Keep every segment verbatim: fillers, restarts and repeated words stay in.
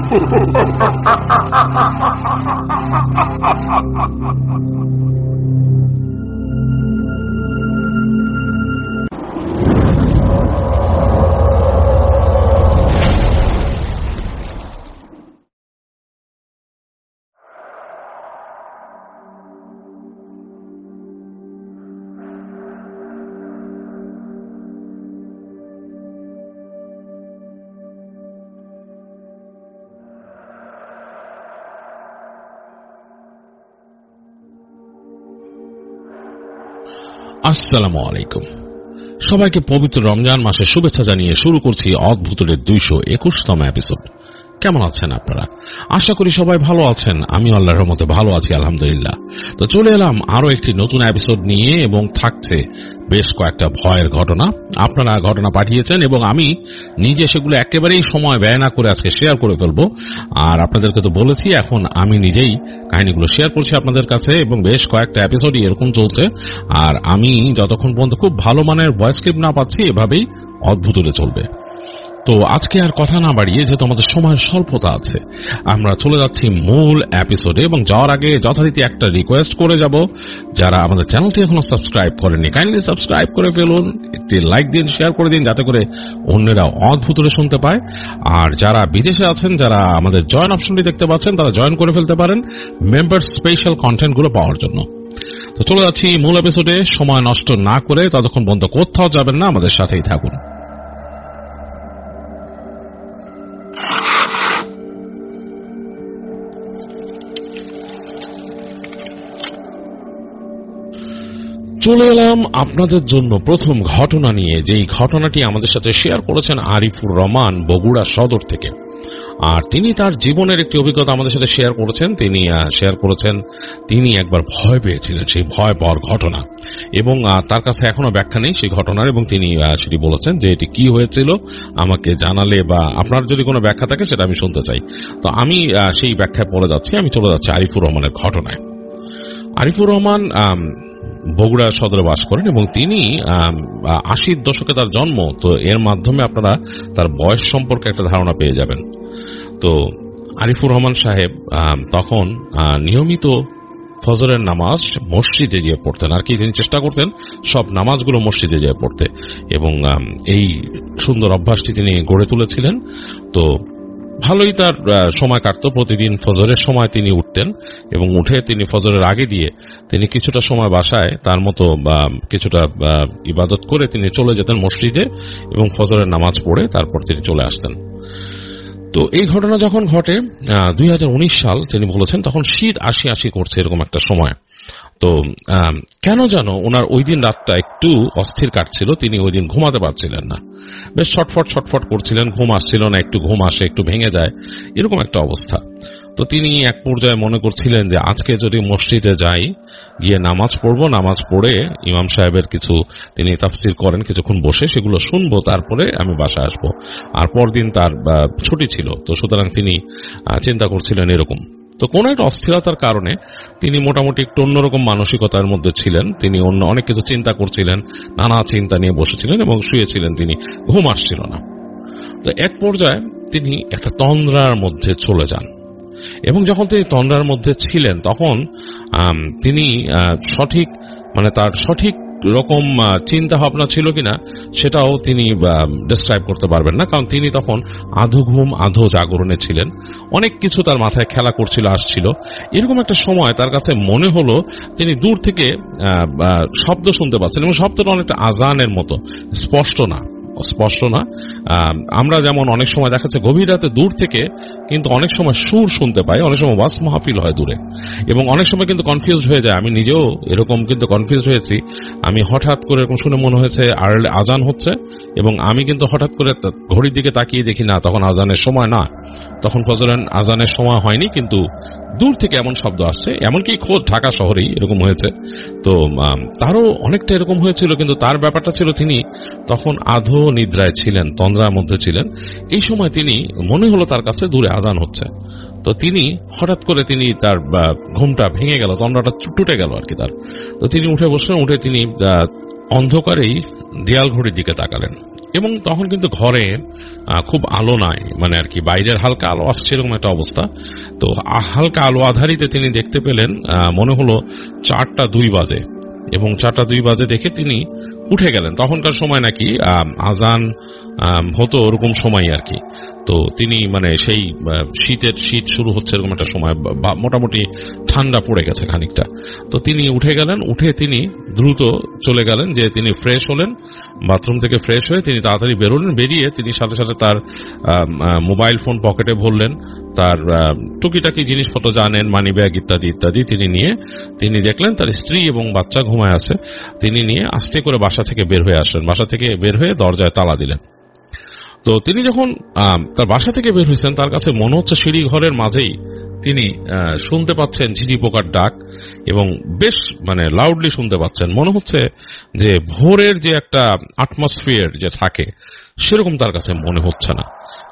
আসসালামু আলাইকুম। সবাইকে পবিত্র রমজান মাসের শুভেচ্ছা জানিয়ে শুরু করছি অদ্ভুতের দুইশো একুশতম এপিসোড। কেমন আছেন আপনারা? আশা করি সবাই ভালো আছেন। আমি আল্লাহর রহমতে ভালো আছি, আলহামদুলিল্লাহ। তো চলে এলাম আরো একটি নতুন এপিসোড নিয়ে, এবং থাকছে বেশ কয়েকটা ভয়ের ঘটনা। আপনারা ঘটনা পাঠিয়েছেন এবং আমি নিজে সেগুলো একেবারেই সময় ব্যয় না করে আজকে শেয়ার করে ফেলবো। আর আপনাদেরকে তো বলেছি, এখন আমি নিজেই কাহিনীগুলো শেয়ার করছি আপনাদের কাছে, এবং বেশ কয়েকটা এপিসোডই এরকম চলছে। আর আমি যতক্ষণ পর্যন্ত খুব ভালো মানের ভয়েস ক্লিপ না পাচ্ছি, এভাবেই অদ্ভুতরে চলবে। তো আজকে আর কথা না বাড়িয়ে, যেহেতু আমাদের সময়ের স্বল্পতা আছে, আমরা চলে যাচ্ছি মূল এপিসোডে। এবং যাওয়ার আগে যথারীতি একটা রিকোয়েস্ট করে যাব, যারা আমাদের চ্যানেলটি এখনো সাবস্ক্রাইব করেননি, কাইন্ডলি সাবস্ক্রাইব করে ফেলুন, একটি লাইক দিন, শেয়ার করে দিন, যাতে করে অন্যরা অদ্ভুতরে শুনতে পায়। আর যারা বিদেশে আছেন, যারা আমাদের জয়েন অপশনটি দেখতে পাচ্ছেন, তারা জয়েন করে ফেলতে পারেন মেম্বার স্পেশাল কন্টেন্টগুলো পাওয়ার জন্য। তো চলে যাচ্ছি মূল এপিসোডে। সময় নষ্ট না করে ততক্ষণ পর্যন্ত কোথাও যাবেন না, আমাদের সাথেই থাকুন। চলে এলাম আপনাদের জন্য প্রথম ঘটনা নিয়ে, যেই ঘটনাটি আমাদের সাথে শেয়ার করেছেন আরিফুর রহমান বগুড়া সদর থেকে। আর তিনি তার জীবনের একটি অভিজ্ঞতা আমাদের সাথে শেয়ার করেছেন। তিনি শেয়ার করেছেন তিনি একবার ভয় পেয়েছিলেন, সেই ভয় পাওয়ার ঘটনা, এবং তার কাছে এখনো ব্যাখ্যা নেই সেই ঘটনার, এবং তিনি সেটি বলেছেন যে এটি কি হয়েছিল আমাকে জানালে, বা আপনার যদি কোনো ব্যাখ্যা থাকে সেটা আমি শুনতে চাই। তো আমি সেই ব্যাখ্যায় পড়ে যাচ্ছি। আমি চলে যাচ্ছি আরিফুর রহমানের ঘটনায়। আরিফুর রহমান বগুড়া সদরে বাস করেন, এবং তিনি আশির দশকে তার জন্ম। তো এর মাধ্যমে আপনারা তার বয়স সম্পর্কে একটা ধারণা পেয়ে যাবেন। তো আরিফুর রহমান সাহেব তখন নিয়মিত ফজরের নামাজ মসজিদে গিয়ে পড়তেন। আর কি তিনি চেষ্টা করতেন সব নামাজগুলো মসজিদে গিয়ে পড়তে, এবং এই সুন্দর অভ্যাসটি তিনি গড়ে তুলেছিলেন। তো ভালোই তার সময় কাটতো। প্রতিদিন ফজরের সময় তিনি উঠতেন, এবং উঠে তিনি ফজরের আগে দিয়ে তিনি কিছুটা সময় বাসায় তার মতো কিছুটা ইবাদত করে তিনি চলে যেতেন মসজিদে, এবং ফজরের নামাজ পড়ে তারপর তিনি চলে আসতেন। তো এই ঘটনা যখন ঘটে দুই হাজার উনিশ সাল, তিনি বলেছেন তখন শীত আসি আসি করছে, এরকম একটা সময়। তো কেন যেন ওনার ওই দিন রাতটা একটু অস্থির কাটছিল, তিনি ওই দিন ঘুমাতে পারছিলেন না, বেশ ছটফট ছটফট করছিলেন, ঘুম আসছিল না, একটু ঘুম আসে একটু ভেঙে যায়, এরকম একটা অবস্থা। তো তিনি এক পর্যায়ে মনে করছিলেন যে আজকে যদি মসজিদে যাই, গিয়ে নামাজ পড়বো, নামাজ পড়ে ইমাম সাহেবের কিছু তিনি তাফসির করেন কিছুক্ষণ বসে, সেগুলো শুনবো, তারপরে আমি বাসায় আসবো। আর পরদিন তার ছুটি ছিল, তো সুতরাং তিনি চিন্তা করছিলেন এরকম। তো কোন একটা অস্থিরতার কারণে তিনি মোটামুটি একটু অন্যরকম মানসিকতার মধ্যে ছিলেন। তিনি অন্য অনেক কিছু চিন্তা করছিলেন, নানা চিন্তা নিয়ে বসেছিলেন এবং শুয়েছিলেন, তিনি ঘুম আসছিল না। তো এক পর্যায়ে তিনি একটা তন্দ্রার মধ্যে চলে যান, এবং যখন তিনি তন্দ্রার মধ্যে ছিলেন তখন তিনি সঠিক মানে তার সঠিক রকম চিন্তা ভাবনা ছিল কিনা সেটাও তিনি ডেসক্রাইব করতে পারবেন না, কারণ তিনি তখন আধো ঘুম আধো জাগরণে ছিলেন। অনেক কিছু তার মাথায় খেলা করছিল, আসছিল। এরকম একটা সময় তার কাছে মনে হলো তিনি দূর থেকে শব্দ শুনতে পাচ্ছেন, এবং শব্দটা অনেকটা আজানের মতো, স্পষ্ট না স্পষ্ট না আমরা যেমন অনেক সময় দেখা যাচ্ছে গভীর রাতে দূর থেকে কিন্তু অনেক সময় সুর শুনতে পাই, অনেক সময় ওয়াজ মাহফিল হয় দূরে, এবং অনেক সময় কিন্তু কনফিউজড হয়ে যায়। আমি নিজেও এরকম কিন্তু কনফিউজড হয়েছি। আমি হঠাৎ করে এরকম শুনে মনে হয়েছে আজান হচ্ছে, এবং আমি কিন্তু হঠাৎ করে ঘড়ির দিকে তাকিয়ে দেখি না, তখন আজানের সময় না, তখন ফজরের আজানের সময় হয়নি, কিন্তু দূর থেকে এমন শব্দ আসছে। এমনকি খোদ ঢাকা শহরেই এরকম হয়েছে। তো তারও অনেকটা এরকম হয়েছিল, কিন্তু তার ব্যাপারটা ছিল তিনি তখন আধো নিদ্রায় ছিলেন, তন্দ্রার মধ্যে ছিলেন। এই সময় তিনি মনে হলো তার কাছে দূরে আজান হচ্ছে। তো তিনি হঠাৎ করে তিনি তার ঘুমটা ভেঙে গেল, তন্দ্রাটা টুটে গেল আর কি তার। তো তিনি উঠে বসলেন, উঠে তিনি অন্ধকারেই দেয়াল ঘড়ির দিকে তাকালেন এবং তখন কিন্তু ঘরে খুব আলো নাই, মানে আর কি বাইরের হালকা আলো আসছে এরকম একটা অবস্থা। তো হালকা আলো আধারিতে তিনি দেখতে পেলেন মনে হলো চারটা দুই বাজে এবং চারটা দুই বাজে দেখে তিনি উঠে গেলেন। তখনকার সময় নাকি আজান হতো ওরকম সময় আর কি। তো তিনি মানে সেই শীতের শীত শুরু হচ্ছে এরকম একটা সময়, মোটামুটি ঠান্ডা পড়ে গেছে খানিকটা। তো তিনি উঠে গেলেন, উঠে তিনি দ্রুত চলে গেলেন যে তিনি ফ্রেশ হলেন, বাথরুম থেকে ফ্রেশ হয়ে তিনি তাড়াতাড়ি বেরোলেন। বেরিয়ে তিনি সাথে সাথে তার মোবাইল ফোন পকেটে ভরলেন, তার টুকিটাকি জিনিসপত্র জানেন মানি ব্যাগ ইত্যাদি ইত্যাদি তিনি নিয়ে তিনি দেখলেন তার স্ত্রী এবং বাচ্চা ঘুমায় আছে। তিনি নিয়ে আস্তে করে বাসা থেকে বের হয়ে আসলেন, বাসা থেকে বের হয়ে দরজায় তালা দিলেন। তো তিনি যখন তার বাসা থেকে বের হয়েছেন তার কাছে মনে হচ্ছে সিঁড়ি ঘরের মাঝেই তিনি শুনতে পাচ্ছেন ঝিঝি পোকার ডাক এবং বেশ মানে লাউডলি শুনতে পাচ্ছেন। মনে হচ্ছে যে ভোরের যে একটা অ্যাটমসফিয়ার যে থাকে সেরকম তার কাছে মনে হচ্ছে না।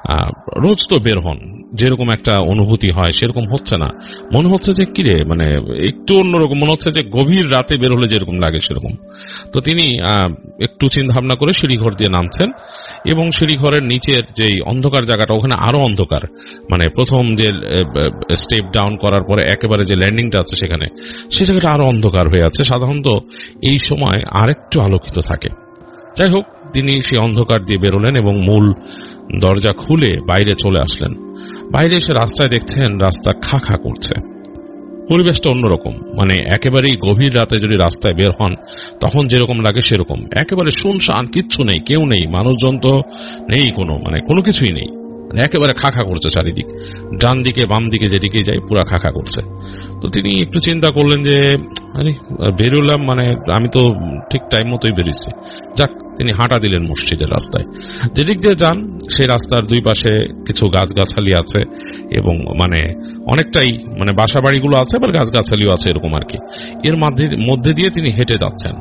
রোজ তো বের হন, যেরকম একটা অনুভূতি হয় সেরকম হচ্ছে না। মনে হচ্ছে যে কিরে মানে একটু অন্যরকম, মনে হচ্ছে যে গভীর রাতে বের হলে যেরকম লাগে সেরকম। তো তিনি একটু চিন্তা ভাবনা করে সিঁড়িঘর দিয়ে নামছেন এবং সিঁড়িঘরের নিচের যে অন্ধকার জায়গাটা ওখানে আরো অন্ধকার, মানে প্রথম যে স্টেপ ডাউন করার পরে একেবারে যে ল্যান্ডিংটা আছে সেখানে সে জায়গাটা আরো অন্ধকার হয়ে আছে। সাধারণত এই সময় আরেকটু আলোকিত থাকে। যাই হোক, তিনি সেই অন্ধকার দিয়ে বেরোলেন এবং মূল দরজা খুলে বাইরে চলে আসলেন। বাইরে এসে রাস্তায় দেখছেন রাস্তা খা খা করছে, পরিবেশটা অন্যরকম। মানে একেবারেই গভীর রাতে যদি রাস্তায় বের হন তখন যেরকম লাগে সেরকম, একেবারে শুনশান, কিচ্ছু নেই, কেউ নেই, মানুষজন তো নেই, কোনো মানে কোনো কিছুই নেই, একেবারে খাখা করছে চারিদিক, ডান দিকে বাম দিকে যেদিকে যাই পুরা খাখা করছে। তো তিনি একটু চিন্তা করলেন যে আরে বেরোলাম, মানে আমি তো ঠিক টাইম মতোই বেরিয়েছি। যাক, তিনি হাঁটা দিলেন মসজিদের রাস্তায়। যেদিক দিয়ে যান সেই রাস্তার দুই পাশে কিছু গাছগাছালি আছে এবং মানে অনেকটাই মানে বাসা বাড়িগুলো আছে, আবার গাছগাছালিও আছে এরকম আর কি। এর মধ্যে দিয়ে তিনি হেঁটে যাচ্ছেন।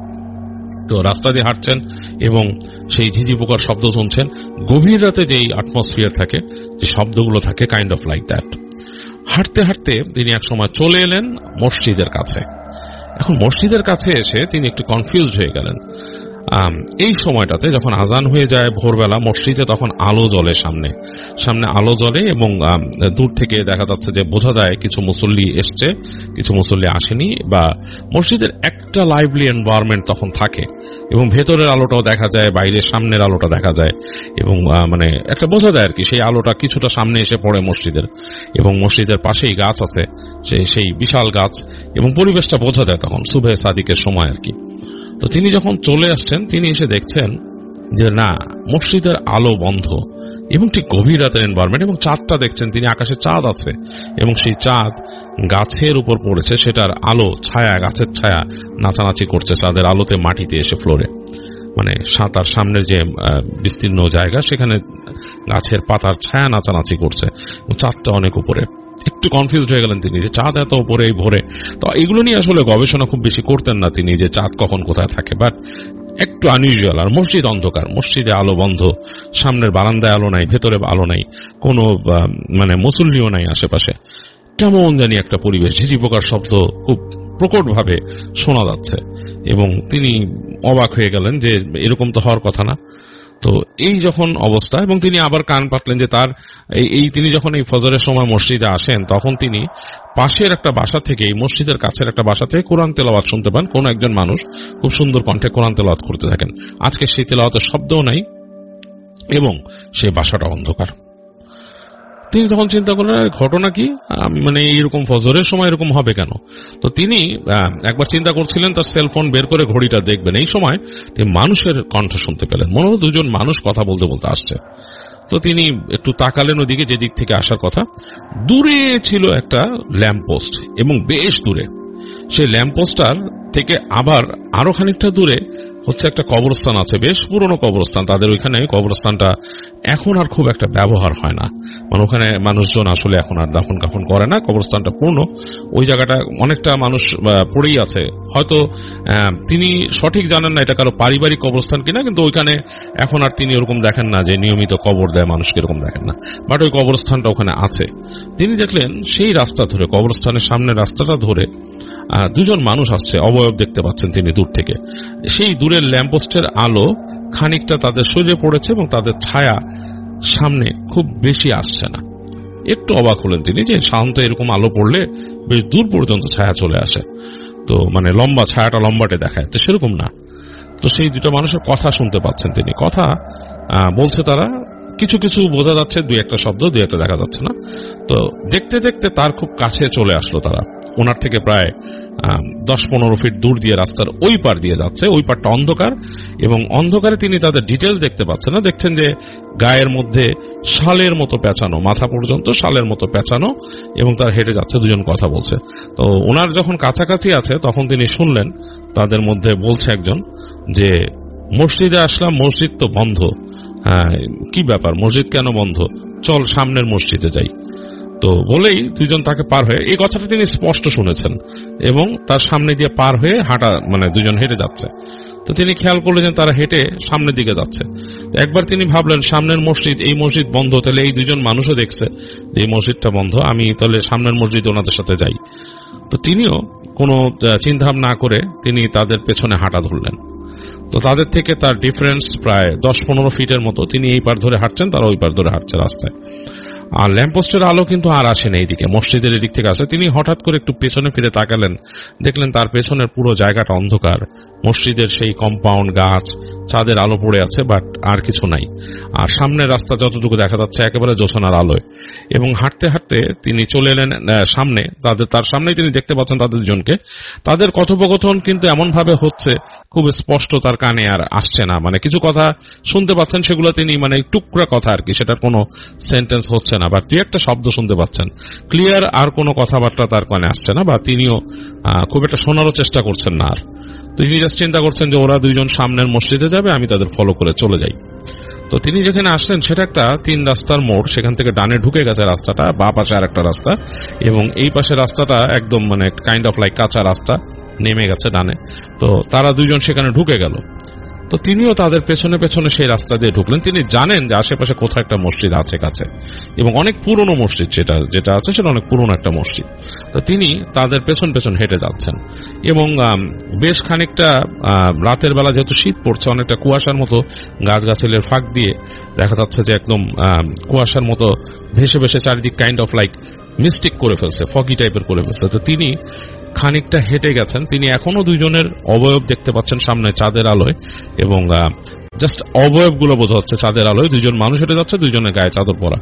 তো রাস্তা দিয়ে হাঁটছেন এবং সেই ঝিঝি পোকার শব্দ শুনছেন। গভীর রাতে যেই অ্যাটমসফিয়ার থাকে, যে শব্দগুলো থাকে, কাইন্ড অফ লাইক দ্যাট। হাঁটতে হাঁটতে তিনি এক সময় চলে এলেন মসজিদের কাছে। এখন মসজিদের কাছে এসে তিনি একটু কনফিউজ হয়ে গেলেন। এই সময়টাতে যখন আজান হয়ে যায় ভোরবেলা মসজিদে, তখন আলো জ্বলে, সামনে সামনে আলো জ্বলে এবং দূর থেকে দেখা যাচ্ছে যে বোঝা যায় কিছু মুসল্লি এসছে, কিছু মুসল্লি আসেনি, বা মসজিদের একটা লাইভলি এনভায়রনমেন্ট তখন থাকে এবং ভেতরের আলোটাও দেখা যায়, বাইরের সামনের আলোটা দেখা যায় এবং মানে একটা বোঝা যায় আর কি সেই আলোটা কিছুটা সামনে এসে পড়ে মসজিদের, এবং মসজিদের পাশেই গাছ আছে, সেই সেই বিশাল গাছ, এবং পরিবেশটা বোঝা যায় তখন সুবহে সাদিকের সময় আর কি। তো তিনি যখন চলে আসছেন তিনি এসে দেখছেন যে না, মসজিদের আলো বন্ধ এবং ঠিক গভীর রাতের এনভায়রনমেন্ট, এবং চাঁদটা দেখছেন তিনি, আকাশে চাঁদ আছে এবং সেই চাঁদ গাছের উপর পড়েছে, সেটার আলো ছায়া, গাছের ছায়া নাচানাচি করছে চাঁদের আলোতে মাটিতে এসে ফ্লোরে, মানে সাঁতার সামনের যে বিস্তীর্ণ জায়গা সেখানে গাছের পাতার ছায়া নাচানাচি করছে, চাঁদটা অনেক উপরে। একটু কনফিউজড হয়ে গেলেন তিনি যে চাঁদ এত উপরে এই ভোরে। তো এগুলো নিয়ে আসলে গবেষণা খুব বেশি করতেন না তিনি, যে চাঁদ কখন কোথায় থাকে, বাট একটু আনইউজুয়াল। আর মসজিদ অন্ধকার, মসজিদে আলো বন্ধ, সামনের বারান্দায় আলো নাই, ভেতরে আলো নাই, কোনো মানে মুসল্লিও নাই আশেপাশে, কেমন জানি একটা পরিবেশ, ঝিঝি পোকার শব্দ খুব প্রকট ভাবে শোনা যাচ্ছে এবং তিনি অবাক হয়ে গেলেন যে এরকম তো হওয়ার কথা না। তো এই যখন অবস্থা, এবং তিনি আবার কান পাতলেন যে তার এই তিনি যখন এই ফজরের সময় মসজিদে আসেন তখন তিনি পাশের একটা বাসা থেকে, এই মসজিদের কাছের একটা বাসা থেকে কোরআন তেলাওয়াত শুনতে পান। কোন একজন মানুষ খুব সুন্দর কণ্ঠে কোরআন তেলাওয়াত করতে থাকেন। আজকে সেই তেলাওয়াতের শব্দও নাই এবং সেই বাসাটা অন্ধকার। তিনি তখন চিন্তা করলেন ঘটনা কি, মানে এরকম ফজরের সময় এরকম হবে কেন। তো তিনি একবার চিন্তা করছিলেন তার সেলফোন বের করে ঘড়িটা দেখবেন, এই সময় তিনি মানুষের কণ্ঠ শুনতে পেলেন, মনে হলো দুজন মানুষ কথা বলতে বলতে আসছে। তো তিনি একটু তাকালেন ওদিকে, যে দিক থেকে আসার কথা। দূরে ছিল একটা ল্যাম্পপোস্ট এবং বেশ দূরে, সেই ল্যাম্পপোস্টটার থেকে আবার আরো খানিকটা দূরে হচ্ছে একটা কবরস্থান আছে, বেশ পুরনো কবরস্থান। তাদের ওইখানে কবরস্থানটা এখন আর খুব একটা ব্যবহার হয় না, মানে ওখানে মানুষজন আসলে এখন আর দাফন কাফন করে না, কবরস্থানটা পূর্ণ। ওই জায়গাটা অনেকটা মানুষ পড়েই আছে, হয়তো তিনি সঠিক জানেন না এটা কারো পারিবারিক কবরস্থান কিনা, কিন্তু ওইখানে এখন আর তিনি ওরকম দেখেন না যে নিয়মিত কবর দেয় মানুষকে, এরকম দেখেন না, বাট ওই কবরস্থানটা ওখানে আছে। তিনি দেখলেন সেই রাস্তা ধরে, কবরস্থানের সামনে রাস্তাটা ধরে দুজন মানুষ আসছে, অবয়ব দেখতে পাচ্ছেন তিনি দূর থেকে। সেই দূরের ল্যাম্পপোস্টের আলো খানিকটা তাদের শরীরে পড়েছে এবং তাদের ছায়া সামনে খুব বেশি আসছে না। একটু অবাক হলেন তিনি যে সাধারণত এরকম আলো পড়লে বেশ দূর পর্যন্ত ছায়া চলে আসে, তো মানে লম্বা ছায়াটা লম্বাটে দেখায়, তো সেরকম না। তো সেই দুটো মানুষের কথা শুনতে পাচ্ছেন তিনি, কথা বলছে তারা, কিছু কিছু বোঝা যাচ্ছে, দুই একটা শব্দ, দুই একটা দেখা যাচ্ছে না। তো দেখতে দেখতে তার খুব কাছে চলে আসলো তারা, ওনার থেকে প্রায় দশ পনেরো ফিট দূর দিয়ে রাস্তার ওই পার দিয়ে যাচ্ছে। ওই পারটা অন্ধকার এবং অন্ধকারে তিনি তাদের ডিটেলস দেখতে পাচ্ছেন না। দেখছেন যে গায়ের মধ্যে শালের মতো পেঁচানো, মাথা পর্যন্ত শালের মতো পেঁচানো, এবং তার হেঁটে যাচ্ছে, দুজন কথা বলছে। তো ওনার যখন কাছাকাছি আছে তখন তিনি শুনলেন তাদের মধ্যে বলছে একজন যে মসজিদে আসলাম, মসজিদ তো বন্ধ। হ্যাঁ, কি ব্যাপার, মসজিদ কেন বন্ধ, চল সামনের মসজিদে যাই। তো বলেই দুজন তাকে পার হয়ে, এই কথাটা তিনি স্পষ্ট শুনেছেন এবং তার সামনে দিয়ে পার হয়ে হাঁটা, মানে দুজন হেঁটে যাচ্ছে। তো তিনি খেয়াল করলেন যে তারা হেঁটে সামনের দিকে যাচ্ছে। তো একবার তিনি ভাবলেন সামনের মসজিদ, এই মসজিদ বন্ধ, তাহলে এই দুজন মানুষও দেখছে যে এই মসজিদটা বন্ধ, আমি তাহলে সামনের মসজিদে ওনাদের সাথে যাই। তো তিনিও কোনো চিন্তা না করে তিনি তাদের পেছনে হাঁটা ধরলেন। তো তাদের থেকে তার ডিফারেন্স প্রায় দশ পনেরো ফিটের মতো। তিনি এই পার ধরে হাঁটছেন, তারা ওই পার ধরে হাঁটছে রাস্তায়। আর ল্যাম্পপোস্টের আলো কিন্তু আর আসেন এইদিকে, মসজিদের এদিক থেকে আসে। তিনি হঠাৎ করে একটু পেছনে ফিরে তাকালেন, দেখলেন তার পেছনের পুরো জায়গাটা অন্ধকার, মসজিদের সেই কম্পাউন্ড, গাছ, চাঁদের আলো পড়ে আছে, বাট আর কিছু নাই। আর সামনের রাস্তা যতটুকু দেখা যাচ্ছে একেবারে জ্যোৎস্নার আলোয়। এবং হাঁটতে হাঁটতে তিনি চলে এলেন সামনে, তাদের তার সামনেই তিনি দেখতে পাচ্ছেন তাদের দুজনকে। তাদের কথোপকথন কিন্তু এমন ভাবে হচ্ছে খুব স্পষ্ট, তার কানে আর আসছে না, মানে কিছু কথা শুনতে পাচ্ছেন, সেগুলো তিনি মানে টুকরা কথা আর কি, সেটার কোনো সেন্টেন্স হচ্ছে না, বা দুই একটা শব্দ শুনতে পাচ্ছেন, ক্লিয়ার আর কোনো কথাবার্তা তার কানে আসছে না, বা তিনিও খুব একটা শোনারও চেষ্টা করছেন না। আর তিনি জাস্ট চিন্তা করছেন যে ওরা দুইজন সামনের মসজিদে যাবে, আমি তাদের ফলো করে চলে যাই। তো তিনি যেখানে আসলেন সেটা একটা তিন রাস্তার মোড়, সেখান থেকে ডানে ঢুকে গেছে রাস্তাটা, বা পাশে আর একটা রাস্তা, এবং এই পাশে রাস্তাটা একদম মানে কাইন্ড অফ লাইক কাঁচা রাস্তা, নেমে গেছে ডানে। তো তারা দুইজন সেখানে ঢুকে গেল। তো তিনিও তাদের পেছনে পেছনে সেই রাস্তা দিয়ে ঢুকলেন। তিনি জানেন যে আশেপাশে কোথাও একটা মসজিদ আছে কাছে, এবং অনেক পুরনো মসজিদ, সেটা যেটা আছে সেটা অনেক পুরনো একটা মসজিদ। তো তিনি তাদের পেছন পেছন হেঁটে যাচ্ছেন, এবং বেশ খানিকটা রাতের বেলা যেহেতু শীত পড়ছে, অনেকটা কুয়াশার মতো গাছগাছালির ফাঁক দিয়ে দেখা যাচ্ছে যে একদম কুয়াশার মতো ভেসে ভেসে চারিদিক কাইন্ড অফ লাইক মিস্টিক করে ফেলছে, ফগি টাইপের করে ফেলছে। তো তিনি খানিকটা হেঁটে গেছেন, তিনি এখনো দুইজনের অবয়ব দেখতে পাচ্ছেন সামনে চাঁদের আলোয়, এবং জাস্ট অবয়বগুলো বোঝা যাচ্ছে চাঁদের আলোয়। দুইজন মানুষ হেঁটে যাচ্ছে, দুইজনের গায়ে চাদর পরা।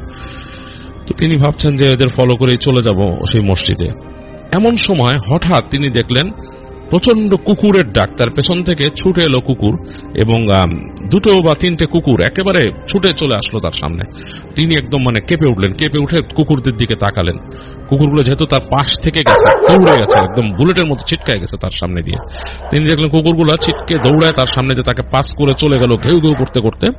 তো তিনি ভাবছেন যে এদের ফলো করেই চলে যাব সেই মসজিদে। এমন সময় হঠাৎ তিনি দেখলেন প্রচন্ড কুকুরের ডাক, তার পেছন থেকে ছুটে এলো কুকুর, এবং দুটো বা তিনটে কুকুর একেবারে ছুটে চলে আসলো তার সামনে। তিনি একদম মানে কেঁপে উঠলেন, কেঁপে উঠে কুকুরদের দিকে তাকালেন। কুকুরগুলো যেহেতু তার পাশ থেকে গেছে, দৌড়ে গেছে, একদম বুলেটের মতো ছিটকায় গেছে তার সামনে দিয়ে। তিনি দেখলেন কুকুরগুলো ছিটকে দৌড়ায় তার সামনে দিয়ে তাকে পাস করে চলে গেল ঘেউ ঘেউ করতে করতে।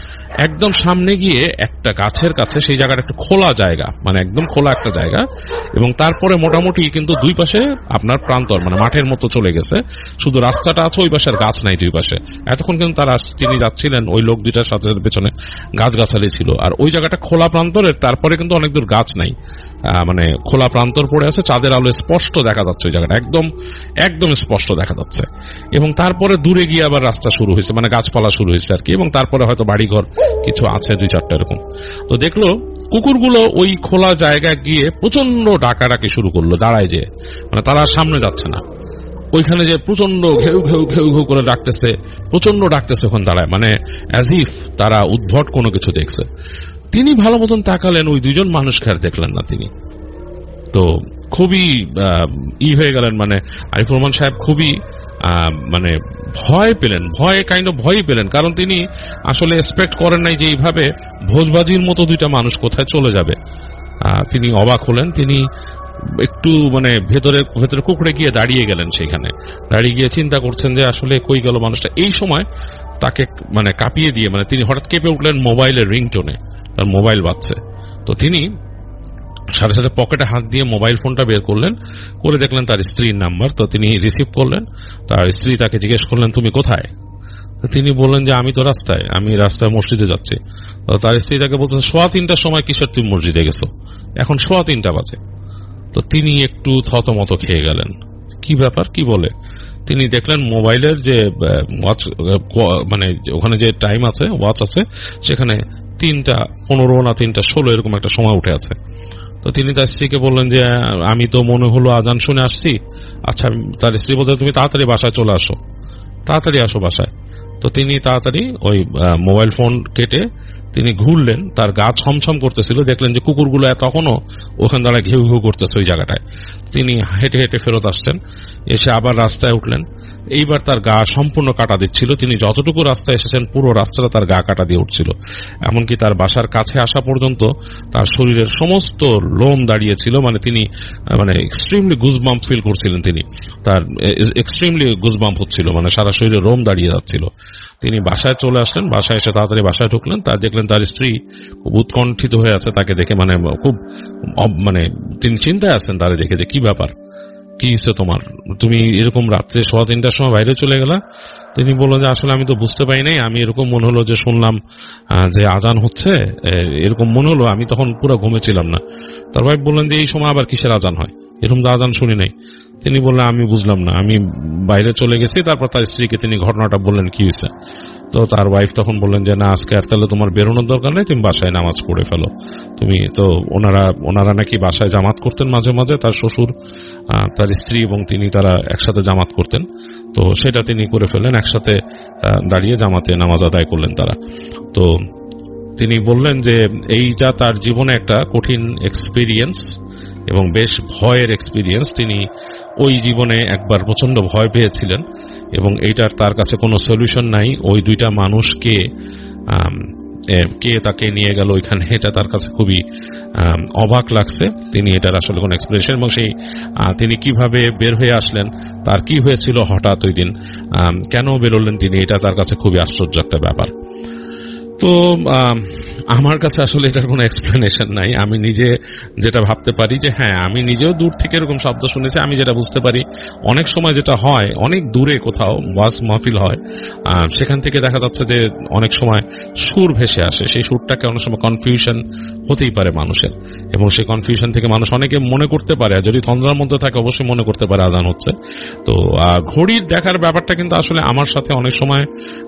একদম সামনে গিয়ে একটা গাছের কাছে, সেই জায়গাটা একটা খোলা জায়গা, মানে একদম খোলা একটা জায়গা, এবং তারপরে মোটামুটি কিন্তু দুই পাশে আপনার প্রান্তর, মানে মাঠের মতো চলে গেছে, শুধু রাস্তাটা আছে, ওই পাশে আর গাছ নাই দুই পাশে। এতক্ষণ কিন্তু তারা তিনি যাচ্ছিলেন, ওই লোক দুইটার সাথে পেছনে গাছগাছালি ছিল, আর ওই জায়গাটা খোলা প্রান্তরের, তারপরে কিন্তু অনেক দূর গাছ নাই, মানে খোলা প্রান্তর পড়ে আছে, চাঁদের আলো স্পষ্ট দেখা যাচ্ছে, ওই জায়গাটা একদম একদম স্পষ্ট দেখা যাচ্ছে। এবং তারপরে দূরে গিয়ে আবার রাস্তা শুরু হয়েছে, মানে গাছপালা শুরু হয়েছে আর কি, এবং তারপরে হয়তো বাড়িঘর কিছু আছে দুই চারটা এরকম। তো দেখলো কুকুরগুলো ওই খোলা জায়গায় গিয়ে প্রচন্ড ডাকাডাকি শুরু করলো, দাঁড়ায় যে, মানে তারা সামনে যাচ্ছে না, ওইখানে যে প্রচন্ড ঘেউ ঘেউ ঘেউ ঘেউ করে ডাকতেছে, প্রচন্ড ডাকতেছে ওখানে দাঁড়ায়, মানে অ্যাজ ইফ তারা উদ্ভট কোনো কিছু দেখছে। তিনি ভালো মতন তাকালেন, ওই দুজন মানুষকে আর দেখলেন না তিনি। তো খুবই ই হয়ে গেলেন, মানে আরিফুর রহমান সাহেব খুবই মানে ভয় পেলেন, ভয় কাইন্ড অফ ভয়ই পেলেন, কারণ তিনি আসলে এক্সপেক্ট করেন নাই যে এইভাবে ভোজবাজির মতো দুইটা মানুষ কোথায় চলে যাবে। তিনি অবাক হলেন। তিনি একটু মানে ভেতরে ভেতরে কুকুরে গিয়ে দাঁড়িয়ে গেলেন, সেখানে দাঁড়িয়ে গিয়ে চিন্তা করছেন যে আসলে কই গেল মানুষটা। এই সময় তাকে মানে কাঁপিয়ে দিয়ে, মানে তিনি হঠাৎ কেঁপে উঠলেন মোবাইলের রিংটোনে, তার মোবাইল বাজছে। তো তিনি সাথে সাথে পকেটে হাত দিয়ে মোবাইল ফোনটা বের করলেন, করে দেখলেন তার স্ত্রীর নাম্বার। তো তিনি রিসিভ করলেন। তার স্ত্রী তাকে জিজ্ঞেস করলেন, তুমি কোথায়? তিনি বললেন যে আমি তো রাস্তায়, আমি রাস্তায় মসজিদে যাচ্ছি। তার স্ত্রী তাকে বলতেছে, সোয়া তিনটার সময় কিসের তুমি মসজিদে গেছো? এখন সোয়া তিনটা বাজে। তো তিনি একটু থতমত খেয়ে গেলেন, কি কি ব্যাপার, কি বলে। তিনি দেখলেন মোবাইলের যে ওয়াচ, মানে ওখানে যে টাইম আছে, ওয়াচ আছে, সেখানে তিনটা পনেরো না তিনটা ষোলো এরকম একটা সময় উঠে আছে। তো তিনি তার স্ত্রীকে বললেন যে আমি তো মনে হলো আজান শুনে আসছি। আচ্ছা, তার স্ত্রী বলতে তুমি তাড়াতাড়ি বাসায় চলে আসো, তাড়াতাড়ি আসো বাসায়। তো তিনি তাড়াতাড়ি ওই মোবাইল ফোন কেটে তিনি ঘুরলেন, তার গা ছমছম করতেছিল, দেখলেন যে কুকুরগুলো তখনও ওখানে দাঁড়ায় ঘেউ ঘেউ করতেছে ওই জায়গাটায়। তিনি হেঁটে হেঁটে ফেরত আসছেন, এসে আবার রাস্তায় উঠলেন। এইবার তার গা সম্পূর্ণ কাটা দিচ্ছিল, তিনি যতটুকু রাস্তায় এসেছেন পুরো রাস্তাটা তার গা কাটা দিয়ে উঠছিল। এমনকি তার বাসার কাছে আসা পর্যন্ত তার শরীরের সমস্ত লোম দাঁড়িয়েছিল, মানে তিনি মানে এক্সট্রিমলি গুজবাম্প ফিল করছিলেন, তিনি তার এক্সট্রিমলি গুজবাম্প হচ্ছিল, মানে সারা শরীরে লোম দাঁড়িয়ে যাচ্ছিল। তিনি বাসায় চলে আসলেন, বাসায় এসে তাড়াতাড়ি বাসায় ঢুকলেন, তার দেখলেন তার স্ত্রী খুব উৎকণ্ঠিত হয়ে আছে, তাকে দেখে মানে খুব মানে তিনি চিন্তায় আছেন তারে দেখে যে কি ব্যাপার, কি হয়েছে তোমার, তুমি এরকম রাত্রে সোয়া তিনটার সময় বাইরে চলে গেলা। তিনি বললেন যে আসলে আমি তো বুঝতে পারি নাই, আমি এরকম মনে হলো যে শুনলাম যে আজান হচ্ছে, এরকম মনে হলো, আমি তখন পুরো ঘুমেছিলাম না। তার ওয়াইফ বললেন যে এই সময় আবার কিসের আজান হয়, এরকম তো আজান শুনি নাই। তিনি বললেন আমি বুঝলাম না, আমি বাইরে চলে গেছি। তারপর তার স্ত্রীকে তিনি ঘটনাটা বললেন কি হয়েছে। তো তার ওয়াইফ তখন বললেন যে না, আজকে আর তাহলে তোমার বেরোনোর দরকার নেই, তুমি বাসায় নামাজ পড়ে ফেলো। তুমি তো ওনারা ওনারা নাকি বাসায় জামাত করতেন মাঝে মাঝে, তার শ্বশুর, তার স্ত্রী এবং তিনি, তারা একসাথে জামাত করতেন। তো সেটা তিনি করে ফেললেন, একসাথে দাঁড়িয়ে জামাতে নামাজ আদায় করলেন তারা। তো তিনি বললেন যে এইটা তার জীবনে একটা কঠিন এক্সপিরিয়েন্স এবং বেশ ভয়ের এক্সপিরিয়েন্স। তিনি ওই জীবনে একবার প্রচন্ড ভয় পেয়েছিলেন এবং এইটার তার কাছে কোনো সলিউশন নাই। ওই দুইটা মানুষকে কে তাকে নিয়ে গেল ওইখানে, এটা তার কাছে খুবই অবাক লাগছে। তিনি এটার আসলে কোনো এক্সপ্লেনেশন এবং সেই তিনি কিভাবে বের হয়ে আসলেন, তার কি হয়েছিল হঠাৎ ওই দিন, কেন বেরোলেন তিনি, এটা তার কাছে খুবই আশ্চর্য একটা ব্যাপার। তো আমার কাছে আসলে এটার কোনো এক্সপ্লেনেশন নাই। আমি নিজে যেটা ভাবতে পারি যে হ্যাঁ, আমি নিজেও দূর থেকে এরকম শব্দ শুনেছি। আমি যেটা বুঝতে পারি, অনেক সময় যেটা হয়, অনেক দূরে কোথাও ওয়াজ মাহফিল হয়, সেখান থেকে দেখা যাচ্ছে যে অনেক সময় সুর ভেসে আসে। সেই সুরটাকে অনেক সময় কনফিউশন হতেই পারে মানুষের, এবং সেই কনফিউশন থেকে মানুষ অনেকে মনে করতে পারে, যদি তন্দ্রার মধ্যে থাকে অবশ্যই মনে করতে পারে আজান হচ্ছে। তো ঘড়ির দেখার ব্যাপারটা কিন্তু আসলে আমার সাথে অনেক সময়,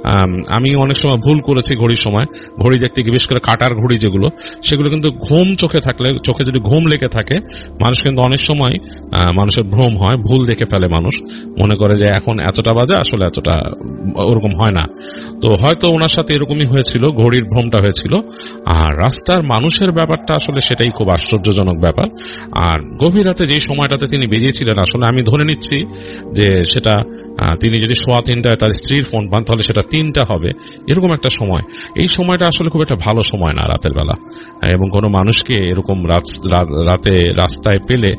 আমি অনেক সময় ভুল করেছি ঘড়ির সময়। ঘড়ি দেখতে গিয়ে, বিশেষ করে কাটার ঘড়ি যেগুলো, সেগুলো কিন্তু ঘুম চোখে থাকলে, চোখে যদি ঘুম লেগে থাকে, মানুষ কিন্তু অনেক সময় মানুষের ভ্রম হয়, ভুল দেখে ফেলে। মানুষ মনে করে যে এখন এতটা বাজে, আসলে এতটা ওরকম হয় না। তো হয়তো ওনার সাথে এরকমই হয়েছিল, ঘড়ির ভ্রমটা হয়েছিল। আর রাস্তার মানুষের ব্যাপারটা আসলে সেটাই খুব আশ্চর্যজনক ব্যাপার। আর গভীর রাতে যে সময়টাতে তিনি বেরিয়েছিলেন, আসলে আমি ধরে নিচ্ছি যে সেটা তিনি যদি সোয়া তিনটায় তার স্ত্রীর ফোন পান, তাহলে সেটা তিনটা হবে, এরকম একটা সময়। এই সময়টা আসলে খুব একটা ভালো সময় না রাতের বেলা, এবং কোনো মানুষকে এরকম রাতে রাস্তায় পেলে,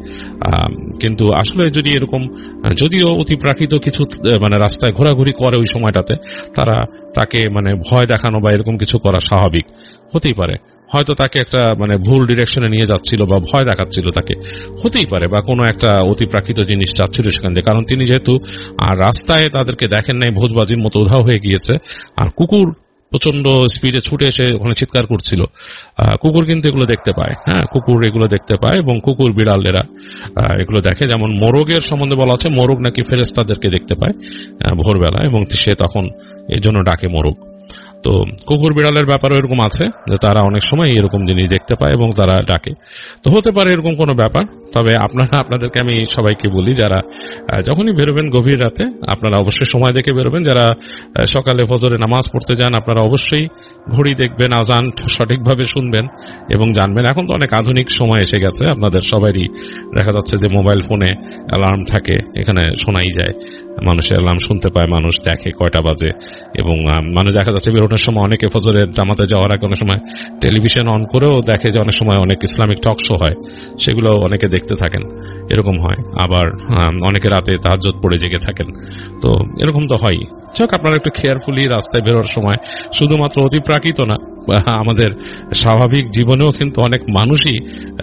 কিন্তু আসলে যদি এরকম, যদিও অতি প্রাকৃত কিছু মানে রাস্তায় ঘোরাঘুরি করে ওই সময়টাতে, তারা তাকে মানে ভয় দেখানো বা এরকম কিছু করা স্বাভাবিক হতেই পারে। হয়তো তাকে একটা মানে ভুল ডিরেকশনে নিয়ে যাচ্ছিল বা ভয় দেখাচ্ছিল তাকে, হতেই পারে, বা কোনো একটা অতি প্রাকৃত জিনিস যাচ্ছিল সেখান থেকে। কারণ তিনি যেহেতু আর রাস্তায় তাদেরকে দেখেন নাই, ভোজবাজির মতো উধাও হয়ে গিয়েছে। আর কুকুর প্রচন্ড স্পিডে ছুটে এসে ওখানে চিৎকার করছিল। কুকুর কিন্তু এগুলো দেখতে পায়, হ্যাঁ, কুকুর এগুলো দেখতে পায়, এবং কুকুর বিড়ালেরা এগুলো দেখে। যেমন মোরগের সম্বন্ধে বলা আছে, মোরগ নাকি ফেরেশতাদেরকে দেখতে পায় ভোরবেলা, এবং সে তখন এই জন্য ডাকে মোরগ। তো কুকুর বিড়ালের ব্যাপারও এরকম আছে যে তারা অনেক সময় এরকম জিনিস দেখতে পায় এবং তারা ডাকে। তো হতে পারে এরকম কোনো ব্যাপার। তবে আপনারা, আপনাদেরকে আমি সবাইকে বলি, যারা যখনই বেরোবেন গভীর রাতে, আপনারা অবশ্যই সময় দেখে বেরোবেন। যারা সকালে ফজরে নামাজ পড়তে যান, আপনারা অবশ্যই ঘড়ি দেখবেন, আজান সঠিকভাবে শুনবেন এবং জানবেন। এখন তো অনেক আধুনিক সময় এসে গেছে, আপনাদের সবারই দেখা যাচ্ছে যে মোবাইল ফোনে অ্যালার্ম থাকে, এখানে শোনাই যায়, মানুষের অ্যালার্ম শুনতে পায়, মানুষ দেখে কয়টা বাজে। এবং মানুষ দেখা যাচ্ছে বেরোনোর সময় অনেকে ফজরের জামাতে যাওয়ার আগে অনেক সময় টেলিভিশন অন করেও দেখে যে অনেক সময় অনেক ইসলামিক টক শো হয়, সেগুলো অনেকে দেখতে থাকেন, এরকম হয়। আবার অনেকে রাতে তাহাজ্জুদ পড়ে জেগে থাকেন, তো এরকম তো হয়ই। যাক, আপনারা একটু কেয়ারফুলি রাস্তায় বেরোর সময়, শুধুমাত্র অতি প্রাকৃত না, আমাদের স্বাভাবিক জীবনেও কিন্তু অনেক মানুষই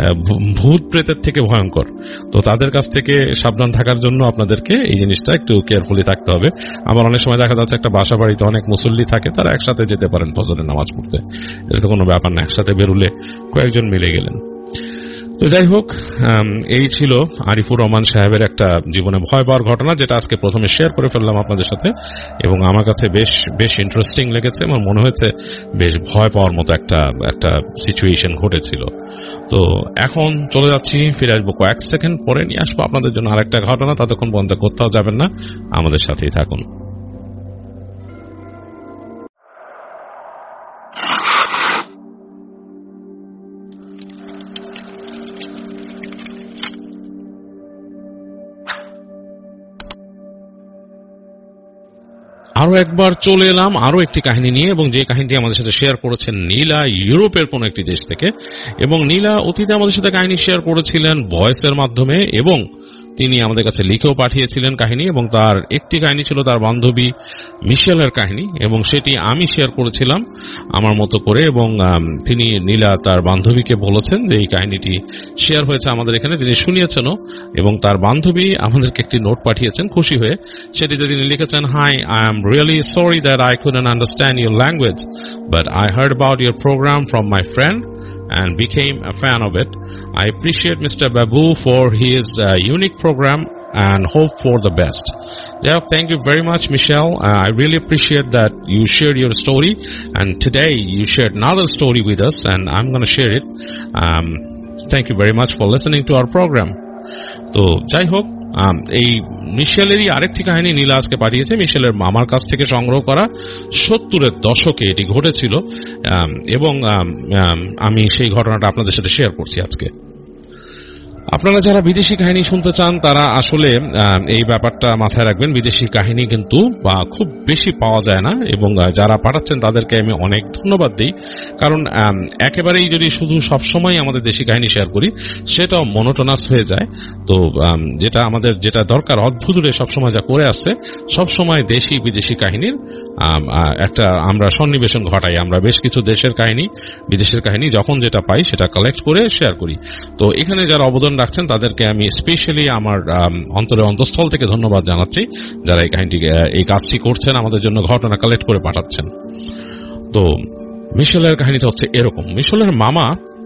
ভূত প্রেতের থেকে ভয়ঙ্কর। তো তাদের কাছ থেকে সাবধান থাকার জন্য আপনাদেরকে এই জিনিসটা একটু কেয়ারফুলি থাকতে হবে। আবার অনেক সময় দেখা যাচ্ছে একটা বাসা বাড়িতে অনেক মুসল্লি থাকে, তারা একসাথে যেতে পারেন ফজরের নামাজ পড়তে, এটা তো কোনো ব্যাপার না, একসাথে বেরুলে কয়েকজন মিলে গেলেন। তো যাই হোক, এই ছিল আরিফুর রহমান সাহেবের একটা জীবনে ভয় পাওয়ার ঘটনা, যেটা আজকে প্রথমে শেয়ার করে ফেললাম আপনাদের সাথে, এবং আমার কাছে বেশ বেশ ইন্টারেস্টিং লেগেছে। আমার মনে হয়েছে বেশ ভয় পাওয়ার মতো একটা একটা সিচুয়েশন ঘটেছিল। তো এখন চলে যাচ্ছি, ফিরে আসবো কয়েক সেকেন্ড পরে, নিয়ে আসবো আপনাদের জন্য আরেকটা ঘটনা। ততক্ষণ বন্ধ কোথাও যাবেন না, আমাদের সাথেই থাকুন। আরো একবার চলে এলাম আরো একটি কাহিনী নিয়ে, এবং যে কাহিনীটি আমাদের সাথে শেয়ার করেছেন নীলা, ইউরোপের কোন একটি দেশ থেকে। এবং নীলা অতীতে আমাদের সাথে কাহিনী শেয়ার করেছিলেন ভয়েসের মাধ্যমে, এবং তিনি আমাদের কাছে লিখেও পাঠিয়েছিলেন কাহিনী, এবং তার একটি কাহিনী ছিল তার বান্ধবী মিশেলের কাহিনী, এবং সেটি আমি শেয়ার করেছিলাম আমার মতো করে। এবং তিনি নীলা তার বান্ধবীকে বলেছেন যে এই কাহিনীটি শেয়ার হয়েছে আমাদের এখানে, তিনি শুনিয়েছেনও, এবং তার বান্ধবী আমাদেরকে একটি নোট পাঠিয়েছেন খুশি হয়ে। সেটিতে তিনি লিখেছেন, hi, I am really sorry that I couldn't understand your language, but I heard about your program from my friend and became a fan of it. I appreciate Mister Babu for his uh, unique program and hope for the best. Yeah, thank you very much, Michelle. Uh, I really appreciate that you shared your story, and today you shared another story with us, and I'm going to share it. Um, thank you very much for listening to our program. তো যাই হোক, এই মিশেলেরই আরেকটি কাহিনী নীলা আজকে পাঠিয়েছে, মিশেলের মামার কাছ থেকে সংগ্রহ করা। সত্তরের দশকে এটি ঘটেছিল, এবং আমি সেই ঘটনাটা আপনাদের সাথে শেয়ার করছি আজকে। আপনারা যারা বিদেশি কাহিনী শুনতে চান তারা আসলে এই ব্যাপারটা মাথায় রাখবেন, বিদেশি কাহিনী কিন্তু বা খুব বেশি পাওয়া যায় না, এবং যারা পাঠাচ্ছেন তাদেরকে আমি অনেক ধন্যবাদ দিই। কারণ একেবারেই যদি শুধু সবসময় আমাদের দেশি কাহিনী শেয়ার করি সেটাও মনোটোনাস হয়ে যায়। তো যেটা আমাদের যেটা দরকার, অদ্ভুতরে সবসময় যা করে আসছে, সবসময় দেশি বিদেশি কাহিনীর একটা আমরা সন্নিবেশন ঘটাই। আমরা বেশ কিছু দেশের কাহিনী, বিদেশের কাহিনী যখন যেটা পাই সেটা কালেক্ট করে শেয়ার করি। তো এখানে যারা অবদান রাখছেন তাদেরকে আমি স্পেশালি আমার অন্তরে অন্তঃস্থল থেকে ধন্যবাদ জানাচ্ছি, যারা এই কাহিনীটি এই কাজটি করছেন, আমাদের জন্য ঘটনা কালেক্ট করে পাঠাচ্ছেন। তো মিশেলের কাহিনীটা হচ্ছে এরকম। মিশেলের মামা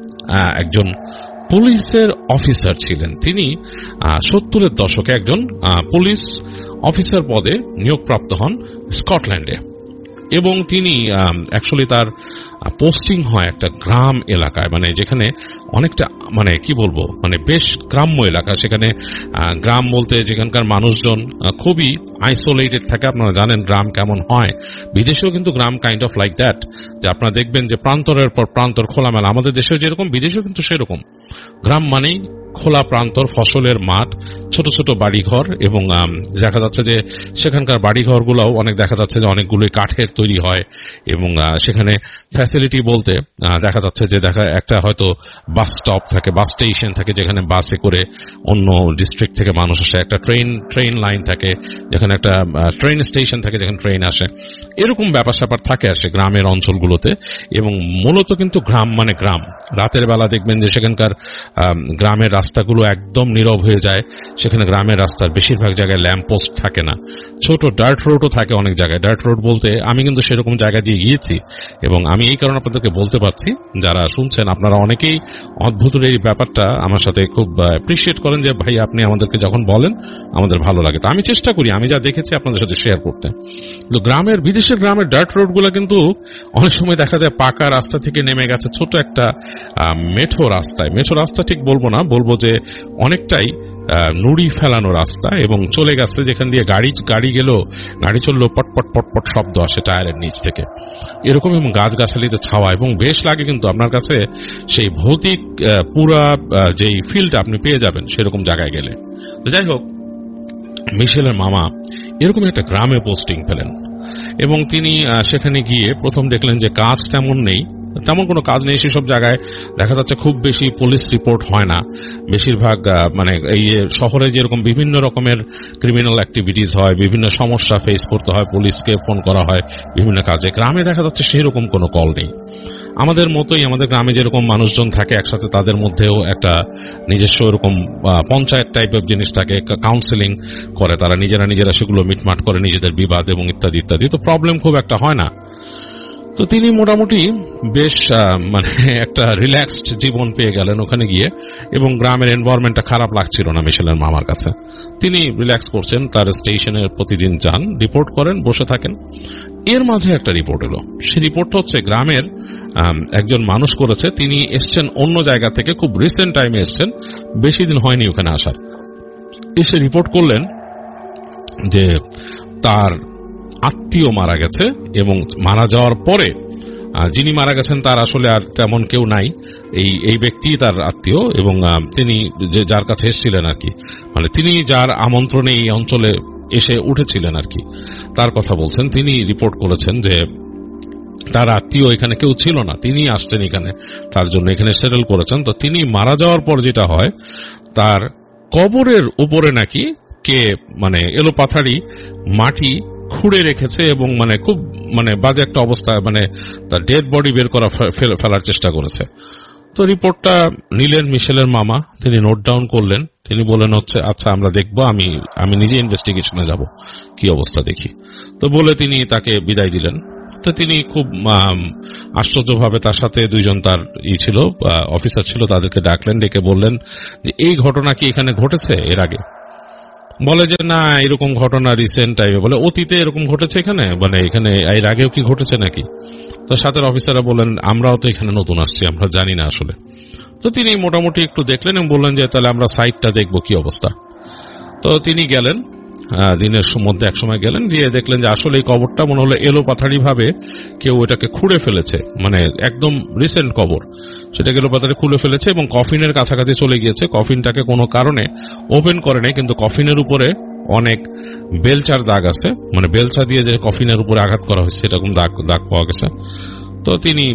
একজন পুলিশের অফিসার ছিলেন। তিনি সত্তরের দশকে একজন পুলিশ অফিসার পদে নিয়োগপ্রাপ্ত হন স্কটল্যান্ডে, এবং তিনি অ্যাকচুয়ালি তার পোস্টিং হয় একটা গ্রাম এলাকায়, মানে যেখানে অনেকটা মানে কি বলবো মানে বেশ গ্রাম্য এলাকা। সেখানে গ্রাম বলতে যেখানকার মানুষজন খুবই আইসোলেটেড থাকে। আপনারা জানেন গ্রাম কেমন হয়, বিদেশেও কিন্তু গ্রাম কাইন্ড অফ লাইক দ্যাট, যে আপনারা দেখবেন যে প্রান্তরের পর প্রান্তর খোলামেলা। আমাদের দেশেও যেরকম, বিদেশেও কিন্তু সেরকম। গ্রাম মানেই খোলা প্রান্তর, ফসলের মাঠ, ছোট ছোট বাড়িঘর, এবং দেখা যাচ্ছে যে সেখানকার বাড়িঘরগুলোও অনেক দেখা যাচ্ছে যে অনেকগুলোই কাঠের তৈরি হয়, এবং সেখানে ফ্যাসিলিটি বলতে দেখা যাচ্ছে যে দেখা একটা হয়তো বাস স্টপ থাকে, বাস স্টেশন থাকে, যেখানে বাসে করে অন্য ডিস্ট্রিক্ট থেকে মানুষ আসে, একটা ট্রেন ট্রেন লাইন থাকে, যেখানে একটা ট্রেন স্টেশন থাকে যেখানে ট্রেন আসে। এরকম ব্যাপার স্যাপার থাকে আসে গ্রামের অঞ্চলগুলোতে, এবং মূলত কিন্তু গ্রাম মানে গ্রাম। রাতের বেলা দেখবেন যে সেখানকার গ্রামের রাস্তাগুলো একদম নীরব হয়ে যায়। সেখানে গ্রামের রাস্তার বেশিরভাগ জায়গায় ল্যাম্প পোস্ট থাকে না, ছোট ডার্ট রোডও থাকে অনেক জায়গায়। ডার্ট রোড বলতে আমি কিন্তু সেরকম জায়গা দিয়ে গিয়েছি, এবং আমি এই কারণে আপনাদেরকে বলতে পারছি, যারা শুনছেন আপনারা অনেকেই অদ্ভুত এই ব্যাপারটা আমার সাথে খুব অ্যাপ্রিসিয়েট করেন, যে ভাই আপনি আমাদেরকে যখন বলেন আমাদের ভালো লাগে। তো আমি চেষ্টা করি আমি যা দেখেছি আপনাদের সাথে শেয়ার করতে। তো গ্রামের, বিদেশের গ্রামের ডার্ট রোডগুলো কিন্তু অনেক সময় দেখা যায় পাকা রাস্তা থেকে নেমে গেছে ছোট একটা মেঠো রাস্তায়। মেঠো রাস্তা ঠিক বলবো না, বলবো যে অনেকটাই নুড়ি ফেলানো রাস্তা, এবং চলে গেছে যেখান দিয়ে গাড়ি গাড়ি গেলেও গাড়ি চললেও পটপট পটপট শব্দ আসে টায়ারের নিচ থেকে, এরকম। এবং গাছগাছালিতে ছাওয়া, এবং বেশ লাগে কিন্তু আপনার কাছে সেই ভৌতিক পুরা যেই ফিলটা আপনি পেয়ে যাবেন সেরকম জায়গায় গেলে। যাই হোক, মিশেলের মামা এরকম একটা গ্রামে পোস্টিং পেলেন, এবং তিনি সেখানে গিয়ে প্রথম দেখলেন যে কাজ তেমন নেই, তেমন কোনো কাজ নেই। সেসব জায়গায় দেখা যাচ্ছে খুব বেশি পুলিশ রিপোর্ট হয় না। বেশিরভাগ মানে এই শহরে যেরকম বিভিন্ন রকমের ক্রিমিনাল অ্যাক্টিভিটিস হয়, বিভিন্ন সমস্যা ফেস করতে হয়, পুলিশকে ফোন করা হয় বিভিন্ন কাজে, গ্রামে দেখা যাচ্ছে সেরকম কোনো কল নেই। আমাদের মতোই আমাদের গ্রামে যেরকম মানুষজন থাকে একসাথে, তাদের মধ্যেও একটা নিজস্ব এরকম পঞ্চায়েত টাইপের জিনিস থাকে, কাউন্সেলিং করে তারা নিজেরা নিজেরা, সেগুলো মিটমাট করে নিজেদের বিবাদ এবং ইত্যাদি ইত্যাদি। তো প্রবলেম খুব একটা হয় না। তো তিনি মোটামুটি বেশ মানে একটা রিল্যাক্সড জীবন পেয়ে গেলেন ওখানে গিয়ে, এবং গ্রামের এনভায়রনমেন্টটা খারাপ লাগছিল না মিশেলের মামার কাছে। তিনি রিল্যাক্স করছেন, তার স্টেশনে প্রতিদিন যান, রিপোর্ট করেন, বসে থাকেন। এর মাঝে একটা রিপোর্ট এলো। সেই রিপোর্টটা হচ্ছে গ্রামের একজন মানুষ করেছে। তিনি এসছেন অন্য জায়গা থেকে, খুব রিসেন্ট টাইমে এসছেন, বেশি দিন হয়নি ওখানে আসার। এসে রিপোর্ট করলেন যে তার আত্মীয় মারা গেছে, এবং মারা যাওয়ার পরে যিনি মারা গেছেন তার আসলে আর তেমন কেউ নাই, এই এই ব্যক্তি তার আত্মীয়, এবং তিনি যার কাছে এসেছিলেন আর কি, মানে তিনি যার আমন্ত্রণে এই অঞ্চলে এসে উঠেছিলেন আর কি, তার কথা বলছেন। তিনি রিপোর্ট করেছেন যে তার আত্মীয় এখানে কেউ ছিল না, তিনি আসছেন এখানে, তার জন্য এখানে সেটেল করেছেন। তো তিনি মারা যাওয়ার পর যেটা হয়, তার কবরের উপরে নাকি কে মানে এলোপাথারি মাটি খুঁড়ে রেখেছে, এবং মানে খুব মানে বাজে একটা অবস্থা, মানে তার ডেড বডি বের করা ফেলার চেষ্টা করেছে। তো রিপোর্টটা নিলেন মিশেলের মামা, তিনি নোট ডাউন করলেন। তিনি বলেন হচ্ছে আচ্ছা আমরা দেখবো, আমি আমি নিজে ইনভেস্টিগেশনে যাব, কি অবস্থা দেখি। তো বলে তিনি তাকে বিদায় দিলেন। তো তিনি খুব আশ্চর্যভাবে তার সাথে দুইজন তার ই ছিল অফিসার ছিল, তাদেরকে ডাকলেন, ডেকে বললেন যে এই ঘটনা কি এখানে ঘটেছে এর আগে? বলে যে না, এরকম ঘটনা রিসেন্ট টাইমে, বলে অতীতে এরকম ঘটেছে এখানে, মানে এখানে এর আগেও কি ঘটেছে নাকি? তো সাথে অফিসাররা বলেন আমরাও তো এখানে নতুন আসছি, আমরা জানি না আসলে। তো তিনি মোটামুটি একটু দেখলেন এবং বললেন যে তাহলে আমরা সাইটটা দেখবো কি অবস্থা। তো তিনি গেলেন, দিনের মধ্যে এক সময় গেলেন, গিয়ে দেখলেন যে আসলে এই কবরটা মনে হলো এলো পাথারি ভাবে কেউ এটাকে খুঁড়ে ফেলেছে, মানে একদম রিসেন্ট কবর, সেটাকে এলো পাথারি খুলে ফেলেছে এবং কফিনের কাছাকাছি চলে গিয়েছে। কফিনটাকে কোনো কারণে ওপেন করে নাই, কিন্তু কফিনের উপরে অনেক বেলচার দাগ আছে, মানে বেলচা দিয়ে যে কফিনের উপরে আঘাত করা হয়েছে সেরকম দাগ দাগ পাওয়া গেছে। তো তিনি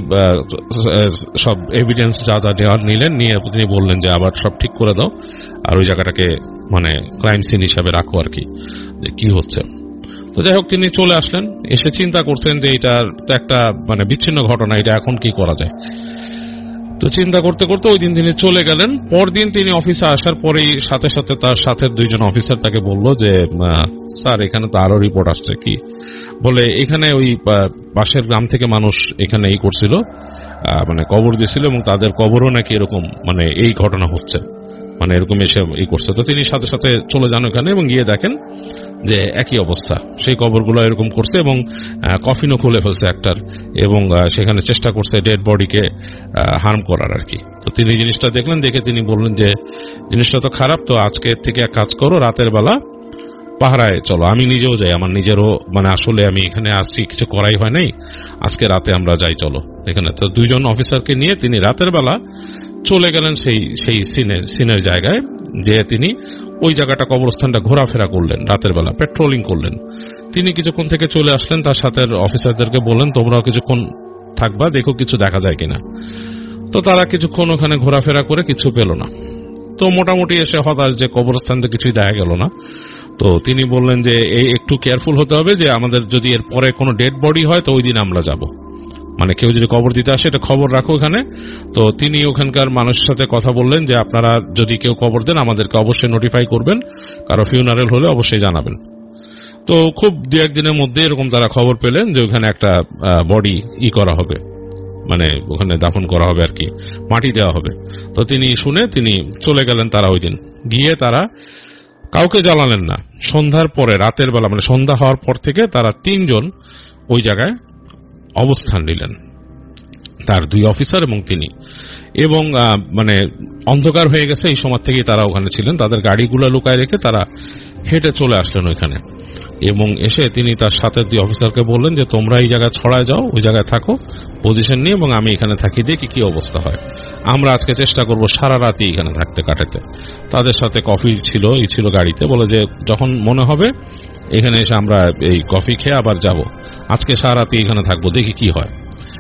সব এভিডেন্স যা যা নেওয়ার নিলেন, নিয়ে তিনি বললেন যে আবার সব ঠিক করে দাও, আর ওই জায়গাটাকে মানে ক্রাইম সিন হিসাবে রাখো আর কি, যে কি হচ্ছে। তো যাই হোক, তিনি চলে আসলেন, এসে চিন্তা করছেন যে এটা তো একটা মানে বিচ্ছিন্ন ঘটনা, এটা এখন কি করা যায়। তো চিন্তা করতে করতে ওই দিন তিনি চলে গেলেন। পরদিন তিনি অফিসে আসার পরেই সাথে সাথে তার সাথে দুইজন অফিসার তাকে বলল যে স্যার এখানে তো আরো রিপোর্ট আসছে। কি বলে, এখানে ওই পাশের গ্রাম থেকে মানুষ এখানে এই করছিল, মানে কবর দিয়েছিল, এবং তাদের কবরও নাকি এরকম মানে এই ঘটনা হচ্ছে, মানে এরকম এসে এই করছে। তো তিনি সাথে সাথে চলে যান ওখানে এবং গিয়ে দেখেন যে একই অবস্থা, সেই কবরগুলো এরকম করছে এবং কফিনও খুলে ফেলছে একটার, এবং সেখানে চেষ্টা করছে ডেড বডিকে হার্ম করার আর কি। তো তিনি জিনিসটা দেখলেন, দেখে তিনি বললেন যে জিনিসটা তো খারাপ, তো আজকে থেকে এক কাজ করো, রাতের বেলা পাহারায় চলো, আমি নিজেও যাই, আমার নিজেরও মানে আসলে আমি এখানে আসছি, কিছু করাই হয় নাই, আজকে রাতে আমরা যাই চলো এখানে। তো দুইজন অফিসারকে নিয়ে তিনি রাতের বেলা চলে গেলেন সেই সেই সিনের সিনের জায়গায়, যে তিনি ওই জায়গাটা কবরস্থানটা ঘোরাফেরা করলেন, রাতের বেলা পেট্রোলিং করলেন। তিনি কিছুক্ষণ থেকে চলে আসলেন, তার সাথে অফিসারদেরকে বললেন তোমরাও কিছুক্ষণ থাকবা, দেখো কিছু দেখা যায় কিনা। তো তারা কিছুক্ষণ ওখানে ঘোরাফেরা করে কিছু পেল না। তো মোটামুটি এসে হতাশ যে কবরস্থানটা কিছুই দেখা গেল না। তো তিনি বললেন যে এই একটু কেয়ারফুল হতে হবে, যে আমাদের যদি এর পরে কোনো ডেড বডি হয় তো ওই দিন আমরা যাব, মানে কেউ যদি কবর দিতে আসে এটা খবর রাখো ওখানে। তো তিনি ওখানকার মানুষের সাথে কথা বললেন যে আপনারা যদি কেউ কবর দেন আমাদেরকে অবশ্যই নোটিফাই করবেন, কারো ফিউনারেল হলে অবশ্যই জানাবেন। তো খুব দু একদিনের মধ্যে এরকম তারা খবর পেলেন যে ওখানে একটা বডি ই করা হবে, মানে ওখানে দাফন করা হবে আর কি, মাটি দেওয়া হবে। তো তিনি শুনে তিনি চলে গেলেন। তারা ওই দিন গিয়ে তারা কাউকে জ্বালালেন না। সন্ধ্যার পরে রাতের বেলা মানে সন্ধ্যা হওয়ার পর থেকে তারা তিনজন ওই জায়গায় অবস্থান নিলেন, তার দুই অফিসার এবং তিনি, এবং মানে অন্ধকার হয়ে গেছে এই সময় থেকেই তারা ওখানে ছিলেন। তাদের গাড়িগুলো লুকায় রেখে তারা হেঁটে চলে আসলেন ওইখানে, এবং এসে তিনি তার সাথে দুই অফিসারকে বললেন যে তোমরা এই জায়গায় ছড়ায় যাও, ওই জায়গায় থাকো পজিশন নিয়ে, এবং আমি এখানে থাকি, দেখি কি অবস্থা হয়। আমরা আজকে চেষ্টা করব সারা রাতই এখানে থাকতে কাটাতে। তাদের সাথে কফি ছিল, এই ছিল গাড়িতে, বলে যে যখন মনে হবে এখানে এসে আমরা এই কফি খেয়ে আবার যাব, আজকে সারা রাতি এখানে থাকবো, দেখি কি হয়।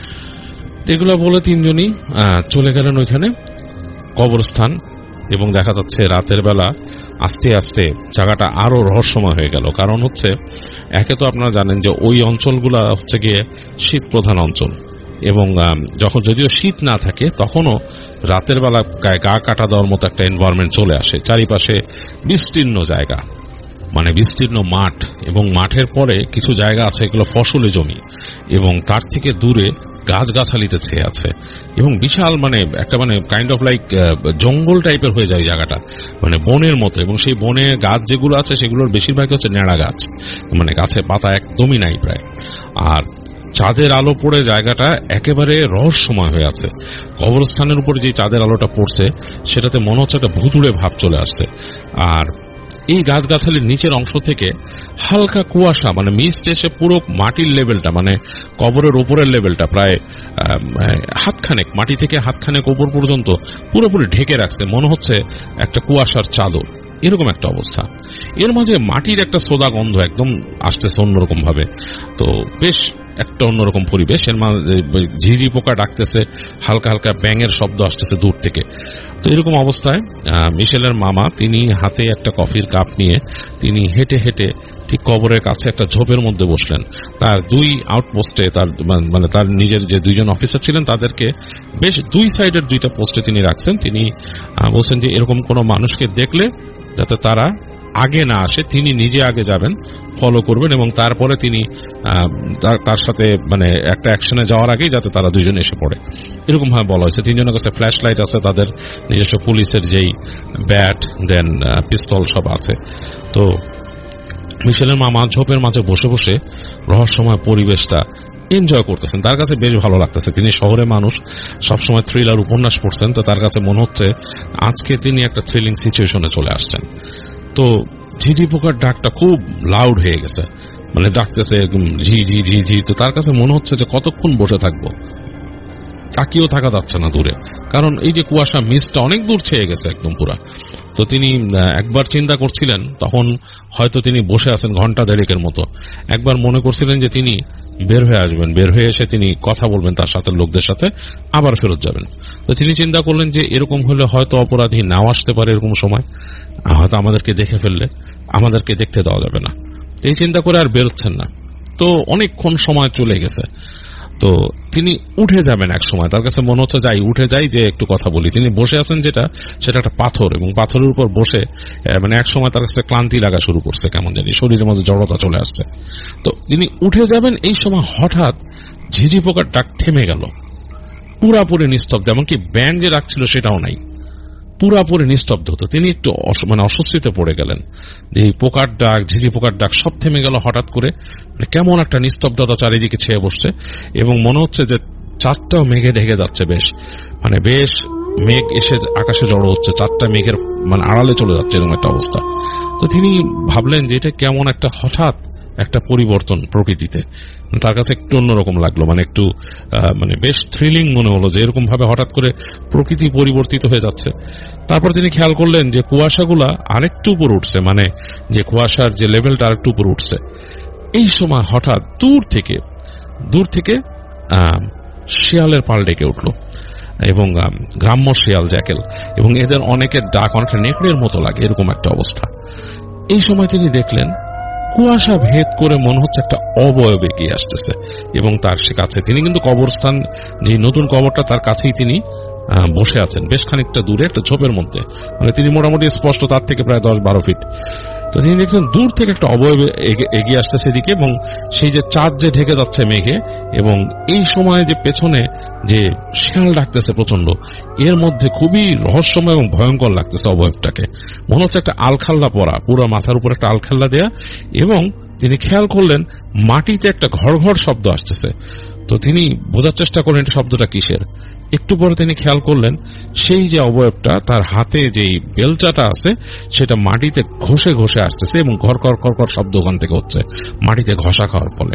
এগুলো বলে তিনজনই চলে গেলেন ওইখানে কবরস্থান, এবং দেখা যাচ্ছে রাতের বেলা আস্তে আস্তে জায়গাটা আরো রহস্যময় হয়ে গেল। কারণ হচ্ছে একে তো আপনারা জানেন যে ওই অঞ্চলগুলা হচ্ছে গিয়ে শীত প্রধান অঞ্চল, এবং যখন যদিও শীত না থাকে তখনও রাতের বেলা গায়ে গা কাটা দেওয়ার মতো একটা এনভায়রনমেন্ট চলে আসে। চারিপাশে বিস্তীর্ণ জায়গা, মানে বিস্তীর্ণ মাঠ, এবং মাঠের পরে কিছু জায়গা আছে এগুলো ফসলি জমি, এবং তার থেকে দূরে গাছগাছালিতে ছেয়ে আছে, এবং বিশাল মানে একটা মানে কাইন্ড অফ লাইক জঙ্গল টাইপের হয়ে যায় জায়গাটা, মানে বনের মতো। এবং সেই বনে গাছ যেগুলো আছে সেগুলোর বেশিরভাগই হচ্ছে নেড়া গাছ, মানে গাছে পাতা একদমই নাই প্রায়। আর চাঁদের আলো পড়ে জায়গাটা একেবারে রহস্যময় হয়ে আছে। কবরস্থানের উপরে যে চাঁদের আলোটা পড়ছে সেটাতে মনে হচ্ছে একটা ভুতুড়ে ভাব চলে আসছে। আর এই গাছগাছালির নিচের অংশ থেকে হালকা কুয়াশা, মানে মিস্ট এসে পুরো মাটির লেভেলটা, মানে কবরের ওপরের লেভেলটা প্রায় হাতখানেক, মাটি থেকে হাতখানেক ওপর পর্যন্ত পুরোপুরি ঢেকে রাখছে, মনে হচ্ছে একটা কুয়াশার চাদর, এরকম একটা অবস্থা। এর মাঝে মাটির একটা সোদা গন্ধ একদম আসতেছে অন্যরকম ভাবে। তো বেশ একটা অন্যরকম পরিবেশ। এর মাঝে ঝিঝি পোকা ডাকতেছে, হালকা হালকা ব্যাঙের শব্দ আসতেছে দূর থেকে। তো এরকম অবস্থায় মিশেলের মামা তিনি হাতে একটা কফির কাপ নিয়ে তিনি হেঁটে হেঁটে ঠিক কবরের কাছে একটা ঝোপের মধ্যে বসলেন। তার দুই আউটপোস্টে, তার মানে তার নিজের যে দুইজন অফিসার ছিলেন তাদেরকে বেশ দুই সাইডের দুইটা পোস্টে তিনি রাখছেন। তিনি বলছেন যে এরকম কোন মানুষকে দেখলে যাতে তারা আগে না আসে, তিনি নিজে আগে যাবেন, ফলো করবেন, এবং তারপরে তিনি তার সাথে মানে একটা অ্যাকশনে যাওয়ার আগেই যাতে তারা দুইজন এসে পড়ে, এরকম ভাবে বলা হয়েছে। তিনজনের কাছে ফ্ল্যাশ লাইট আছে, তাদের নিজস্ব পুলিশের যেই ব্যাট দেন পিস্তল সব আছে। তো মিশেলের মামা ঝোপের মাঝে বসে বসে রহস্যময় পরিবেশটা এনজয় করতেছেন, তার কাছে বেশ ভালো লাগতেছে। তিনি শহরে মানুষ, সবসময় থ্রিলার উপন্যাস পড়ছেন, তো তার কাছে মনে হচ্ছে আজকে তিনি একটা থ্রিলিং সিচুয়েশনে চলে আসছেন। তো ঝিঝি পোকার ডাকটা খুব লাউড হয়ে গেছে, মানে ডাকতেছে ঝি ঝি ঝি ঝি। তো তার কাছে মনে হচ্ছে যে কতক্ষণ বসে থাকবো, তাকিয়েও থাকা যাচ্ছে না দূরে, কারণ এই যে কুয়াশা মিস্টটা অনেক দূর ছেয়ে গেছে একদম পুরা। তো তিনি একবার চিন্তা করছিলেন, তখন হয়তো তিনি বসে আছেন ঘন্টা দেড়েকের মতো, একবার মনে করছিলেন যে তিনি বের হয়ে আসবেন, বের হয়ে এসে তিনি কথা বলবেন তার সাথে লোকদের সাথে, আবার ফেরত যাবেন। তো তিনি চিন্তা করলেন যে এরকম হলে হয়তো অপরাধী নাও আসতে পারে, এরকম সময় হয়তো আমাদেরকে দেখে ফেললে আমাদেরকে দেখতে দেওয়া যাবে না। এই চিন্তা করে আর বেরোচ্ছেন না। তো অনেকক্ষণ সময় চলে গেছে। তো তিনি উঠে যাবেন এক সময়, তার কাছে মনে হচ্ছে যাই উঠে যাই, যে একটু কথা বলি। তিনি বসে আছেন যেটা সেটা একটা পাথর, এবং পাথরের উপর বসে মানে এক সময় তার কাছে ক্লান্তি লাগা শুরু করছে, কেমন জানি শরীরের মধ্যে জড়তা চলে আসছে। তো তিনি উঠে যাবেন, এই সময় হঠাৎ ঝিঝি পোকার ডাক থেমে গেল, পুরাপুরি নিস্তব্ধ, এমনকি ব্যাঙ যে ডাকছিল সেটাও নাই, পুরাপুরি নিস্তব্ধ। হতো তিনি একটু মানে অস্বস্তিতে পড়ে গেলেন যে এই পোকার ডাক, ঝিঝি পোকার ডাক সব থেমে গেল হঠাৎ করে, মানে কেমন একটা নিস্তব্ধতা চারিদিকে ছেয়ে বসছে, এবং মনে হচ্ছে যে চাঁদটাও মেঘে ঢেকে যাচ্ছে, বেশ মানে বেশ মেঘ এসে আকাশে জড়ো হচ্ছে, চাঁদটা মেঘের মানে আড়ালে চলে যাচ্ছে, এরকম একটা অবস্থা। তো তিনি ভাবলেন যে এটা কেমন একটা হঠাৎ একটা পরিবর্তন প্রকৃতিতে, তার কাছে একটু অন্যরকম লাগলো, মানে একটু মানে বেশ থ্রিলিং মনে হলো যে এরকম ভাবে হঠাৎ করে প্রকৃতি পরিবর্তিত হয়ে যাচ্ছে। তারপর তিনি খেয়াল করলেন যে কুয়াশাগুলা আরেকটু উপর উঠছে, মানে যে কুয়াশার যে লেভেলটা আরেকটু উপর উঠছে। এই সময় হঠাৎ দূর থেকে দূর থেকে আহ শিয়ালের পাল ডেকে উঠলো, এবং গ্রাম্য শিয়াল, জ্যাকেল, এবং এদের অনেকের ডাক অনেকটা নেকড়ের মতো লাগে, এরকম একটা অবস্থা। এই সময় তিনি দেখলেন কুয়াশা ভেদ করে মনে হচ্ছে একটা অবয়ব এগিয়ে আসতেছে, এবং তার কাছে তিনি কিন্তু কবরস্থান, যে নতুন কবরটা তার কাছেই তিনি বসে আছেন, বেশ খানিকটা দূরে একটা ঝোপের মধ্যে, মানে তিনি মোটামুটি স্পষ্ট তার থেকে প্রায় দশ বারো ফিট। তো তিনি দেখছেন দূর থেকে একটা অবয়ব এগিয়ে আসতেছে এদিকে, এবং সেই যে চাঁদ যে ঢেকে যাচ্ছে মেঘে, এবং এই সময় যে পেছনে যে শিয়াল ডাকতেছে প্রচন্ড, এর মধ্যে খুবই রহস্যময় এবং ভয়ঙ্কর লাগতেছে অবয়বটাকে। মনে হচ্ছে একটা আলখাল্লা পরা, পুরো মাথার উপর একটা আলখাল্লা দেয়া, এবং তিনি খেয়াল করলেন মাটিতে একটা ঘর ঘর শব্দ আসতেছে। তো তিনি বোঝার চেষ্টা করলেন এটা শব্দটা কিসের। একটু পরে তিনি খেয়াল করলেন সেই যে অবয়বটা, তার হাতে যেই বেলচাটা আছে সেটা মাটিতে ঘষে ঘষে আসতেছে, এবং ঘর ঘর ঘর ঘর শব্দ ওখান থেকে হচ্ছে মাটিতে ঘষা খাওয়ার ফলে।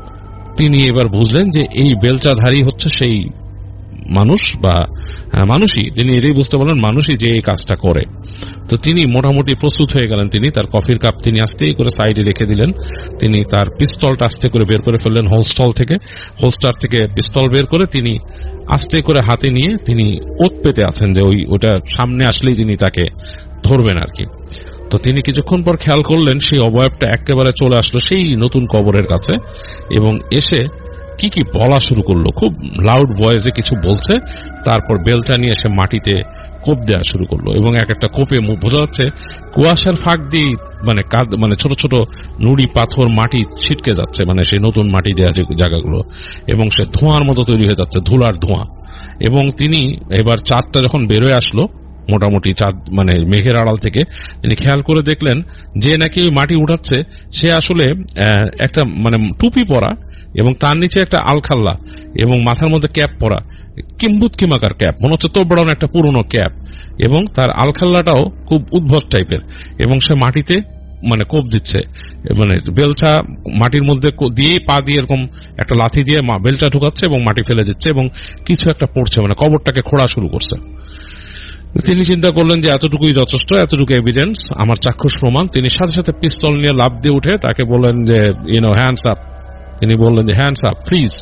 তিনি এবার বুঝলেন যে এই বেলচাধারী হচ্ছে সেই মানুষ, বা মানুষই, তিনি এটাই বুঝতে পারলেন মানুষই যে এই কাজটা করে। তো তিনি মোটামুটি প্রস্তুত হয়ে গেলেন। তিনি তার কফির কাপ তিনি আস্তে করে সাইডে রেখে দিলেন, তিনি তার পিস্তলটা আস্তে করে বের করে ফেললেন হোলস্টল থেকে, হোলস্টার থেকে পিস্তল বের করে তিনি আস্তে করে হাতে নিয়ে তিনি ওত পেতে আছেন যে ওই ওটা সামনে আসলেই তিনি তাকে ধরবেন আর কি। তো তিনি কিছুক্ষণ পর খেয়াল করলেন সেই অবয়বটা একেবারে চলে আসলো সেই নতুন কবরের কাছে, এবং এসে কি কি বলা শুরু করলো, খুব লাউড ভয়েসে কিছু বলছে, তারপর বেলটা নিয়ে এসে মাটিতে কোপ দেওয়া শুরু করলো এবং এক একটা কোপে বোঝা যাচ্ছে কুয়াশার ফাঁক দিয়ে মানে কাদ মানে ছোট ছোট নুড়ি পাথর মাটি ছিটকে যাচ্ছে, মানে সেই নতুন মাটি দেওয়া জায়গাগুলো, এবং সে ধোঁয়ার মতো তৈরি হয়ে যাচ্ছে, ধুলার ধোঁয়া। এবং তিনি এবার চাঁদটা যখন বেরোয় আসলো মোটামুটি চাঁদ মানে মেঘের আড়াল থেকে, তিনি খেয়াল করে দেখলেন যে নাকি মাটি উঠাচ্ছে সে আসলে একটা মানে টুপি পরা এবং তার নিচে একটা আলখাল্লা এবং মাথার মধ্যে ক্যাপ পরা, কিম্বুত কিমাকার ক্যাপ, মনে হচ্ছে তোবড়ানো একটা পুরনো ক্যাপ, এবং তার আলখাল্লাটাও খুব উদ্ভট টাইপের, এবং সে মাটিতে মানে কোপ দিচ্ছে, মানে বেলচা মাটির মধ্যে দিয়ে পা দিয়ে এরকম একটা লাথি দিয়ে বেলচা ঢুকাচ্ছে এবং মাটি ফেলে দিচ্ছে এবং কিছু একটা পড়ছে, মানে কবরটাকে খোঁড়া শুরু করছে। তিনি চিন্তা করলেন যে এতটুকুই যথেষ্ট, এতটুকু এভিডেন্স, আমার চাক্ষুষ প্রমাণ। তিনি সাথে সাথে পিস্তল নিয়ে লাফ দিয়ে উঠে তাকে বললেন যে ইউ নো হ্যান্ডস আপ। তিনি বললেন যে hands up, freeze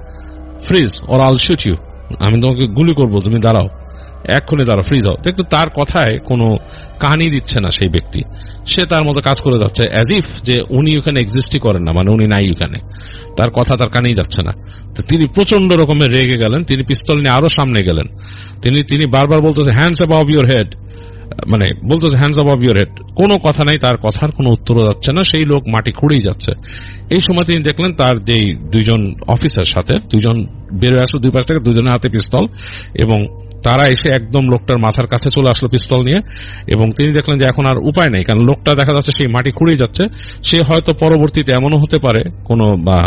freeze or I'll shoot you, আমি তোমাকে গুলি করবো, তুমি দাঁড়াও, এক্ষুনি দাঁড়াও, ফ্রিজ হও। দেখতে তার কথায় কোনো কানি দিচ্ছে না সেই ব্যক্তি, সে তার মতো কাজ করে যাচ্ছে অ্যাজ ইফ যে উনি ওখানে এক্সিস্টই করেন না, মানে উনি নাই ওখানে, তার কথা তার কানেই যাচ্ছে না। তো তিনি প্রচন্ড রকমের রেগে গেলেন, তিনি পিস্তল নিয়ে আরো সামনে গেলেন, তিনি তিনি বারবার বলতেছে হ্যান্ডস অ্যাবভ ইউর হেড, মানে বলতেছে হ্যান্ডস অ্যাবভ ইউর হেড, কোনো কথা নাই, তার কথার কোনো উত্তরও যাচ্ছে না, সেই লোক মাটি খুঁড়েই যাচ্ছে। এই সময় তিনি দেখলেন তার যে দুইজন অফিসার সাথে দুইজন বেরোয় আসলো দুই পাশ থেকে, দুজনের হাতে পিস্তল, এবং তারা এসে একদম লোকটার মাথার কাছে চলে আসলো পিস্তল নিয়ে, এবং তিনি দেখলেন যে এখন আর উপায় নেই, কারণ লোকটা দেখা যাচ্ছে সেই মাটি খুঁড়েই যাচ্ছে, সে হয়তো পরবর্তীতে এমনও হতে পারে কোনো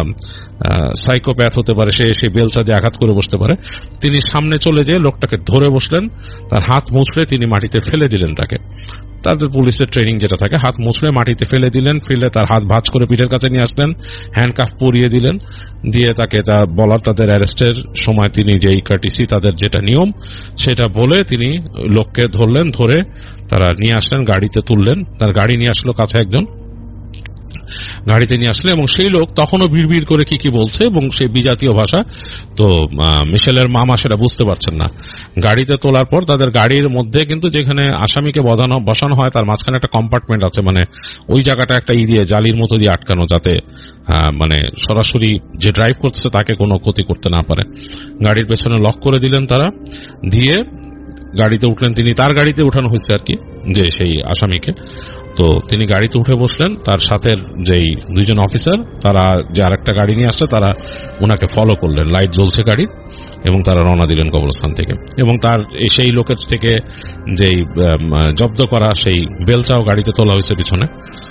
সাইকোপ্যাথ হতে পারে, সে সেই বেলচা দিয়ে আঘাত করে বসতে পারে। তিনি সামনে চলে যেয়ে লোকটাকে ধরে বসলেন, তার হাত মুছড়ে তিনি মাটিতে ফেলে দিলেন তাকে, তাদের পুলিশের ট্রেনিং যেটা থাকে, হাত মুছড়ে মাটিতে ফেলে দিলেন, ফেলে তার হাত ভাঁজ করে পিঠের কাছে নিয়ে আসলেন, হ্যান্ডকাফ পরিয়ে দিলেন, দিয়ে তাকে তা বলার তাদের অ্যারেস্টের সময় তিনি যে কার্টিসি তাদের যেটা নিয়ম সেটা বলে তিনি লোককে ধরলেন, ধরে তারা নিয়ে আসলেন, গাড়িতে তুললেন, তার গাড়ি নিয়ে আসলো কাছে একজন, গাড়িতে নিয়ে আসলে, এবং সেই লোক তখনও বিড়বিড় করে কি কি বলছে এবং সেই বিজাতীয় ভাষা, তো মিশেলের মামা সেটা বুঝতে পারছেন না। গাড়িতে তোলার পর তাদের গাড়ির মধ্যে কিন্তু যেখানে আসামিকে বসানো বসানো হয় তার মাঝখানে একটা কম্পার্টমেন্ট আছে, মানে ওই জায়গাটা একটা ই দিয়ে জালির মতো দিয়ে আটকানো, যাতে মানে সরাসরি যে ড্রাইভ করতেছে তাকে কোনো ক্ষতি করতে না পারে। গাড়ির পেছনে লক করে দিলেন তারা, দিয়ে গাড়িতে উঠলেন তিনি, তার গাড়িতে উঠানো হয়েছে আর কি যে সেই আসামিকে, তো তিনি গাড়িতে উঠে বসলেন, তার সাথে যেই দুইজন অফিসার তারা যে আরেকটা গাড়ি নিয়ে আসছে তারা ওনাকে ফলো করলেন, লাইট জ্বলছে গাড়ি, এবং তারা রওনা দিলেন কবরস্থান থেকে, এবং তার সেই লোকের থেকে যেই জব্দ করা সেই বেলচাও গাড়িতে তোলা হয়েছে পিছনে।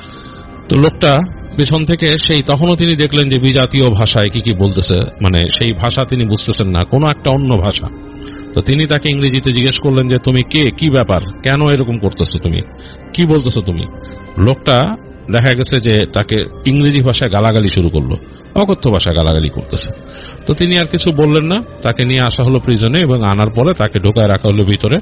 তো লোকটা পেছন থেকে সেই তখনও তিনি দেখলেন যে বিজাতীয় ভাষায় কি কি বলতেছে, মানে সেই ভাষা তিনি বুঝতেছেন না, কোনো একটা অন্য ভাষা। তো তিনি তাকে ইংরেজিতে জিজ্ঞেস করলেন যে তুমি কে, কি ব্যাপার, কেন এরকম করতেছো, তুমি কি বলতেছো তুমি? লোকটা দেখা গেছে যে তাকে ইংরেজি ভাষায় গালাগালি শুরু করলো, অকথ্য ভাষায় গালাগালি করতেছে। তো তিনি আর কিছু বললেন না, তাকে নিয়ে আসা হলো প্রিজনে, এবং আনার পরে তাকে ঢোকায় রাখা হলো ভিতরে।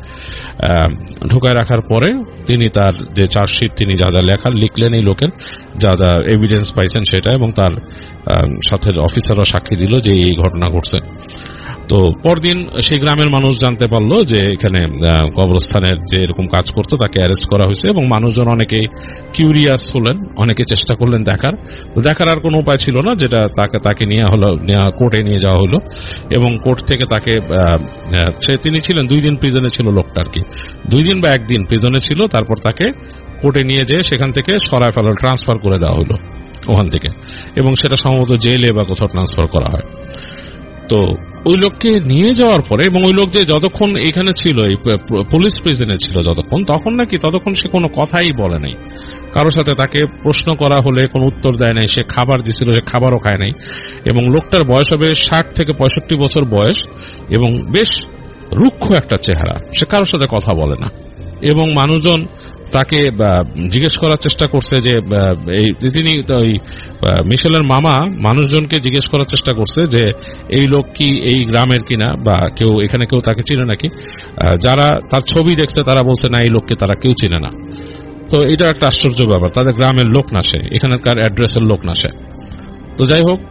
ঢোকায় রাখার পরে তিনি তার যে চার্জশিট তিনি যা যা লেখা লিখলেন, এই লোকের যা যা এভিডেন্স পাইছেন সেটা, এবং তার সাথে অফিসাররা সাক্ষী দিল যে এই ঘটনা ঘটছে। তো পরদিন সেই গ্রামের মানুষ জানতে পারলো যে এখানে কবরস্থানের যে এরকম কাজ করতো তাকে অ্যারেস্ট করা হয়েছে, এবং মানুষজন অনেকে কিউরিয়াস হলেন, অনেকে চেষ্টা করলেন দেখার। তো দেখার আর কোনো উপায় ছিল না, যেটা তাকে তাকে নিয়ে হলো কোর্টে নিয়ে যাওয়া হলো, এবং কোর্ট থেকে তাকে সে তিনি ছিলেন দুই দিন প্রিজনে ছিল লোকটা আর কি, দুই দিন বা একদিন প্রিজনে ছিল, তারপর তাকে কোর্টে নিয়ে যেয়ে সেখান থেকে সরায় ফেলা, ট্রান্সফার করে দেওয়া হলো ওখান থেকে, এবং সেটা সম্ভবত জেলে বা কোথাও ট্রান্সফার করা হয়। তো ওই লোককে নিয়ে যাওয়ার পরে, এবং ওই লোক যে যতক্ষণ এখানে ছিল এই পুলিশ প্রিজনে ছিল যতক্ষণ, তখন নাকি ততক্ষণ সে কোনো কথাই বলে নাই কারোর সাথে, তাকে প্রশ্ন করা হলে কোনো উত্তর দেয় নাই, সে খাবার দিছিল, সে খাবারও খায় নাই, এবং লোকটার বয়স হবে ষাট থেকে পঁয়ষট্টি বছর বয়স, এবং বেশ রুক্ষ একটা চেহারা, সে কারোর সাথে কথা বলে না। এবং মানুষজন তাকে জিজ্ঞেস করার চেষ্টা করছে যে তিনি ওই মিশেলের মামা মানুষজনকে জিজ্ঞেস করার চেষ্টা করছে যে এই লোক কি এই গ্রামের কিনা, বা কেউ এখানে কেউ তাকে চিনে নাকি। যারা তার ছবি দেখছে তারা বলছে না, এই লোককে তারা কেউ চিনে না। তো এটা একটা আশ্চর্য ব্যাপার, তাদের গ্রামের লোক না সে, এখানকার অ্যাড্রেসের লোক না সে। তো যাই হোক,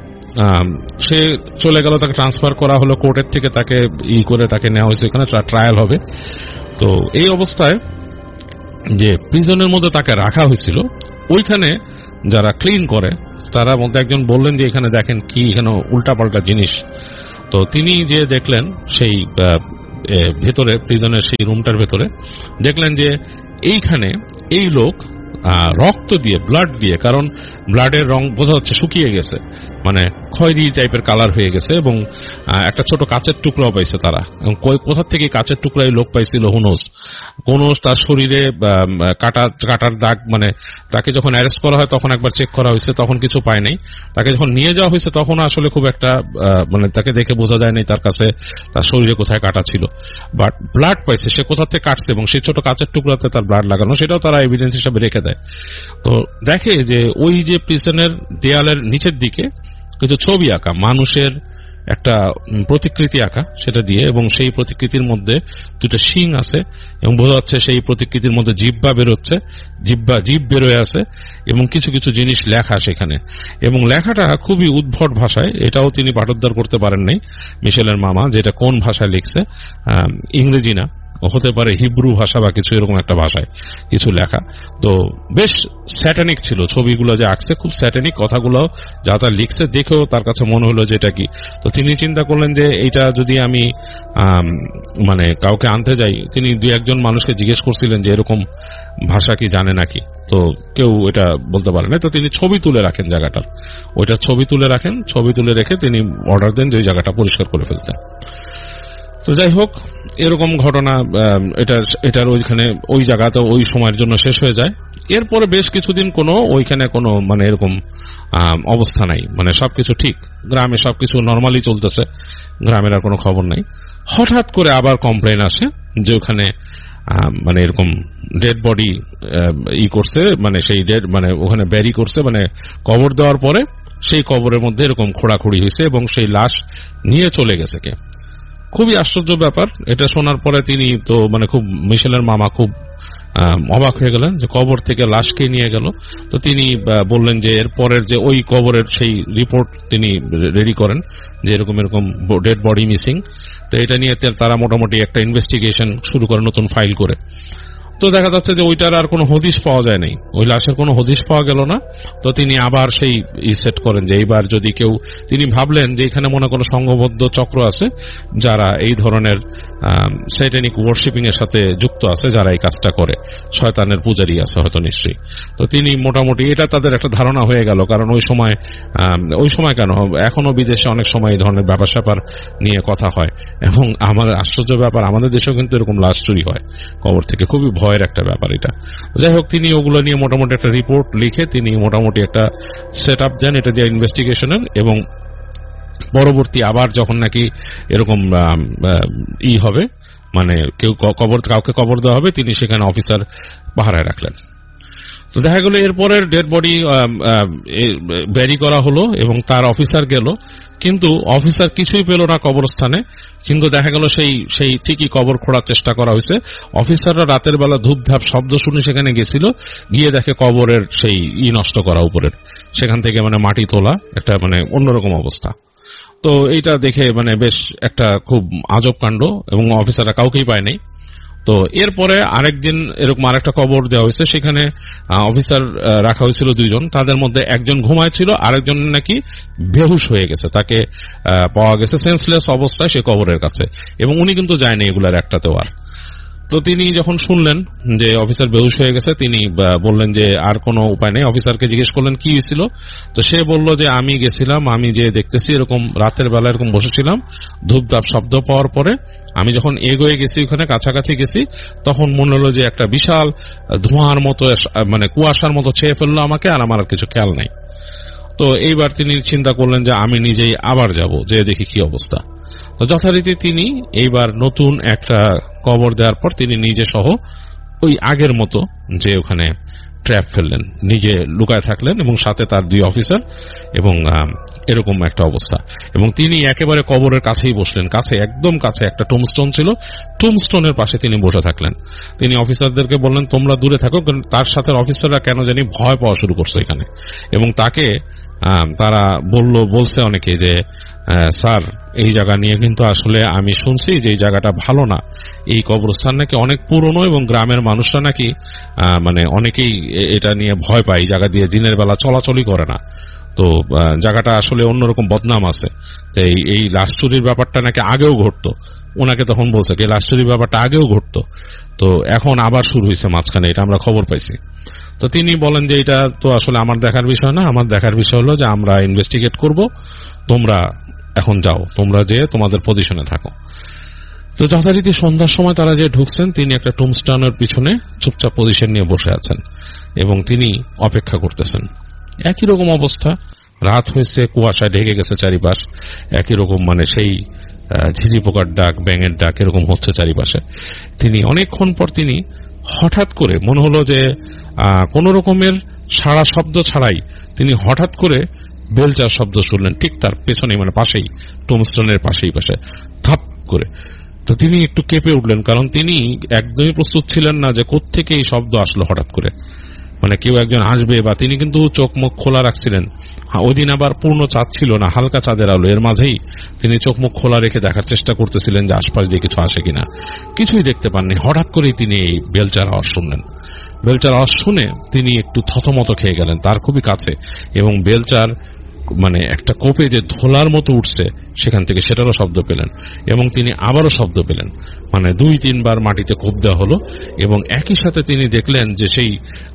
সে চলে গেল, তাকে ট্রান্সফার করা হলো কোর্টের থেকে, তাকে ই করে তাকে নেওয়া হয়েছে, এখানে ট্রায়াল হবে। তো এই অবস্থায় যে প্রিজনের মধ্যে তাকে রাখা হয়েছিল, ওইখানে যারা ক্লিন করে তারা মধ্যে একজন বললেন যে এখানে দেখেন কি এখানে উল্টাপাল্টা জিনিস। তো তিনি যে দেখলেন সেই ভেতরে প্রিজনের সেই রুমটার ভেতরে দেখলেন যে এইখানে এই লোক রক্ত দিয়ে, ব্লাড দিয়ে, কারণ ব্লাডের রং বোঝা যাচ্ছে শুকিয়ে গেছে, মানে খয়েরি টাইপের কালার হয়ে গেছে, এবং একটা ছোট কাচের টুকরাও পাইছে তারা। কোথা থেকে কাচের টুকরাই লোক পাইছিল হুনোস, কোন তার শরীরে কাটা কাটার দাগ, মানে তাকে যখন অ্যারেস্ট করা হয় তখন একবার চেক করা হয়েছে, তখন কিছু পায় নাই। তাকে যখন নিয়ে যাওয়া হয়েছে তখন আসলে খুব একটা মানে তাকে দেখে বোঝা যায় নাই তার কাছে তার শরীরে কোথায় কাটা ছিল, বাট ব্লাড পাইছে, সে কোথা থেকে কাটছে এবং সেই ছোট কাচের টুকরাতে তার ব্লাড লাগানো, সেটাও তারা এভিডেন্স হিসাবে রেখে দেয়। তো দেখে যে ওই যে প্রিজনের দেয়ালের নিচের দিকে কিছু ছবি আঁকা, মানুষের একটা প্রতিকৃতি আঁকা সেটা দিয়ে, এবং সেই প্রতিকৃতির মধ্যে দুটো শিং আছে এবং বোঝা যাচ্ছে সেই প্রতিকৃতির মধ্যে জিহ্বা বেরোচ্ছে, জিহ্বা জিভ বেরোয় আছে, এবং কিছু কিছু জিনিস লেখা সেখানে, এবং লেখাটা খুবই উদ্ভট ভাষায়। এটাও তিনি পাঠোদ্ধার করতে পারেন নাই মিশেলের মামা, যেটা কোন ভাষায় লিখছে, ইংরেজি না, হতে পারে হিব্রু ভাষা বা কিছু এরকম একটা ভাষায় কিছু লেখা। তো বেশ স্যাটানিক ছিল ছবিগুলো যে আঁকছে, খুব স্যাটানিক, কথাগুলো যা তা লিখছে দেখেও তার কাছে মনে হলো যে এটা কি। তো তিনি চিন্তা করলেন যে এইটা যদি আমি মানে কাউকে আনতে যাই, তিনি দুই একজন মানুষকে জিজ্ঞেস করছিলেন যে এরকম ভাষা কি জানে নাকি, তো কেউ এটা বলতে পারে না। তো তিনি ছবি তুলে রাখেন জায়গাটার, ওইটা ছবি তুলে রাখেন, ছবি তুলে রেখে তিনি অর্ডার দেন যে ওই জায়গাটা পরিষ্কার করে ফেলতে। তো যাই হোক, এরকম ঘটনা এটা এটার ওইখানে ওই জায়গাতে ওই সময়ের জন্য শেষ হয়ে যায়। এরপরে বেশ কিছুদিন কোনো ওইখানে কোনো মানে এরকম অবস্থা নাই, মানে সবকিছু ঠিক, গ্রামে সবকিছু নর্মালি চলতেছে, গ্রামের আর কোনো খবর নাই। হঠাৎ করে আবার কমপ্লেন আসে যে ওখানে মানে এরকম ডেড বডি ই করছে, মানে সেই ডেড মানে ওখানে ব্যারি করছে, মানে কবর দেওয়ার পরে সেই কবরের মধ্যে এরকম খোঁড়াখুড়ি হয়েছে এবং সেই লাশ নিয়ে চলে গেছে কে। খুবই আশ্চর্য ব্যাপার। এটা শোনার পরে তিনি তো মানে খুব, মিশেলের মামা খুব অবাক হয়ে গেলেন যে কবর থেকে লাশকে নিয়ে গেল। তো তিনি বললেন যে এর পরের যে ওই কবরের সেই রিপোর্ট তিনি রেডি করেন যে এরকম এরকম ডেড বডি মিসিং। তো এটা নিয়ে তারা মোটামুটি একটা ইনভেস্টিগেশন শুরু করে নতুন ফাইল করে। তো দেখা যাচ্ছে যে ওইটার আর কোনো হদিশ পাওয়া যায় নাই, ওই লাশের কোনো হদিশ পাওয়া গেল না। তো তিনি আবার সেই ই সেট করেন যে এইবার যদি কেউ, তিনি ভাবলেন যে এখানে মনে কোনো সংঘবদ্ধ চক্র আছে যারা এই ধরনের স্যাটানিক ওয়ার্শিপিং এর সাথে যুক্ত আছে, যারা এই কাজটা করে, শয়তানের পূজারী আছে হয়তো নিশ্চয়ই। তো তিনি মোটামুটি এটা তাদের একটা ধারণা হয়ে গেল, কারণ ওই সময় ওই সময় কেন এখনো বিদেশে অনেক সময় এই ধরনের ব্যাপার স্যাপার নিয়ে কথা হয়, এবং আমার আশ্চর্য ব্যাপার আমাদের দেশেও কিন্তু এরকম লাশ চুরি হয় কবর থেকে, খুবই ভয়ের একটা ব্যাপার এটা। যাই হোক, তিনি ওগুলো নিয়ে মোটামুটি একটা রিপোর্ট লিখে তিনি মোটামুটি একটা সেট আপ দেন এটা দিয়ে ইনভেস্টিগেশনের, এবং পরবর্তী আবার যখন নাকি এরকম ই হবে, মানে কেউ কবর কাউকে কবর দেওয়া হবে, তিনি সেখানে অফিসার পাহারায় রাখলেন। তো দেখা গেল এরপরের ডেড বডি ব্যারি করা হলো এবং তার অফিসার গেল, কিন্তু অফিসার কিছুই পেল না কবরস্থানে। কিন্তু দেখা গেল সেই সেই ঠিকই কবর খোঁড়ার চেষ্টা করা হয়েছে। অফিসাররা রাতের বেলা ধূপধাপ শব্দ শুনে সেখানে গেছিল, গিয়ে দেখে কবরের সেই ই নষ্ট করা উপরের, সেখান থেকে মানে মাটি তোলা, একটা মানে অন্যরকম অবস্থা। তো এইটা দেখে মানে বেশ একটা খুব আজব কাণ্ড, এবং অফিসাররা কাউকেই পায় নাই। তো এরপরে আরেকদিন এরকম আরেকটা কবর দেওয়া হয়েছে, সেখানে অফিসার রাখা হয়েছিল দুইজন, তাদের মধ্যে একজন ঘুমাইছিল, আরেকজন নাকি বেহুশ হয়ে গেছে, তাকে পাওয়া গেছে সেন্সলেস অবস্থায় সে কবরের কাছে, এবং উনি কিন্তু যায়নি এগুলার একটাতেও আর। তো তিনি যখন শুনলেন যে অফিসার বেহুশ হয়ে গেছে, তিনি বললেন যে আর কোনো উপায় নেই। অফিসারকে জিজ্ঞেস করলেন কি হয়েছিল, তো সে বলল যে আমি গেছিলাম, আমি যে দেখতেছি এরকম রাতের বেলা এরকম বসেছিলাম, ধূপধাপ শব্দ পাওয়ার পরে আমি যখন এগোয়ে গেছি, ওখানে কাছাকাছি গেছি, তখন মনে হলো যে একটা বিশাল ধোঁয়ার মতো মানে কুয়াশার মতো ছেয়ে ফেললো আমাকে, আর আমার আর কিছু খেয়াল নাই। তো এইবার তিনি চিন্তা করলেন যে আমি নিজেই আবার যাব, যে দেখি কি অবস্থা। তো যথারীতি তিনি এইবার নতুন একটা কবর দেওয়ার পর তিনি নিজে সহ ওই আগের মতো যে ওখানে ট্র্যাপ ফেললেন, নিজে লুকায় থাকলেন, এবং সাথে তার দুই অফিসার এবং এরকম একটা অবস্থা। এবং তিনি একেবারে কবরের কাছেই বসলেন, কাছে একদম কাছে একটা টুমস্টোন ছিল, টুমস্টোনের পাশে তিনি বসে থাকলেন। তিনি অফিসারদেরকে বললেন তোমরা দূরে থাকো, তার সাথে অফিসাররা কেন জানি ভয় পাওয়া শুরু করছে এখানে। এবং তাকে তারা বলল বলছে অনেকে যে স্যার এই জায়গা নিয়ে কিন্তু আসলে আমি শুনছি যে এই জায়গাটা ভালো না, এই কবরস্থান নাকি অনেক পুরনো এবং গ্রামের মানুষরা নাকি মানে অনেকেই এটা নিয়ে ভয় পায়, এই জায়গা দিয়ে দিনের বেলা চলাচলই করে না, তো জায়গাটা আসলে অন্যরকম বদনাম আছে। তো এই লাশ চুরির ব্যাপারটা নাকি আগেও ঘটতো, ওনাকে তখন বলছে যে লাশ চুরির ব্যাপারটা আগেও ঘটতো, তো এখন আবার শুরু হয়েছে মাঝখানে, এটা আমরা খবর পাইছি। তো তিনি বলেন যে এটা তো আসলে আমার দেখার বিষয় না, আমার দেখার বিষয় হলো যে আমরা ইনভেস্টিগেট করব, তোমরা এখন যাও, তোমরা যে তোমাদের পজিশনে থাকো। তো যথারীতি সন্ধ্যার সময় তারা যে ঢুকছেন, তিনি একটা টুমস্টোনের পিছনে চুপচাপ পজিশন নিয়ে বসে আছেন এবং তিনি অপেক্ষা করতেছেন। একই রকম অবস্থা, রাত হয়েছে, কুয়াশায় ঢেকে গেছে চারিপাশ, একই রকম মানে সেই ঝিঝি পোকার ডাক, ব্যাঙের ডাক এরকম হচ্ছে চারিপাশে। তিনি অনেকক্ষণ পর তিনি হঠাৎ করে মনে হলো যে কোন রকমের সাড়া শব্দ ছাড়াই তিনি হঠাৎ করে বেলচার শব্দ শুনলেন, ঠিক তার পেছনে মানে পাশেই, টুমস্টোনের পাশেই পাশে থাপ করে। তো তিনি একটু কেঁপে উঠলেন, কারণ তিনি একদমই প্রস্তুত ছিলেন না যে কোত্থেকে এই শব্দ আসলো হঠাৎ করে, মানে কেউ একজন আসবে, বা তিনি কিন্তু চোখ মুখ খোলা রাখছিলেন। ওই দিন আবার পূর্ণ চাঁদ ছিল না, হালকা চাঁদের আলো, এর মাঝেই তিনি চোখ মুখ খোলা রেখে দেখার চেষ্টা করতেছিলেন যে আশপাশ দিয়ে কিছু আসে কিনা। কিছুই দেখতে পাননি। হঠাৎ করেই তিনি এই বেলচার আওয়াজ শুনলেন। বেলচার আওয়াজ শুনে তিনি একটু থতমত খেয়ে গেলেন, তার খুবই কাছে, এবং বেলচার মানে একটা কোপে যে ধোলার মতো উঠছে সেখান থেকে সেটারও শব্দ পেলেন, এবং তিনি আবারও শব্দ পেলেন, মানে দুই তিনবার মাটিতে কোপ দেওয়া হলো। এবং একই সাথে তিনি দেখলেন যে সেই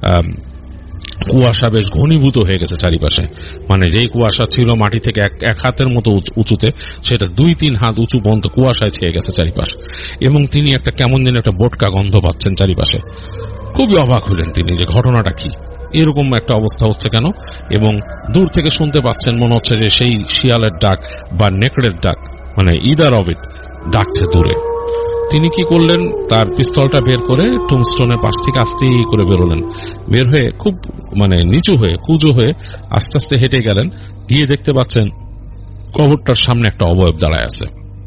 কুয়াশা বেশ ঘনীভূত হয়ে গেছে চারিপাশে, মানে যেই কুয়াশা ছিল মাটি থেকে এক হাতের মতো উঁচুতে, সেটা দুই তিন হাত উঁচু পর্যন্ত কুয়াশায় ছেয়ে গেছে চারিপাশ। এবং তিনি একটা কেমন যেন একটা বোটকা গন্ধ পাচ্ছেন চারিপাশে। খুবই অবাক হলেন তিনি যে ঘটনাটা কি, এরকম একটা অবস্থা হচ্ছে কেন। এবং দূর থেকে শুনতে পাচ্ছেন মনে হচ্ছে যে সেই শিয়ালের ডাক বা নেকড়ের ডাক, মানে ইদার অফ ইট ডাকছে দূরে। তিনি কি করলেন, তার পিস্তলটা বের করে টুমস্টোনের পাশ থেকে আস্তে করে বেরোলেন। বের হয়ে খুব মানে নিচু হয়ে কুজো হয়ে আস্তে আস্তে হেঁটে গেলেন, গিয়ে দেখতে পাচ্ছেন কবরটার সামনে একটা অবয়ব দাঁড়ায় আছে,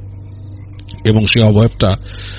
এবং সেই অবয়বটা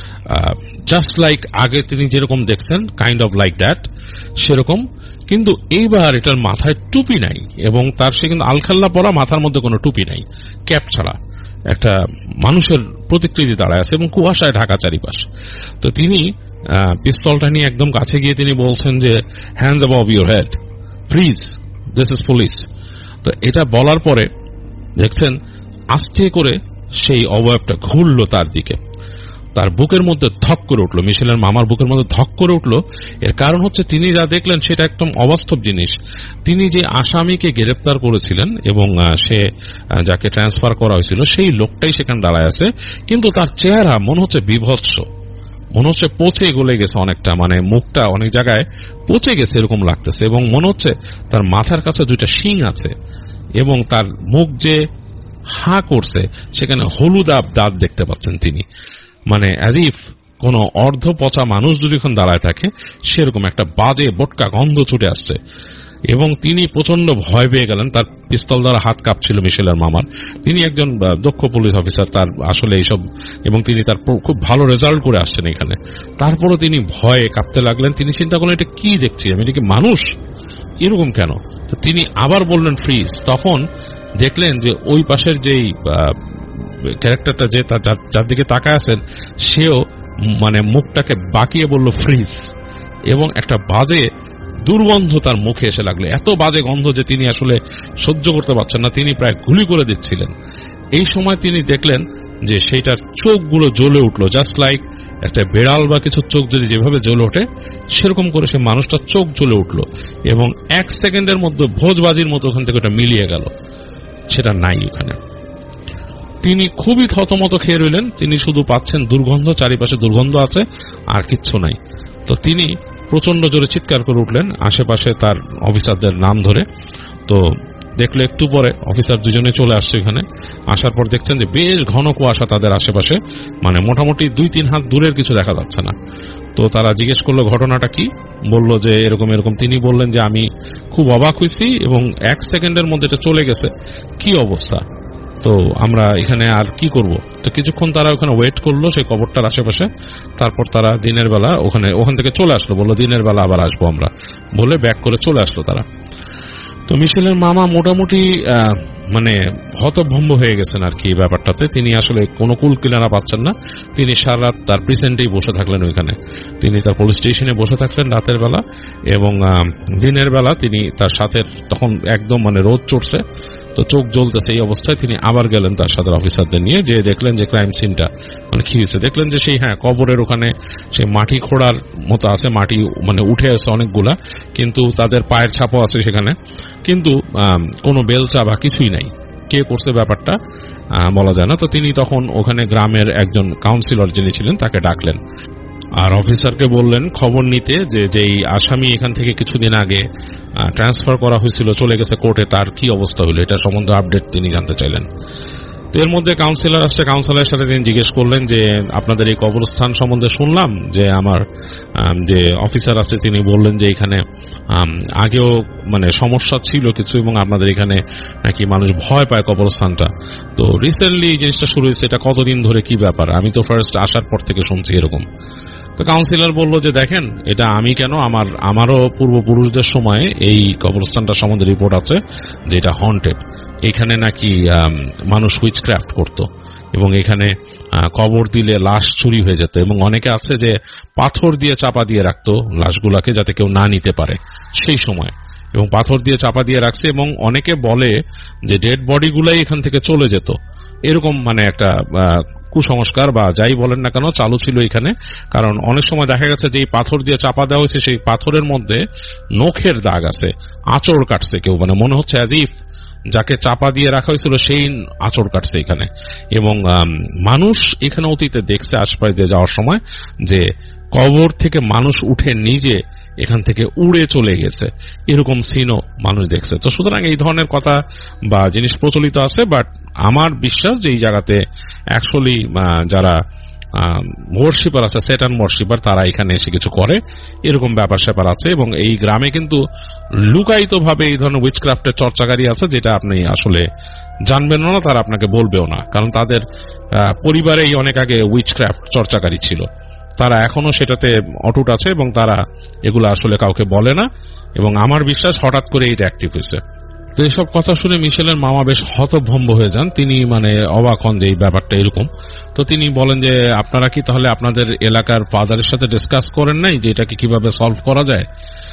জাস্ট লাইক আগে তিনি যেরকম দেখছেন, কাইন্ড অফ লাইক দ্যাট, সেরকম, কিন্তু এইবার এটার মাথায় টুপি নাই, এবং তার সে কিন্তু আলখাল্লা পরা, মাথার মধ্যে কোনো টুপি নাই, ক্যাপ ছাড়া একটা মানুষের প্রতিকৃতি দাঁড়ায় আছে, এবং কুয়াশায় ঢাকা চারিপাশ। তো তিনি পিস্তলটা নিয়ে একদম কাছে গিয়ে তিনি বলছেন যে hands above your head, please, this is police. তো এটা বলার পরে দেখছেন আস্তে করে সেই অবয়বটা ঘুরলো তার দিকে, তার বুকের মধ্যে ধক করে উঠলো, মিশেলের মামার বুকের মধ্যে ধক করে উঠলো। এর কারণ হচ্ছে তিনি যা দেখলেন সেটা একদম অবাস্তব জিনিস। তিনি যে আসামিকে গ্রেপ্তার করেছিলেন এবং সে যাকে ট্রান্সফার করা হয়েছিল সেই লোকটাই সেখানে দাঁড়ায় আছে, কিন্তু তার চেহারা মনে হচ্ছে বিভৎস, মনে হচ্ছে পচে গলে গেছে অনেকটা, মানে মুখটা অনেক জায়গায় পচে গেছে এরকম লাগতেছে, এবং মনে হচ্ছে তার মাথার কাছে দুইটা শিং আছে, এবং তার মুখ যে হা করছে সেখানে হলুদাব দাঁত দেখতে পাচ্ছেন তিনি, মানে অ্যাজ ইফ কোন অর্ধ পচা মানুষ যদি এখন দাঁড়ায় থাকে সেরকম একটা বাজে বোটকা গন্ধ ছুটে আসছে। এবং তিনি প্রচন্ড ভয় পেয়ে গেলেন, তার পিস্তল দ্বারা হাত কাঁপছিল মিশেলের মামার। তিনি একজন দক্ষ পুলিশ অফিসার, তার আসলে এইসব, এবং তিনি তার খুব ভালো রেজাল্ট করে আসছেন এখানে, তারপরও তিনি ভয়ে কাঁপতে লাগলেন। তিনি চিন্তা করলেন এটা কি দেখছি আমি, এটা কি মানুষ, এরকম কেন। তো তিনি আবার বললেন ফ্রিজ। তখন দেখলেন যে ওই পাশের যেই ক্যারেক্টারটা যে যার দিকে তাকায় আছেন সেও মানে মুখটাকে বাঁকিয়ে বলল ফ্রিজ, এবং একটা বাজে দুর্গন্ধ তার মুখে এসে লাগলো, এত বাজে গন্ধ যে তিনি আসলে সহ্য করতে পারছেন না, তিনি প্রায় গুলি করে দিচ্ছিলেন। এই সময় তিনি দেখলেন যে সেইটার চোখগুলো জ্বলে উঠলো, জাস্ট লাইক একটা বেড়াল বা কিছু চোখ যদি যেভাবে জ্বলে ওঠে সেরকম করে সে মানুষটার চোখ জ্বলে উঠলো, এবং এক সেকেন্ডের মধ্যে ভোজবাজির মতো ওখান থেকে ওটা মিলিয়ে গেল, সেটা নাই ওখানে। তিনি খুবই থতমত খেয়ে রইলেন, তিনি শুধু পাচ্ছেন দুর্গন্ধ, চারিপাশে দুর্গন্ধ আছে, আর কিচ্ছু নাই। তো তিনি প্রচন্ড জোরে চিৎকার করে উঠলেন আশেপাশে তার অফিসারদের নাম ধরে। তো দেখলো একটু পরে অফিসার দুজনে চলে আসছে এখানে। আসার পর দেখছেন যে বেশ ঘন কুয়াশা তাদের আশেপাশে, মানে মোটামুটি দুই তিন হাত দূরের কিছু দেখা যাচ্ছে না। তো তারা জিজ্ঞেস করলো ঘটনাটা কি, বলল যে এরকম এরকম। তিনি বললেন যে আমি খুব অবাক হয়েছি এবং এক সেকেন্ডের মধ্যে এটা চলে গেছে, কি অবস্থা, তো আমরা এখানে আর কি করব। তো কিছুক্ষণ তারা ওখানে ওয়েট করলো সেই কবরটার আশেপাশে, তারপর তারা দিনের বেলা ওখানে ওখান থেকে চলে আসলো, বললো দিনের বেলা আবার আসবো আমরা, বলে ব্যাক করে চলে আসলো তারা। তো মিশেলের মামা মোটামুটি মানে হতভম্ব হয়ে গেছেন আর কি ব্যাপারটাতে। তিনি আসলে কোনো কুল কিনারা পাচ্ছেন না। তিনি সারা রাত তার প্রেজেন্টেই বসে থাকলেন ওইখানে, তিনি তার পুলিশ স্টেশনে বসে থাকলেন রাতের বেলা, এবং দিনের বেলা তিনি তার সাথে, তখন একদম মানে রোদ চড়ছে, তো চোখ জ্বলতেছে, এই অবস্থায় তিনি আবার গেলেন তার সাথে অফিসারদের নিয়ে, যে দেখলেন যে ক্রাইম সিনটা মানে কি হয়েছে। দেখলেন যে সেই হ্যাঁ কবরের ওখানে সেই মাটি খোঁড়ার মতো আছে, মাটি মানে উঠে আছে অনেকগুলা, কিন্তু তাদের পায়ের ছাপও আছে সেখানে, কিন্তু কোনো বেলচা বা কিছুই নাই। কে করছে ব্যাপারটা বলা যায় না। তো তিনি তখন ওখানে গ্রামের একজন কাউন্সিলর যিনি ছিলেন তাকে ডাকলেন, আর অফিসারকে বললেন খবর নিতে যে যেই আসামি এখান থেকে কিছুদিন আগে ট্রান্সফার করা হয়েছিল, চলে গেছে কোর্টে, তার কি অবস্থা হলো এটা সম্বন্ধে আপডেট তিনি জানতে চাইলেন। তো এর মধ্যে কাউন্সিলর আসছে, কাউন্সিলরের সাথে তিনি জিজ্ঞেস করলেন যে আপনাদের এই কবরস্থান সম্বন্ধে শুনলাম যে আমার যে অফিসার আছে তিনি বললেন যে এখানে আগেও মানে সমস্যা ছিল কিছু, এবং আপনাদের এখানে নাকি মানুষ ভয় পায় কবরস্থানটা। তো রিসেন্টলি এই জিনিসটা শুরু হয়েছে, এটা কতদিন ধরে, কি ব্যাপার, আমি তো ফার্স্ট আসার পর থেকে শুনছি এরকম। তো কাউন্সিলর বলল যে দেখেন, এটা আমি কেন, আমার আমারও পূর্বপুরুষদের সময় এই কবরস্থানটা সম্বন্ধে রিপোর্ট আছে যে এটা হন্টেড। এখানে নাকি মানুষ উইচক্রাফট করত, এবং এখানে কবর দিলে লাশ চুরি হয়ে যেত, এবং অনেকে আছে যে পাথর দিয়ে চাপা দিয়ে রাখতো লাশগুলাকে যাতে কেউ না নিতে পারে সেই সময়, এবং পাথর দিয়ে চাপা দিয়ে রাখছে, এবং অনেকে বলে যে ডেড বডিগুলাই এখান থেকে চলে যেত, এরকম মানে একটা কুসংস্কার বা যাই বলেন না কেন চালু ছিল এখানে। কারণ অনেক সময় দেখা গেছে যে এই পাথর দিয়ে চাপা দেওয়া হয়েছে, সেই পাথরের মধ্যে নখের দাগ আছে, আঁচড় কাটছে কেউ, মানে মনে হচ্ছে অ্যাজ ইফ যাকে চাপা দিয়ে রাখা হয়েছিল সেই আঁচড় কাটছে এখানে। এবং মানুষ এখানে অতীতে দেখছে আশপাশ দিয়ে যাওয়ার সময় যে কবর থেকে মানুষ উঠে নিজে এখান থেকে উড়ে চলে গেছে, এরকম সিনও মানুষ দেখছে। তো সুতরাং এই ধরনের কথা বা জিনিস প্রচলিত আছে, বাট আমার বিশ্বাস যে এই জায়গাতে অ্যাকচুয়ালি যারা ওয়ার্শিপার আছে, সেটান ওয়ার্শিপার, তারা এখানে এসে কিছু করে, এরকম ব্যাপার স্যাপার আছে। এবং এই গ্রামে কিন্তু লুকায়িত ভাবে এই ধরনের উইচক্রাফটের চর্চাকারী আছে, যেটা আপনি আসলে জানবেন না, তারা আপনাকে বলবেও না, কারণ তাদের পরিবারেই অনেক আগে উইচক্রাফট চর্চাকারী ছিল, তারা এখনো সেটাতে অটুট আছে, এবং তারা এগুলো আসলে কাউকে বলে না। এবং আমার বিশ্বাস হঠাৎ করে এটা অ্যাক্টিভ হয়েছে। তো এসব কথা শুনে মিশেলের মামা বেশ হতভম্ব হয়ে যান, তিনি মানে অবাক হন যে এই ব্যাপারটা এরকম। তো তিনি বলেন যে আপনারা কি তাহলে আপনাদের এলাকার ফাদারের সাথে ডিসকাস করেন নাই যে এটাকে কিভাবে সলভ করা যায়?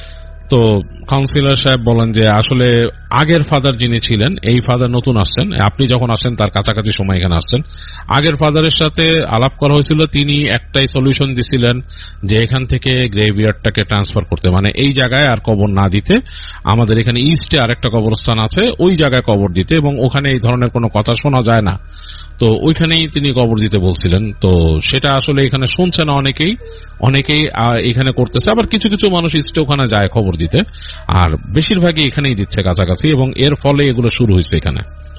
তো কাউন্সিলর সাহেব বলেন যে আসলে আগের ফাদার যিনি ছিলেন, এই ফাদার নতুন আসছেন, আপনি যখন আসেন তার কাছাকাছি সময় এখানে আসছেন, আগের ফাদারের সাথে আলাপ করা হয়েছিল, তিনি একটাই সলিউশন দিছিলেন যে এখান থেকে গ্রেভইয়ার্ডটাকে ট্রান্সফার করতে, মানে এই জায়গায় আর কবর না দিতে, আমাদের এখানে ইস্টে আরেকটা কবরস্থান আছে ওই জায়গায় কবর দিতে, এবং ওখানে এই ধরনের কোনো কথা শোনা যায় না, তো ওইখানেই তিনি কবর দিতে বলছিলেন। তো সেটা আসলে এখানে শুনছে না অনেকেই, অনেকেই এখানে করতেছে, আবার কিছু কিছু মানুষ ইস্টে ওখানে যায় খবর দিতে, আর বেশিরভাগই এখানেই দিচ্ছে কাছাকাছি, এবং এর ফলে এগুলো শুরু হয়েছে এখানে।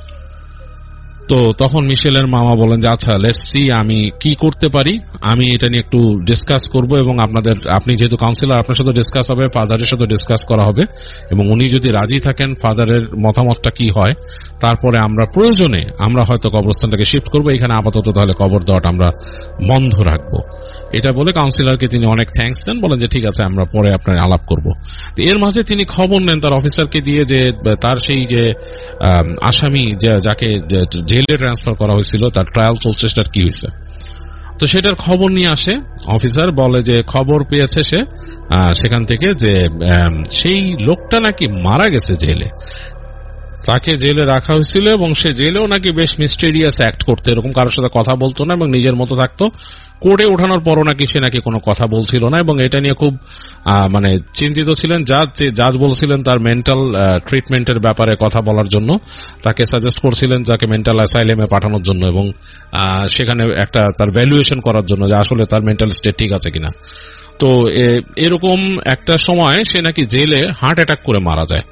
তো তখন মিশেলের মামা বলেন যে আচ্ছা লেটস সি আমি কি করতে পারি, আমি এটা নিয়ে একটু ডিসকাস করব, এবং আপনাদের, আপনি যেহেতু কাউন্সিলর, আপনার সাথে ডিসকাস হবে, ফাদারের সাথে ডিসকাস করা হবে, এবং উনি যদি রাজি থাকেন ফাদারের মতামতটা কি হয়, তারপরে আমরা প্রয়োজনে আমরা হয়তো কবরস্থানটাকে শিফট করবো, এখানে আপাতত তাহলে কবর দেওয়াটা আমরা বন্ধ রাখবো। এটা বলে কাউন্সিলরকে তিনি অনেক থ্যাঙ্কস দেন, বলেন যে ঠিক আছে আমরা পরে আপনার আলাপ করব। এর মাঝে তিনি খবর নেন তার অফিসারকে দিয়ে যে তার সেই যে আসামি যাকে জেলে ট্রান্সফার করা হয়েছিল তার ট্রায়াল চলছে, সেটার কি হয়েছে। তো সেটার খবর নিয়ে আসে অফিসার, বলে যে খবর পেয়েছে সে সেখান থেকে যে সেই লোকটা নাকি মারা গেছে জেলে, তাকে জেলে রাখা হয়েছিল, এবং সে জেলেও নাকি বেশ মিস্টেরিয়াস অ্যাক্ট করতো, এরকম কারোর সাথে কথা বলতো না এবং নিজের মতো থাকতো। কোর্টে ওঠানোর পরও নাকি সে নাকি কোনো কথা বলছিল না, এবং এটা নিয়ে খুব মানে চিন্তিত ছিলেন জাজ। জাজ বলছিলেন তার মেন্টাল ট্রিটমেন্টের ব্যাপারে কথা বলার জন্য, তাকে সাজেস্ট করছিলেন তাকে মেন্টাল অ্যাসাইলেমে পাঠানোর জন্য, এবং সেখানে একটা তার ভ্যালুয়েশন করার জন্য যে আসলে তার মেন্টাল স্টেট ঠিক আছে কিনা। তো এরকম একটা সময় সে নাকি জেলে হার্ট অ্যাটাক করে মারা যায়,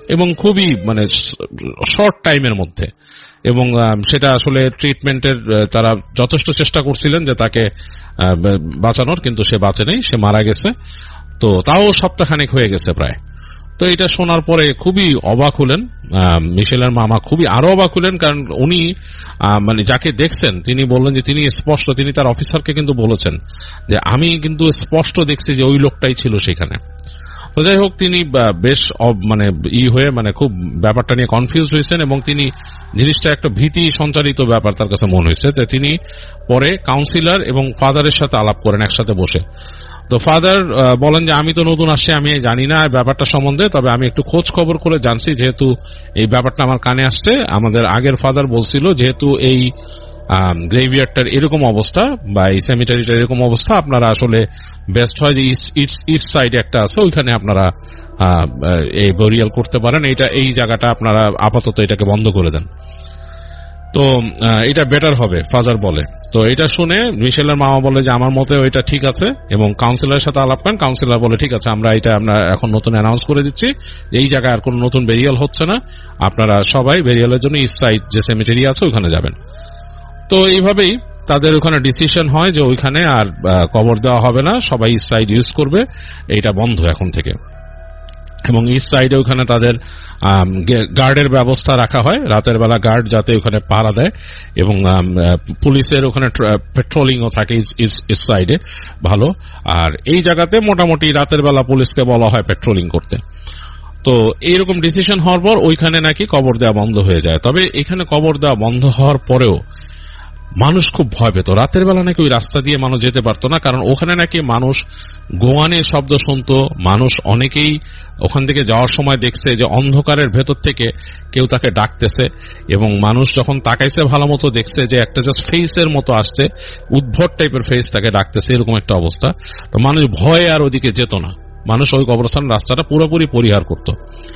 এবং খুবই মানে শর্ট টাইমের মধ্যে, এবং সেটা আসলে ট্রিটমেন্টের তারা যথেষ্ট চেষ্টা করছিলেন যে তাকে বাঁচানোর, কিন্তু সে বাঁচে নেই, সে মারা গেছে। তো তাও সপ্তাহখানেক হয়ে গেছে প্রায়। তো এটা শোনার পরে খুবই অবাক হলেন মিশেলের মামা, খুবই আরো অবাক হলেন, কারণ উনি মানে যাকে দেখছেন তিনি বললেন যে তিনি স্পষ্ট, তিনি তার অফিসারকে কিন্তু বলেছেন যে আমি কিন্তু স্পষ্ট দেখছি যে ওই লোকটাই ছিল সেখানে। তো যাই হোক, তিনি বেশ মানে ই হয়ে মানে খুব ব্যাপারটা নিয়ে কনফিউজ হয়েছেন, এবং তিনি জিনিসটা একটা ভীতি সঞ্চারিত ব্যাপার তার কাছে মনে হয়েছে। তো তিনি পরে কাউন্সিলর এবং ফাদারের সাথে আলাপ করেন একসাথে বসে। তো ফাদার বলেন যে আমি তো নতুন আসছি, আমি জানি না ব্যাপারটা সম্বন্ধে, তবে আমি একটু খোঁজ খবর করে জানছি, যেহেতু এই ব্যাপারটা আমার কানে আসছে। আমাদের আগের ফাদার বলছিল যেহেতু এই গ্রেভিয়ার্ডটার এরকম অবস্থা বা এই সেমিটারিটার এরকম অবস্থা, আপনারা আসলে বেস্ট হয় যে ইস্ট সাইডে একটা আছে, ওইখানে আপনারা এই বরিয়াল করতে পারেন। এইটা এই জায়গাটা আপনারা আপাতত এটাকে বন্ধ করে দেন, তো এটা বেটার হবে ফাদার বলে। তো এটা শুনে মিশেলের মামা বলে যে আমার মতে ওইটা ঠিক আছে, এবং কাউন্সিলরের সাথে আলাপ করেন। কাউন্সিলর বলে ঠিক আছে, আমরা এটা আমরা এখন নতুন অ্যানাউন্স করে দিচ্ছি, এই জায়গায় আর কোন নতুন বেরিয়াল হচ্ছে না, আপনারা সবাই বেরিয়ালের জন্য ইস্ট সাইড যে সেমিটারি আছে ওইখানে যাবেন। তো এইভাবেই তাদের ওখানে ডিসিশন হয় যে ওইখানে আর কবর দেওয়া হবে না, সবাই ইস্ট সাইড ইউজ করবে, এইটা বন্ধ এখন থেকে। এবং ইস্ট সাইডে ওখানে তাদের গার্ডের ব্যবস্থা রাখা হয়, রাতের বেলা গার্ড যাতে ওখানে পাহারা দেয়, এবং পুলিশের ওখানে পেট্রোলিংও থাকে ইস্ট সাইডে ভালো। আর এই জায়গাতে মোটামুটি রাতের বেলা পুলিশকে বলা হয় পেট্রোলিং করতে। তো এইরকম ডিসিশন হওয়ার পর ওইখানে নাকি কবর দেওয়া বন্ধ হয়ে যায়। তবে এখানে কবর দেওয়া বন্ধ হওয়ার পরেও মানুষ খুব ভয় পেত। রাতের বেলা নাকি ওই রাস্তা দিয়ে মানুষ যেতে পারতো না, কারণ ওখানে নাকি মানুষ গোয়ানের শব্দ শুনতো। মানুষ অনেকেই ওখান থেকে যাওয়ার সময় দেখছে যে অন্ধকারের ভেতর থেকে কেউ তাকে ডাকতেছে, এবং মানুষ যখন তাকাইছে ভালো মতো দেখছে যে একটা জাস্ট ফেসের মতো আসছে, উদ্ভট টাইপের ফেস তাকে ডাকতেছে, এরকম একটা অবস্থা। তো মানুষ ভয়ে আর ওদিকে যেত না, মানুষ ওই কবরস্থান রাস্তাটা পুরোপুরি পরিহার করত।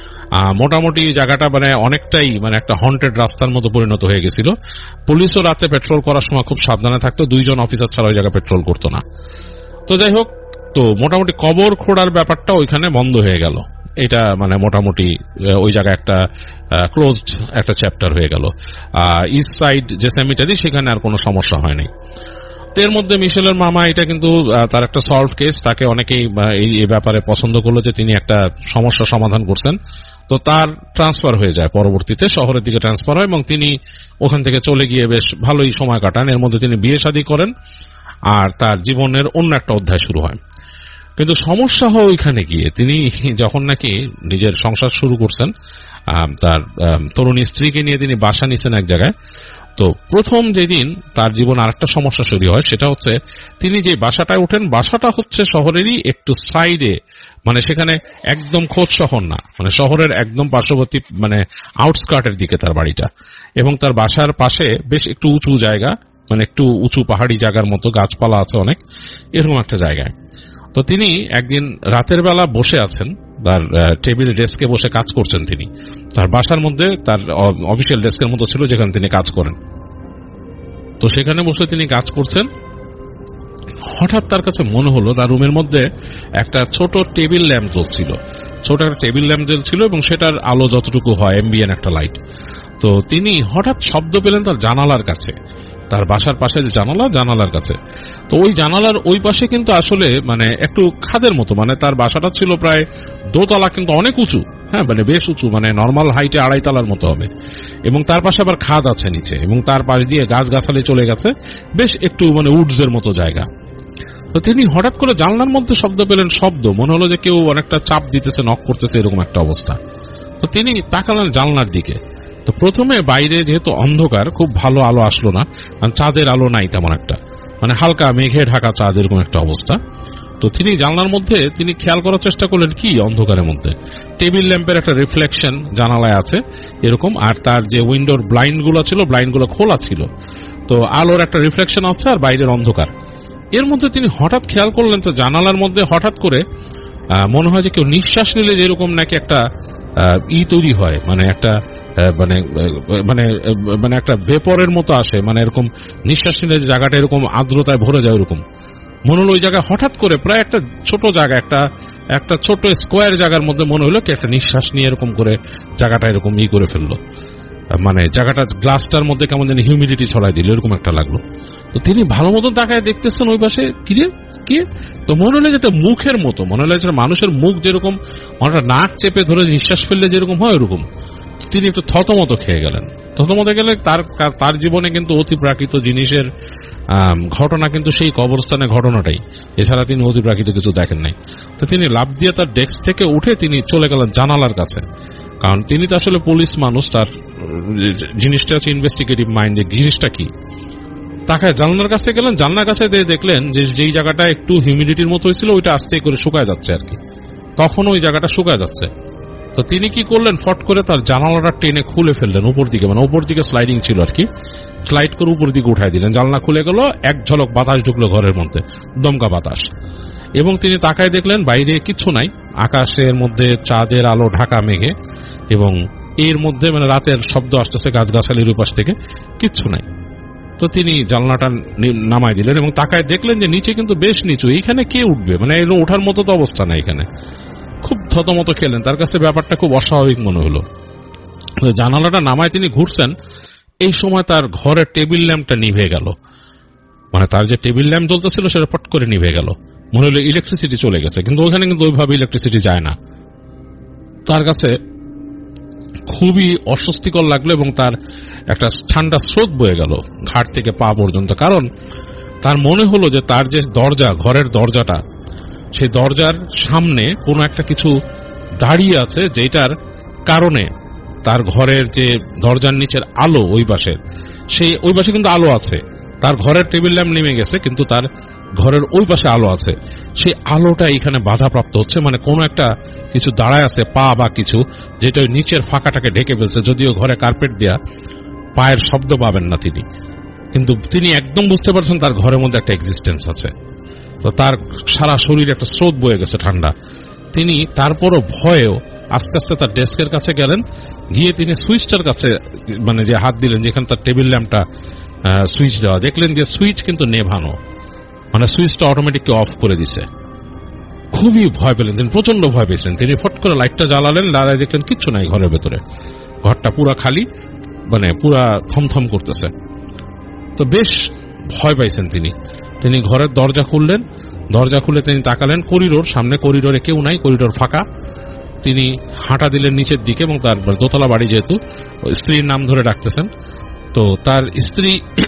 মোটামুটি জায়গাটা মানে অনেকটাই মানে একটা হন্টেড রাস্তার মতো পরিণত হয়ে গেছিল। পুলিশও রাতে পেট্রোল করার সময় খুব সাবধানে থাকতো, দুইজন অফিসার ছাড়া ওই জায়গায় পেট্রোল করতো না। তো যাই হোক, তো মোটামুটি কবর খোঁড়ার ব্যাপারটা ওইখানে বন্ধ হয়ে গেল। এটা মানে মোটামুটি ওই জায়গায় একটা ক্লোজড একটা চ্যাপ্টার হয়ে গেল। ইস্ট সাইড যে সেমিটারি সেখানে আর কোনো সমস্যা হয়নি। এর মধ্যে মিশেলের মামা এটা কিন্তু তার একটা সলভ কেস, তাকে অনেকেই এই ব্যাপারে পছন্দ করলো যে তিনি একটা সমস্যা সমাধান করছেন। তো তার ট্রান্সফার হয়ে যায়, পরবর্তীতে শহরের দিকে ট্রান্সফার হয়, এবং তিনি ওখান থেকে চলে গিয়ে বেশ ভালোই সময় কাটান। এর মধ্যে তিনি বিয়ে শাদী করেন, আর তার জীবনের অন্য একটা অধ্যায় শুরু হয়। কিন্তু সমস্যা হয় ওইখানে গিয়ে, তিনি যখন নাকি নিজের সংসার শুরু করছেন, তার তরুণী স্ত্রীকে নিয়ে তিনি বাসা নিছেন এক জায়গায়। তো প্রথম যেদিন তার জীবন আরেকটা সমস্যা শুরু হয়, সেটা হচ্ছে তিনি যে বাসাটায় ওঠেন, বাসাটা হচ্ছে শহরেরই একটু সাইডে, মানে সেখানে একদম খোঁজ শহর না, মানে শহরের একদম পার্শ্ববর্তী মানে আউটস্কার্টের দিকে তার বাড়িটা, এবং তার বাসার পাশে বেশ একটু উঁচু জায়গা, মানে একটু উঁচু পাহাড়ি জায়গার মতো, গাছপালা আছে অনেক, এরকম একটা জায়গায়। তো তিনি একদিন রাতের বেলা বসে আছেন, তার টেবিল ডেস্কে বসে কাজ করছেন। তিনি তার বাসার মধ্যে তার অফিসিয়াল ডেস্কের মতো ছিল যেখানে তিনি কাজ করেন। তো সেখানে বসে তিনি কাজ করছেন, হঠাৎ তার কাছে মনে হলো তার রুমের মধ্যে একটা ছোট টেবিল ল্যাম্প জ্বলছিল, ছোট একটা টেবিল ল্যাম্প জ্বলছিল, এবং সেটার আলো যতটুকু হয় এমবিএন একটা লাইট। তো তিনি হঠাৎ শব্দ পেলেন তার জানালার কাছে, তার বাসার পাশে যে জানালা, জানালার কাছে। তো ওই জানালার ওই পাশে কিন্তু আসলে মানে একটু খাদের মতো, মানে তার বাসাটা ছিল প্রায় দোতলা, কিন্তু অনেক উঁচু, হ্যাঁ মানে বেশ উঁচু, মানে নর্মাল হাইটে আড়াই তলার মতো হবে, এবং তার পাশে আবার খাদ আছে নিচে, এবং তার পাশ দিয়ে গাছ গাছালি চলে গেছে, বেশ একটু মানে উডসের মতো জায়গা। তো তিনি হঠাৎ করে জানলার মধ্যে শব্দ পেলেন, শব্দ মনে হলো যে কেউ অনেকটা চাপ দিতেছে, নক করতেছে, এরকম একটা অবস্থা। তো তিনি তাকালেন জানলার দিকে। তো প্রথমে বাইরে যেহেতু অন্ধকার, খুব ভালো আলো আসলো না, কারণ চাঁদের আলো নাই তেমন একটা, মানে হালকা মেঘে ঢাকা চাঁদ, এরকম একটা অবস্থা। তো তিনি জানলার মধ্যে তিনি খেয়াল করার চেষ্টা করলেন কি অন্ধকারের মধ্যে টেবিল ল্যাম্পের একটা রিফ্লেকশন জানালায় আছে এরকম, আর তার যে উইন্ডোর ব্লাইন্ড গুলো ছিল, ব্লাইন্ড গুলো খোলা ছিল, তো আলোর একটা রিফ্লেকশন আছে, আর বাইরের অন্ধকার। এর মধ্যে তিনি হঠাৎ খেয়াল করলেন তো জানালার মধ্যে হঠাৎ করে মনে হয় যে কেউ নিঃশ্বাস নিলে যেরকম নাকি একটা ই তৈরি হয়, মানে একটা মানে মানে মানে একটা ভেপরের মতো আসে, মানে এরকম নিঃশ্বাস নিলে জায়গাটা এরকম আর্দ্রতায় ভরে যায়, ওরকম মনে হলো ওই জায়গায় হঠাৎ করে প্রায় একটা ছোট জায়গা, একটা একটা ছোট স্কোয়ার জায়গার মধ্যে মনে হলো কি একটা নিঃশ্বাস নিয়ে এরকম করে জায়গাটা এরকম ই করে ফেললো, মানে জায়গাটা গ্লাসটার মধ্যে কেমন যেন হিউমিডিটি ছড়াই দিল এরকম একটা লাগলো। তো তিনি ভালো মতন তাকায় দেখতেছেন ওই পাশে কিরে কি, তো মনে হলো যেটা মুখের মতো, মনে হলো যেটা মানুষের মুখ যেরকম অনেকটা নাক চেপে ধরে নিঃশ্বাস ফেললে যেরকম হয় ওরকম। তিনি একটু থতমত খেয়ে গেলেন। থতমত গেলে তার তার জীবনে কিন্তু অতিপ্রাকৃত জিনিসের ঘটনা কিন্তু সেই কবরস্থানের ঘটনাটাই, এছাড়া তিনি অতিপ্রাকৃত কিছু দেখেন নাই। তো তিনি লাফ দিয়ে তার ডেস্ক থেকে উঠে তিনি চলে গেলেন জানালার কাছে, কারণ তিনি তো আসলে পুলিশ মানুষ, তার জিনিসটা হচ্ছে ইনভেস্টিগেটিভ মাইন্ড, জিনিসটা কি। তাকায় জানলার কাছে গেলেন, জানলার কাছে দেখলেন যে যেই জায়গাটা একটু হিউমিডিটির মতো হয়েছিল ওইটা আস্তে করে শুকায় যাচ্ছে আর কি, তখন ওই জায়গাটা শুকায় যাচ্ছে। তো তিনি কি করলেন, ফট করে তার জানালাটা টেনে খুলে ফেললেন উপর দিকে, মানে উপর দিকে স্লাইডিং ছিল আর কি, স্লাইড করে উপর দিকে উঠাই দিলেন। জানলা খুলে গেল, এক ঝলক বাতাস ঢুকলো ঘরের মধ্যে, দমকা বাতাস। এবং তিনি তাকায় দেখলেন বাইরে কিচ্ছু নাই, আকাশের মধ্যে চাঁদের আলো ঢাকা মেঘে, এবং এর মধ্যে মানে রাতের শব্দ আসতেছে গাছগাছালির উপাস থেকে, কিচ্ছু নাই। তো তিনি জানলাটা নামাই দিলেন এবং তাকায় দেখলেন যে নিচে কিন্তু বেশ নিচু, এইখানে কে উঠবে, মানে এর ওঠার মতো তো অবস্থা নাই এখানে। খুব থতমত খেলেন, তার কাছে ব্যাপারটা খুব অস্বাভাবিক মনে হলো। জানালাটা নামায় তিনি ঘুরছেন, এই সময় তার ঘরের টেবিল ল্যাম্পটা নিভে গেল, মানে তার যে টেবিল ল্যাম্প জ্বলতেছিল সেটা ফট করে নিভে গেল, মনে হলো ইলেকট্রিসিটি চলে গেছে, কিন্তু ওইখানে কিন্তু ওইভাবে ইলেকট্রিসিটি যায় না। তার কাছে খুবই অস্বস্তিকর লাগলো এবং তার একটা ঠান্ডা স্রোত বয়ে গেল ঘাট থেকে পা পর্যন্ত, কারণ তার মনে হলো যে তার যে দরজা, ঘরের দরজাটা, সেই দরজার সামনে কোনো একটা কিছু দাঁড়িয়ে আছে, যেটার কারণে তার ঘরের যে দরজার নিচের আলো ওই পাশের, সেই ওই পাশে কিন্তু আলো আছে, তার ঘরের টেবিল ল্যাম্প নেমে গেছে কিন্তু তার ঘরের ওই পাশে আলো আছে, সেই আলোটা এখানে বাধাপ্রাপ্ত হচ্ছে, মানে কোনো একটা কিছু দাঁড়ায় আছে, পা বা কিছু, যেটা ওই নিচের ফাঁকাটাকে ঢেকে ফেলছে। যদিও ঘরে কার্পেট দেয়া, পায়ের শব্দ পাবেন না তিনি, কিন্তু তিনি একদম বুঝতে পারছেন তার ঘরের মধ্যে একটা এক্সিস্টেন্স আছে। তো তার সারা শরীর একটা স্রোত বয়ে গেছে ঠান্ডা। তিনি তারপরও ভয়েও আস্তে আস্তে তার ডেস্কের কাছে গেলেন, গিয়ে তিনি সুইচটার কাছে মানে যে হাত দিলেন যেখানে তার টেবিল ল্যাম্পটা সুইচ দেওয়া, দেখলেন যে সুইচ কিন্তু নেভানো, মানে সুইচটা অটোমেটিক অফ করে দিছে। খুবই ভয় পেলেন তিনি, প্রচন্ড ভয় পেয়েছেন তিনি। ফট করে লাইটটা জ্বালালেন, জ্বালায় দেখলেন কিচ্ছু নাই ঘরের ভেতরে, ঘরটা পুরা খালি, মানে পুরা থমথম করতেছে। তো বেশ ভয় পাইছেন তিনি। তিনি ঘরের দরজা খুললেন, দরজা খুলে তিনি তাকালেন করিডোর সামনে, করিডোরে কেউ নাই, করিডোর ফাঁকা। তিনি হাঁটা দিলেন নিচের দিকে এবং তার দোতলা বাড়ি, যেহেতু স্ত্রীর নাম ধরে ডাকতেছেন। তো তার স্ত্রী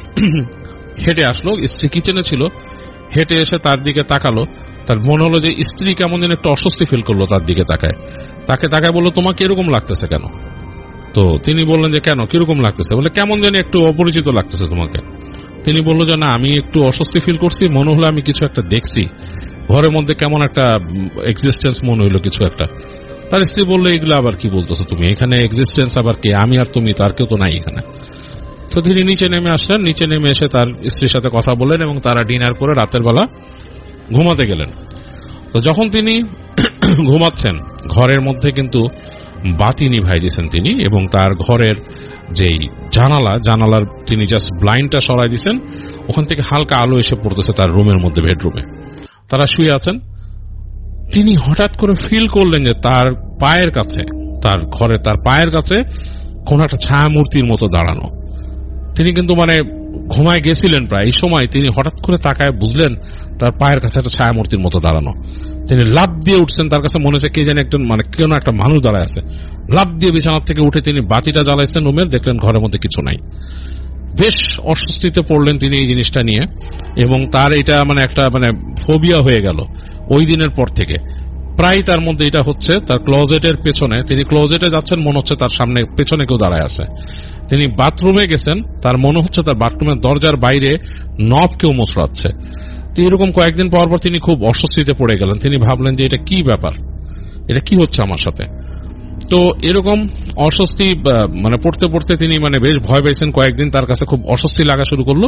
হেঁটে আসলো, স্ত্রী কিচেনে ছিল, হেঁটে এসে তার দিকে তাকালো। তার মনে হলো যে স্ত্রী কেমন যেন একটু অস্বস্তি ফিল করলো তার দিকে তাকায়, তাকে তাকায় বললো তোমাকে এরকম লাগতেছে কেন? তো তিনি বললেন যে কেন, কিরকম লাগতেছে? বলে কেমন যেন একটু অপরিচিত লাগতেছে তোমাকে। তিনি বললো যে না, আমি একটু অস্বস্তি ফিল করছি, মনে হলো আমি কিছু একটা দেখছি ঘরের মধ্যে, কেমন একটা এক্সিস্টেন্স মনে হইলো কিছু একটা। তার স্ত্রী বললো এগুলো আবার কি বলতেছো তুমি, এখানে এক্সিস্টেন্স আবার কে? আমি আর তুমি, তার কেউ তো নাই এখানে। তো তিনি নিচে নেমে আসলেন, নিচে নেমে এসে তার স্ত্রীর সাথে কথা বললেন এবং তারা ডিনার করে রাতের বেলা ঘুমাতে গেলেন। তো যখন তিনি ঘুমাচ্ছেন, ঘরের মধ্যে কিন্তু বাতি নিভাই দিয়েছেন তিনি, এবং তার ঘরের যেই জানালা, জানালার তিনি জাস্ট ব্লাইন্ডটা সরাই দিয়েছেন, ওখান থেকে হালকা আলো এসে পড়তেছে তার রুমের মধ্যে, বেডরুমে তারা শুয়ে আছেন। তিনি হঠাৎ করে ফিল করলেন যে তার পায়ের কাছে, তার ঘরে তার পায়ের কাছে কোন একটা ছায়া মূর্তির মতো দাঁড়ানো। তিনি কিন্তু মানে ঘুমায় গেছিলেন প্রায়, এই সময় তিনি হঠাৎ করে তাকায় বুঝলেন তার পায়ের কাছে একটা ছায়া মূর্তির মতো দাঁড়ানো। তিনি লাফ দিয়ে উঠছেন, তার কাছে মনে হচ্ছে কে জানি একজন, মানে কেন একটা মানুষ দাঁড়ায় আছে। লাফ দিয়ে বিছানার থেকে উঠে তিনি বাতিটা জ্বালাইছেন রুমের, দেখলেন ঘরের মধ্যে কিছু নাই। বেশ অস্বস্তিতে পড়লেন তিনি এই জিনিসটা নিয়ে, এবং তার এটা মানে একটা মানে ফোবিয়া হয়ে গেল ওই দিনের পর থেকে। প্রায় তার মধ্যে এটা হচ্ছে, তার ক্লোজেটের পেছনে, তিনি ক্লোজেটে যাচ্ছেন, মনে হচ্ছে তার সামনে পেছনে কেউ দাঁড়ায় আছে। তিনি বাথরুমে গেছেন, তার মনে হচ্ছে তার বাথরুমের দরজার বাইরে নব কেউ মোচড়াচ্ছে। তো এরকম কয়েকদিন পর পর তিনি খুব অস্বস্তিতে পড়ে গেলেন। তিনি ভাবলেন যে এটা কি ব্যাপার, এটা কি হচ্ছে আমার সাথে। তো এরকম অস্বস্তি মানে পড়তে পড়তে তিনি মানে বেশ ভয় পেয়েছেন কয়েকদিন, তার কাছে খুব অস্বস্তি লাগা শুরু করলো।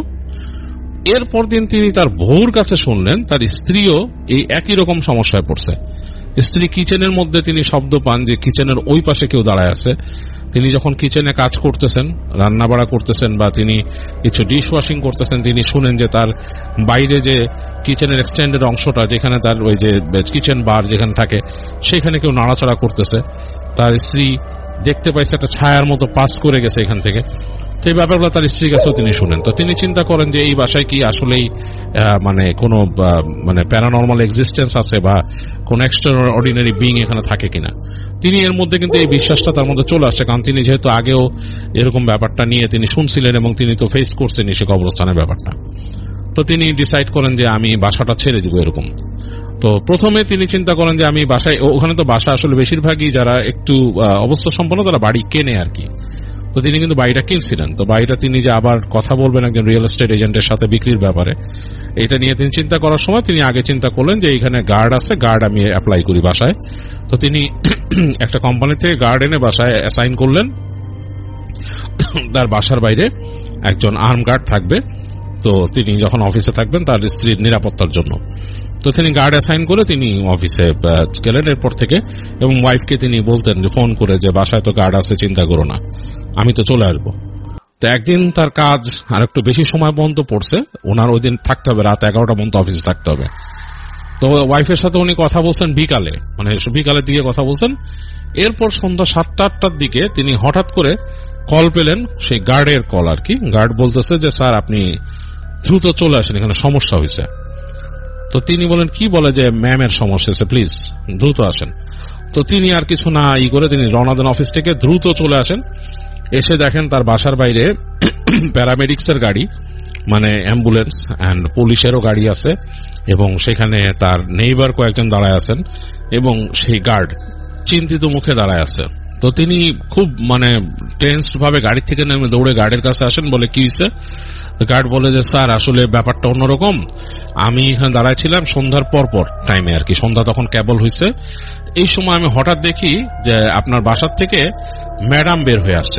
এরপর দিন তিনি তার বউর কাছে শুনলেন তার স্ত্রীও এই একই রকম সমস্যায় পড়ছে। স্ত্রী কিচেনের মধ্যে তিনি শব্দ পান যে কিচেনের ওই পাশে কেউ দাঁড়ায় আছে। তিনি যখন কিচেনে কাজ করতেছেন, রান্না বাড়া করতেছেন বা তিনি কিছু ডিশ ওয়াশিং করতেছেন, তিনি শুনেন যে তার বাইরে যে কিচেনের এক্সটেন্ডেড অংশটা যেখানে তার ওই যে কিচেন বার যেখানে থাকে সেখানে কেউ নাড়াচাড়া করতেছে। তার স্ত্রী দেখতে পাইছে একটা ছায়ার মতো পাস করে গেছে এখান থেকে। তো এই ব্যাপারগুলো তার স্ত্রীর কাছেও তিনি শুনেন। তো তিনি চিন্তা করেন যে এই বাসায় কি আসলেই মানে কোনো মানে প্যারানর্মাল এক্সিস্টেন্স আছে বা কোন এক্সট্রা অর্ডিনারি বিং এখানে থাকে কিনা। তিনি এর মধ্যে কিন্তু এই বিশ্বাসটা তার মধ্যে চলে আসছে, কারণ তিনি যেহেতু আগেও এরকম ব্যাপারটা নিয়ে তিনি শুনছিলেন এবং তিনি তো ফেস করছেন সে কবরস্থানের ব্যাপারটা। তো তিনি ডিসাইড করেন যে আমি বাসাটা ছেড়ে দিব এরকম। তো প্রথমে তিনি চিন্তা করেন যে আমি বাসায়, ওখানে তো বাসা আসলে বেশিরভাগই যারা একটু অবস্থা সম্পন্ন তারা বাড়ি কেনে আর কি। তো তিনি কিন্তু বাড়িটা কিনছিলেন। তো বাড়িটা তিনি যে আবার কথা বলবেন একজন রিয়েল এস্টেট এজেন্টের সাথে বিক্রির ব্যাপারে, এটা নিয়ে তিনি চিন্তা করার সময় তিনি আগে চিন্তা করলেন যে এখানে গার্ড আছে, গার্ড আমি অ্যাপ্লাই করি বাসায়। তো তিনি একটা কোম্পানি থেকে গার্ড এনে বাসায় অ্যাসাইন করলেন। তার বাসার বাইরে একজন আর্ম গার্ড থাকবে, তো তিনি যখন অফিসে থাকবেন তার স্ত্রীর নিরাপত্তার জন্য। তো তিনি গার্ড অ্যাসাইন করে তিনি অফিসে গেলেন এরপর থেকে, এবং ওয়াইফকে তিনি বলতেন যে ফোন করে যে বাসায় তো গার্ড আছে, চিন্তা করো না, আমি তো চলে আসবো। তো একদিন তার কাজ আর একটু বেশি সময় পর্যন্ত পড়ছে, ওনার ওই দিন থাকতে হবে, রাত এগারোটা পর্যন্ত অফিসে থাকতে হবে। তো ওয়াইফের সাথে উনি কথা বলছেন বিকালে, মানে বিকালের দিকে কথা বলছেন। এরপর সন্ধ্যা সাতটা আটটার দিকে তিনি হঠাৎ করে কল পেলেন, সেই গার্ডের কল আর কি। গার্ড বলতেছে যে স্যার আপনি দ্রুত চলে আসেন, এখানে সমস্যা হয়েছে। তো তিনি বলেন কি, বলে যে ম্যামের সমস্যা হয়েছে, প্লিজ দ্রুত আসেন। তো তিনি আর কিছু না ই করে তিনি রওনা দেন অফিস থেকে, দ্রুত চলে আসেন। এসে দেখেন তার বাসার বাইরে প্যারামেডিক্স এর গাড়ি, মানে অ্যাম্বুলেন্স অ্যান্ড পুলিশেরও গাড়ি আছে, এবং সেখানে তার নেইবার কয়েকজন দাঁড়ায় আছেন, এবং সেই গার্ড চিন্তিত মুখে দাঁড়ায় আছে। তো তিনি খুব মানে টেন্সড ভাবে গাড়ি থেকে নেমে দৌড়ে গার্ডের কাছে আসেন, বলে কি হয়েছে। গার্ড বলে যে স্যার আসলে ব্যাপারটা অন্যরকম, আমি এখানে দাঁড়াইছিলাম সন্ধ্যার পর পর টাইমে আর কি, সন্ধ্যা তখন কেবল হয়েছে। এই সময় আমি হঠাৎ দেখি যে আপনার বাসার থেকে ম্যাডাম বের হয়ে আসছে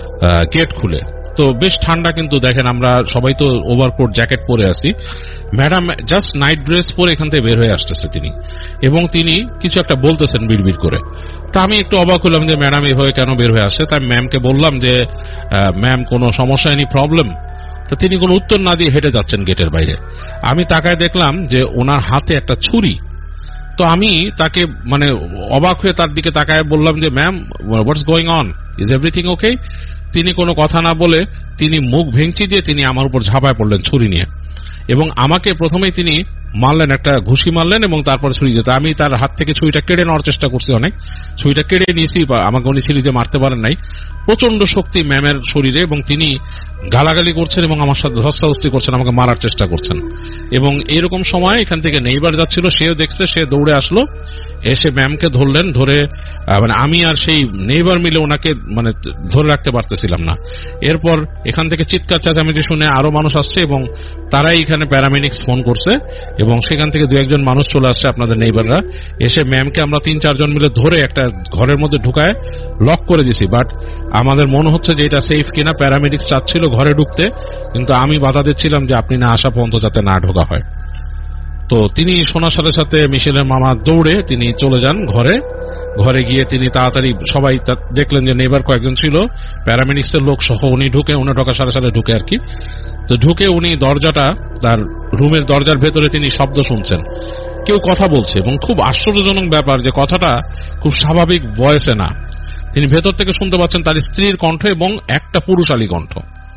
গেট খুলে। তো বেশ ঠান্ডা, কিন্তু দেখেন আমরা সবাই তো ওভারকোট জ্যাকেট পরে আছি, ম্যাডাম জাস্ট নাইট ড্রেস পরে এখান থেকে বের হয়ে আসতেছে তিনি, এবং তিনি কিছু একটা বলতেছেন বিড়বিড় করে। তা আমি একটু অবাক হলাম যে ম্যাডাম এইভাবে কেন বের হয়ে আসছে। তাই ম্যামকে বললাম যে ম্যাম কোনো সমস্যা, এনি প্রবলেম। তো তিনি কোনো উত্তর না দিয়ে হেঁটে যাচ্ছেন গেটের বাইরে। আমি তাকায় দেখলাম যে ওনার হাতে একটা ছুরি। তো আমি তাকে মানে অবাক হয়ে তার দিকে তাকায় বললাম যে ma'am what's going on, is everything okay. তিনি কোনো কথা না বলে তিনি মুখ ভেঙচি দিয়ে তিনি আমার উপর ঝাঁপায় পড়লেন ছুরি নিয়ে, এবং আমাকে প্রথমেই তিনি মারলেন, একটা ঘুষি মারলেন, এবং তারপর ছুরি যেতে আমি তার হাত থেকে ছুরিটা কেড়ে নেওয়ার চেষ্টা করছি, অনেক ছুরিটা কেড়ে নিয়েছি, আমাকে উনি ছুরি দিয়ে মারতে পারেন নাই। প্রচন্ড শক্তি ম্যামের শরীরে, এবং তিনি গালাগালি করছেন এবং আমার সাথে ধস্তাধস্তি করছেন, আমাকে মারার চেষ্টা করছেন। এবং এরকম সময় এখান থেকে নেইবার যাচ্ছিল, সেও দেখছে, সে দৌড়ে আসলো, এসে ম্যামকে ধরলেন। ধরে মানে আমি আর সেই নেইবার মিলে ওনাকে মানে ধরে রাখতে পারতেছিলাম না। এরপর এখান থেকে চিৎকার চেঁচামেচি শুনে আরো মানুষ আসছে, এবং তারাই এখানে প্যারামেডিক্স ফোন করছে, এবং সেখান থেকে দু একজন মানুষ চলে আসছে আপনাদের নেইবাররা। এসে ম্যামকে আমরা তিন চারজন মিলে ধরে একটা ঘরের মধ্যে ঢুকায় লক করে দিছি। বাট আমাদের মনে হচ্ছে যে এটা সেফ কিনা, প্যারামেডিক্স চাচ্ছিল ঘরে ঢুকতে, কিন্তু আমি বাধা দিচ্ছিলাম যে আপনি না আসা পর্যন্ত যাতে না ঢোকা হয়। তো তিনি শোনার সাথে সাথে মিশেলের মামা দৌড়ে তিনি চলে যান ঘরে। ঘরে গিয়ে তিনি তাড়াতাড়ি সবাই দেখলেন যে নেইবার কয়েকজন ছিল, প্যারামেডিক্স এর লোক সহ উনি ঢুকে, উনি ঢোকার সাথে সাথে ঢুকে আর কি। তো ঢুকে উনি দরজাটা, তার রুমের দরজার ভেতরে তিনি শব্দ শুনছেন, কেউ কথা বলছে, এবং খুব আশ্চর্যজনক ব্যাপার যে কথাটা খুব স্বাভাবিক ভয়েসে না, তিনি ভেতর থেকে শুনতে পাচ্ছেন তার স্ত্রীর কণ্ঠ এবং একটা পুরুষালী কণ্ঠ।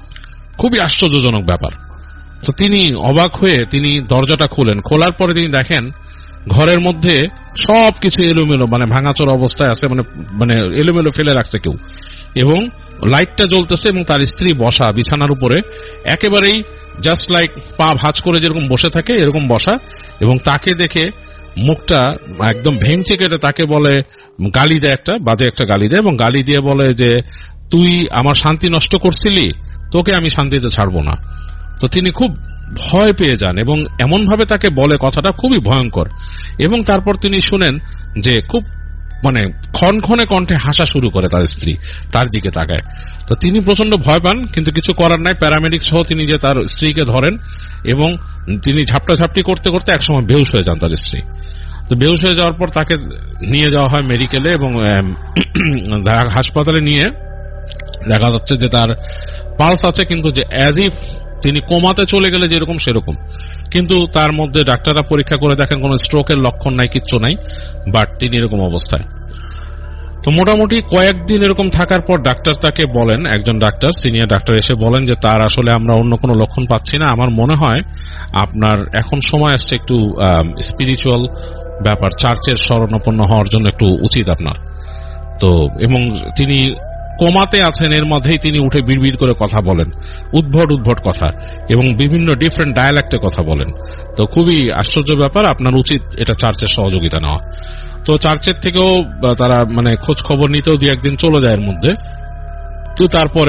খুবই আশ্চর্যজনক ব্যাপার। তো তিনি অবাক হয়ে তিনি দরজাটা খুলেন। খোলার পরে তিনি দেখেন ঘরের মধ্যে সবকিছু এলোমেলো, মানে ভাঙাচোর অবস্থায় আছে, মানে মানে এলোমেলো ফেলে রাখছে কেউ, এবং লাইটটা জ্বলতেছে, এবং তার স্ত্রী বসা বিছানার উপরে, একেবারেই জাস্ট লাইক পা ভাঁজ করে যেরকম বসে থাকে এরকম বসা, এবং তাকে দেখে মুখটা একদম ভেঙচি কেটে তাকে বলে, গালি দেয়, একটা বাজে একটা গালি দেয়, এবং গালি দিয়ে বলে যে তুই আমার শান্তি নষ্ট করছিলি, তোকে আমি শান্তিতে ছাড়বো না। তো তিনি খুব ভয় পেয়ে যান, এবং এমন ভাবে তাকে বলে, কথাটা খুবই ভয়ঙ্কর। এবং তারপর তিনি শুনেন যে খুব মানে ক্ষণক্ষণে কণ্ঠে হাসা শুরু করে তার স্ত্রী, তার দিকে তাকায়। তো তিনি প্রচন্ড ভয় পান, কিন্তু কিছু করার নাই। প্যারামেডিক সহ তিনি যে তার স্ত্রীকে ধরেন, এবং তিনি ঝাপটা ঝাপটি করতে করতে একসময় বেহুশ হয়ে যান তার স্ত্রী। তো বেহুশ হয়ে যাওয়ার পর তাকে নিয়ে যাওয়া হয় মেডিকেলে এবং হাসপাতালে নিয়ে দেখা যাচ্ছে যে তার পালস আছে, কিন্তু যে অ্যাজ ইফ তিনি কোমাতে চলে গেলে যেরকম সেরকম, কিন্তু তার মধ্যে ডাক্তাররা পরীক্ষা করে দেখেন কোনো স্ট্রোকের লক্ষণ নাই, কিচ্ছু নাই, বাট তিনি এরকম অবস্থায়। তো মোটামুটি কয়েকদিন এরকম থাকার পর ডাক্তার তাকে বলেন, একজন ডাক্তার, সিনিয়র ডাক্তার এসে বলেন যে তার আসলে আমরা অন্য কোনো লক্ষণ পাচ্ছি না, আমার মনে হয় আপনার এখন সময় আসছে একটু স্পিরিচুয়াল ব্যাপার, চার্চের শরণাপন্ন হওয়ার জন্য একটু উচিত আপনার। তো এবং তিনি কোমাতে আছেন, এর মধ্যেই তিনি উঠে বিড়বিড় করে কথা বলেন, উদ্ভট উদ্ভট কথা, এবং বিভিন্ন ডিফারেন্ট ডায়ালেক্টে কথা বলেন। তো খুবই আশ্চর্য ব্যাপার, আপনার উচিত এটা চার্চের সহযোগিতা নেওয়া। তো চার্চের থেকেও তারা মানে খোঁজ খবর নিতেও দু একদিন চলে যায় এর মধ্যে। তো তারপরে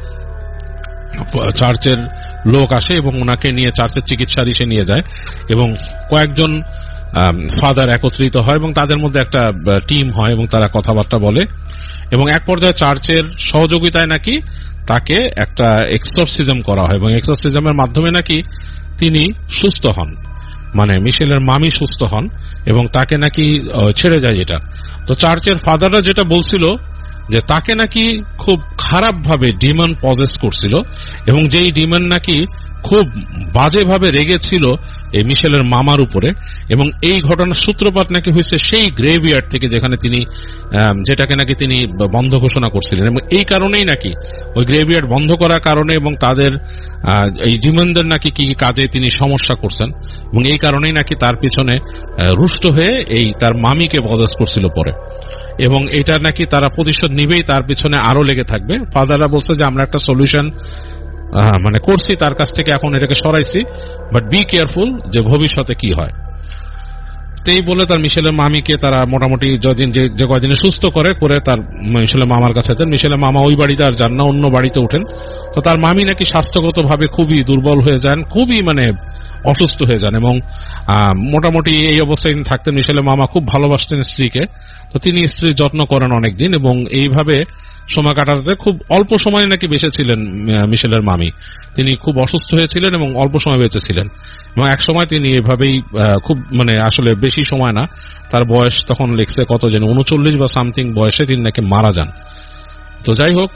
চার্চের লোক আসে এবং ওনাকে নিয়ে চার্চের চিকিৎসাধীশে নিয়ে যায় এবং কয়েকজন ফাদার একত্রিত হয় এবং তাদের মধ্যে একটা টিম হয় এবং তারা কথাবার্তা বলে এবং এক পর্যায়ে চার্চের সহযোগিতায় নাকি তাকে একটা এক্সরসিজম করা হয় এবং এক্সরসিজমের মাধ্যমে নাকি তিনি সুস্থ হন, মানে মিশেলের মামি সুস্থ হন এবং তাকে নাকি ছেড়ে যায় যেটা। তো চার্চের ফাদাররা যেটা বলছিল যে তাকে নাকি খুব খারাপ ভাবে ডিমন পজেস করছিল এবং যেই ডিমন নাকি খুব বাজেভাবে রেগেছিল এই মিশেলের মামার উপরে, এবং এই ঘটনার সূত্রপাত নাকি হয়েছে সেই গ্রেভইয়ার্ড থেকে যেখানে তিনি যেটাকে নাকি তিনি বন্ধ ঘোষণা করছিলেন, এবং এই কারণেই নাকি ওই গ্রেভইয়ার্ড বন্ধ করার কারণে এবং তাদের এই ডিমনদের নাকি কি কাজে তিনি সমস্যা করছেন এবং এই কারণেই নাকি তার পিছনে রুষ্ট হয়ে এই তার মামিকে পজেস করছিল পরে, এবং এটা নাকি তারা প্রতিশোধ নিবেই, তার পিছনে আরো লেগে থাকবে। ফাদাররা বলছে যে আমরা একটা সলিউশন মানে করছি তার কাছ থেকে, এখন এটাকে সরাইছি, বাট বি কেয়ারফুল যে ভবিষ্যতে কি হয়। এই বলে তার মিশেলের মামিকে তারা মোটামুটি যদিন যে কয়দিনে সুস্থ করে করে তার মিশেলের মামার কাছে দেন। মিশেলের মামা ওই বাড়িতে আর যান না, অন্য বাড়িতে ওঠেন। তো তার মামি নাকি স্বাস্থ্যগত ভাবে খুবই দুর্বল হয়ে যান, খুবই মানে অসুস্থ হয়ে যান, এবং মোটামুটি এই অবস্থায় তিনি থাকতেন। মিশেলের মামা খুব ভালোবাসতেন স্ত্রীকে, তো তিনি স্ত্রীর যত্ন করেন অনেকদিন এবং এইভাবে সময় কাটাতে খুব অল্প সময় নাকি বেঁচে ছিলেন মিশেলের মামি। তিনি খুব অসুস্থ হয়েছিলেন এবং অল্প সময় বেঁচে ছিলেন এবং এক সময় তিনি এভাবেই খুব মানে আসলে বেশি সময় না, তার বয়স তখন লেখছে কত যেন উনচল্লিশ বা সামথিং বয়সে তিনি নাকি মারা যান। তো যাই হোক,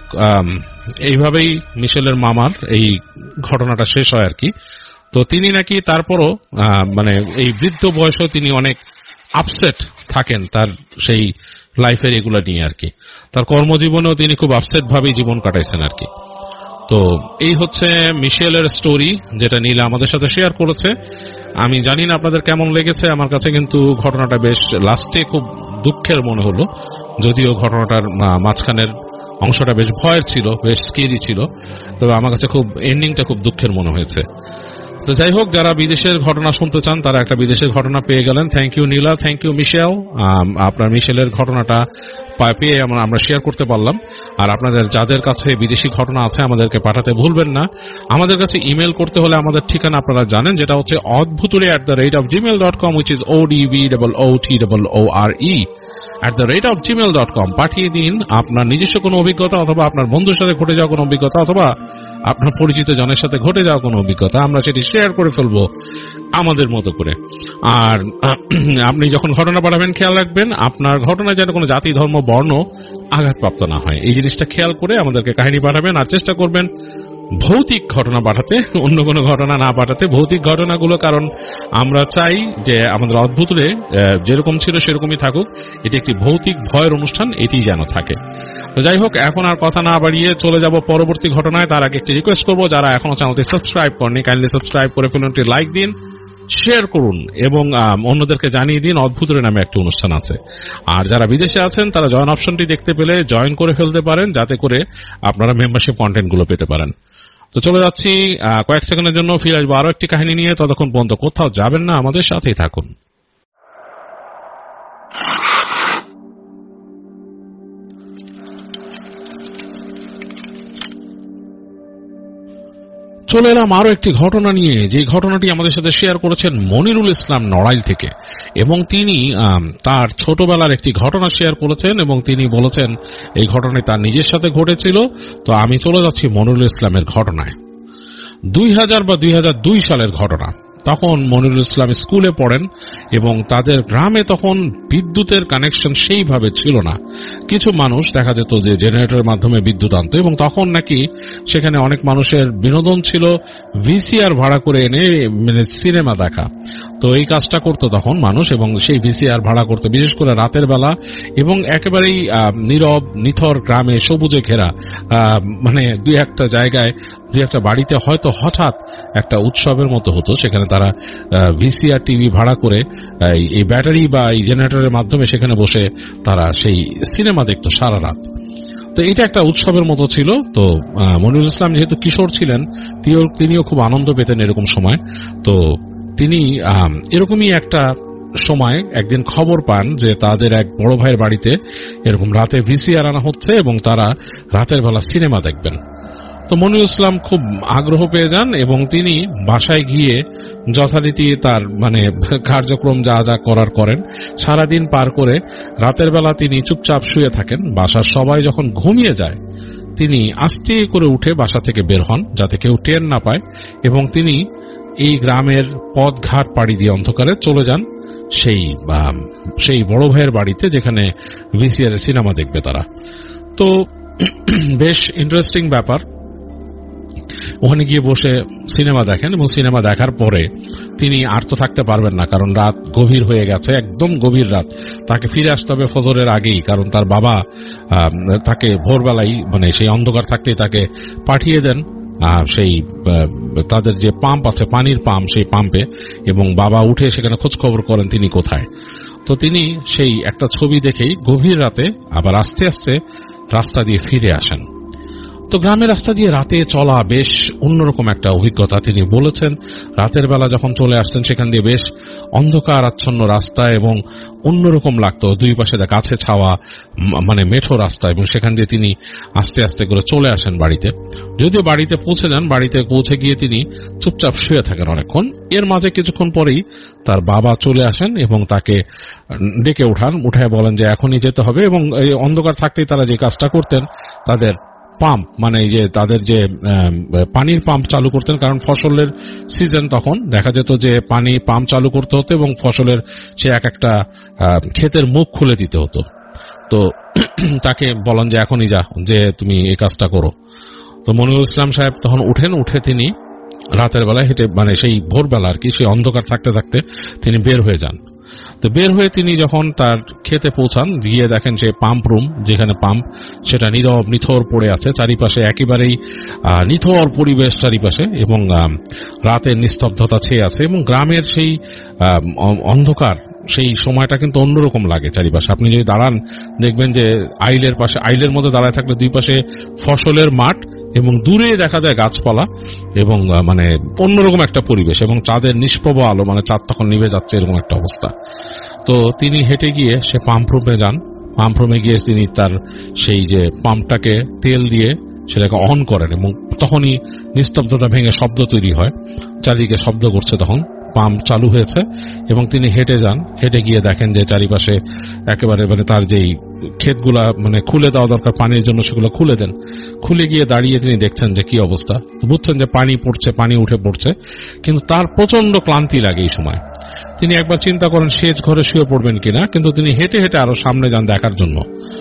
এইভাবেই মিশেলের মামার এই ঘটনাটা শেষ হয় আর কি। তো তিনি নাকি তারপরও মানে এই বৃদ্ধ বয়সেও তিনি অনেক আপসেট থাকেন তার সেই লাইফের এগুলা নিয়ে আর কি। তার কর্মজীবনেও তিনি খুব আপসেট ভাবেই জীবন কাটাইছেন আর কি। তো এই হচ্ছে মিশেলের স্টোরি, যেটা নীলা আমাদের সাথে শেয়ার করেছে। আমি জানি না আপনাদের কেমন লেগেছে, আমার কাছে কিন্তু ঘটনাটা বেশ লাস্টে খুব দুঃখের মনে হলো, যদিও ঘটনাটার মাঝখানের অংশটা বেশ ভয়ের ছিল, বেশ স্কেরি ছিল, তবে আমার কাছে খুব এন্ডিংটা খুব দুঃখের মনে হয়েছে। তো যাই হোক, যারা বিদেশের ঘটনা শুনতে চান তারা একটা বিদেশের ঘটনা পেয়ে গেলেন। Thank you Nila, thank you Michelle, আপনার মিশেলের ঘটনাটা পেয়ে আমরা আমরা শেয়ার করতে পারলাম। আর আপনাদের যাদের কাছে বিদেশি ঘটনা আছে আমাদেরকে পাঠাতে ভুলবেন না। আমাদের কাছে ইমেল করতে হলে আমাদের ঠিকানা আপনারা জানেন, যেটা হচ্ছে অদ্ভুতুড়ি at the rate of Gmail dot com, which is O D V double O T double O R E at the rate of Gmail dot com. পাঠিয়ে দিন আপনার নিজস্ব কোনো অভিজ্ঞতা, অথবা আপনার বন্ধুর সাথে ঘটে যাওয়া কোনো অভিজ্ঞতা, অথবা আপনার পরিচিত জনের সাথে ঘটে যাওয়া কোনো অভিজ্ঞতা। আমরা সেটি শেয়ার করে ফেলবো আমাদের মতো করে। আর আপনি যখন ঘটনা পাঠাবেন খেয়াল রাখবেন আপনার ঘটনায় যেন কোনো জাতি, ধর্ম, বর্ণ আঘাতপ্রাপ্ত না হয়। এই জিনিসটা খেয়াল করে আমাদেরকে কাহিনী পাঠাবেন। আর চেষ্টা করবেন ভৌতিক ঘটনা পাঠাতে, অন্য কোনো ঘটনা না পাঠাতে, ভৌতিক ঘটনাগুলো। কারণ আমরা চাই যে আমাদের অদ্ভুতরে যেরকম ছিল সেরকমই থাকুক, এটি একটি ভৌতিক ভয়ের অনুষ্ঠান, এটি যেন থাকে। তো যাই হোক, এখন আর কথা না বাড়িয়ে চলে যাব পরবর্তী ঘটনায়। তার আগে একটি রিকোয়েস্ট করবো, যারা এখনো চ্যানেলটি সাবস্ক্রাইব করেনি কাইন্ডলি সাবস্ক্রাইব করে ফেলুন, একটি লাইক দিন, শেয়ার করুন এবং অন্যদেরকে জানিয়ে দিন অদ্ভুতের নামে একটা অনুষ্ঠান আছে। আর যারা বিদেশে আছেন তারা জয়েন অপশনটি দেখতে পেলে জয়েন করে ফেলতে পারেন, যাতে করে আপনারা মেম্বারশিপ কন্টেন্ট গুলো পেতে পারেন। তো চলে যাচ্ছি কয়েক সেকেন্ডের জন্য, ফিরে আসবো আরো একটি কাহিনী নিয়ে। ততক্ষণ পর্যন্ত কোথাও যাবেন না, আমাদের সাথেই থাকুন। চলে এলাম আরো একটি ঘটনা নিয়ে, যে ঘটনাটি আমাদের সাথে শেয়ার করেছেন মনিরুল ইসলাম নড়াইল থেকে, এবং তিনি তার ছোটবেলার একটি ঘটনা শেয়ার করেছেন এবং তিনি বলেছেন এই ঘটনাটি তার নিজের সাথে ঘটেছিল। তো আমি চলে যাচ্ছি মনিরুল ইসলামের ঘটনায়। দুই হাজার বা দুই হাজার দুই সালের ঘটনা। তখন মনিরুল ইসলাম স্কুলে পড়েন এবং তাদের গ্রামে তখন বিদ্যুতের কানেকশন সেইভাবে ছিল না। কিছু মানুষ দেখা যেত যে জেনারেটরের মাধ্যমে বিদ্যুৎ আনতো, এবং তখন নাকি সেখানে অনেক মানুষের বিনোদন ছিল ভিসিআর ভাড়া করে এনে মানে সিনেমা দেখা। তো এই কাজটা করতো তখন মানুষ, এবং সেই ভিসিআর ভাড়া করতো বিশেষ করে রাতের বেলা, এবং একেবারেই নীরব নিথর গ্রামে সবুজে ঘেরা মানে দুই একটা জায়গায় দুই একটা বাড়িতে হয়তো হঠাৎ একটা উৎসবের মতো হতো, সেখানে তারা ভিসিআর টিভি ভাড়া করে এই ব্যাটারি বা এই জেনারেটরের মাধ্যমে সেখানে বসে তারা সেই সিনেমা দেখতো সারা রাত। তো এটা একটা উৎসবের মতো ছিল। তো মনিরুল ইসলাম যেহেতু কিশোর ছিলেন, তিনিও খুব আনন্দ পেতেন এরকম সময়। তো তিনি এরকমই একটা সময় একদিন খবর পান যে তাদের এক বড় ভাইয়ের বাড়িতে এরকম রাতে ভিসিআর আনা হচ্ছে এবং তারা রাতের বেলা সিনেমা দেখবেন। তো মনিরুল ইসলাম খুব আগ্রহ পেয়ে যান এবং তিনি বাসায় গিয়ে যথারীতি তার মানে কার্যক্রম যা যা করার করেন। সারাদিন পার করে রাতের বেলা তিনি চুপচাপ শুয়ে থাকেন। বাসার সবাই যখন ঘুমিয়ে যায় তিনি আস্তে করে উঠে বাসা থেকে বের হন যাতে কেউ টের না পায়, এবং তিনি এই গ্রামের পথ ঘাট পাড়ি দিয়ে অন্ধকারে চলে যান সেই সেই বড় ভাইয়ের বাড়িতে যেখানে ভিসিআর সিনেমা দেখবে তারা। তো বেশ ইন্টারেস্টিং ব্যাপার। ওখানে গিয়ে বসে সিনেমা দেখেন, এবং সিনেমা দেখার পরে তিনি আর তো থাকতে পারবেন না, কারণ রাত গভীর হয়ে গেছে, একদম গভীর রাত। তাকে ফিরে আসতে হবে ফজরের আগেই, কারণ তার বাবা তাকে ভোরবেলাই মানে সেই অন্ধকার থাকতেই তাকে পাঠিয়ে দেন সেই তাদের যে পাম্প আছে পানির পাম্প, সেই পাম্পে, এবং বাবা উঠে সেখানে খোঁজ খবর করেন তিনি কোথায়। তো তিনি সেই একটা ছবি দেখেই গভীর রাতে আবার আস্তে আস্তে রাস্তা দিয়ে ফিরে আসেন। তো গ্রামের রাস্তা দিয়ে রাতে চলা বেশ অন্যরকম একটা অভিজ্ঞতা। তিনি বলেছেন রাতের বেলা যখন চলে আসতেন সেখান দিয়ে বেশ অন্ধকার আচ্ছন্ন রাস্তা এবং অন্যরকম লাগতো, দুই পাশে গাছে ছাওয়া মানে মেঠো রাস্তা, এবং সেখান দিয়ে তিনি আস্তে আস্তে করে চলে আসেন বাড়িতে। যদিও বাড়িতে পৌঁছে যান, বাড়িতে পৌঁছে গিয়ে তিনি চুপচাপ শুয়ে থাকেন অনেকক্ষণ। এর মাঝে কিছুক্ষণ পরেই তার বাবা চলে আসেন এবং তাকে ডেকে উঠান, উঠায় বলেন যে এখনই যেতে হবে। এবং এই অন্ধকার থাকতেই তারা যে কাজটা করতেন, তাদের পাম্প মানে যে তাদের যে পানির পাম্প চালু করতেন, কারণ ফসলের সিজন তখন দেখা যেত যে পানি পাম্প চালু করতে হতো এবং ফসলের সে এক একটা ক্ষেতের মুখ খুলে দিতে হতো। তো তাকে বলেন যে এখনই যা, যে তুমি এই কাজটা করো। তো মনিরুল ইসলাম সাহেব তখন উঠেন, উঠে তিনি রাতের বেলায় হেঁটে মানে সেই ভোরবেলা আর কি, সেই অন্ধকার থাকতে থাকতে তিনি বের হয়ে যান। তো বের হয়ে তিনি যখন তার খেতে পৌঁছান, গিয়ে দেখেন যে পাম্প রুম যেখানে পাম্প সেটা নীরব নিথর পড়ে আছে, চারিপাশে একেবারেই নিথর পরিবেশ চারিপাশে, এবং রাতের নিস্তব্ধতা ছেয়ে আছে, এবং গ্রামের সেই অন্ধকার সেই সময়টা কিন্তু অন্যরকম লাগে চারিপাশে। আপনি যদি দাঁড়ান দেখবেন যে আইলের পাশে, আইলের মধ্যে দাঁড়ায় থাকলে দুই পাশে ফসলের মাঠ এবং দূরে দেখা যায় গাছপালা, এবং মানে অন্যরকম একটা পরিবেশ, এবং চাঁদের নিষ্প্রভ আলো, মানে চাঁদ তখন নিভে যাচ্ছে এরকম একটা অবস্থা। তো তিনি হেঁটে গিয়ে সে পাম্প রুমে যান। পাম্প রুমে গিয়ে তিনি তার সেই যে পাম্পটাকে তেল দিয়ে সেটাকে অন করেন, এবং তখনই নিস্তব্ধতা ভেঙে শব্দ তৈরি হয়, চারিদিকে শব্দ করছে, তখন পাম্প চালু হয়েছে। এবং তিনি হেঁটে যান, হেঁটে গিয়ে দেখেন যে চারিপাশে একেবারে মানে তার যেই ক্ষেতগুলা মানে খুলে দেওয়া দরকার পানির জন্য সেগুলো খুলে দেন। খুলে গিয়ে দাঁড়িয়ে তিনি দেখছেন যে কি অবস্থা। তো বুঝছেন যে পানি পড়ছে, পানি উঠে পড়ছে, কিন্তু তার প্রচন্ড ক্লান্তি লাগে এই সময়। তিনি একবার চিন্তা করেন সেচ ঘরে শুয়ে পড়বেন কিনা, কিন্তু তিনি হেঁটে হেঁটে আরো সামনে যান দেখার জন্য।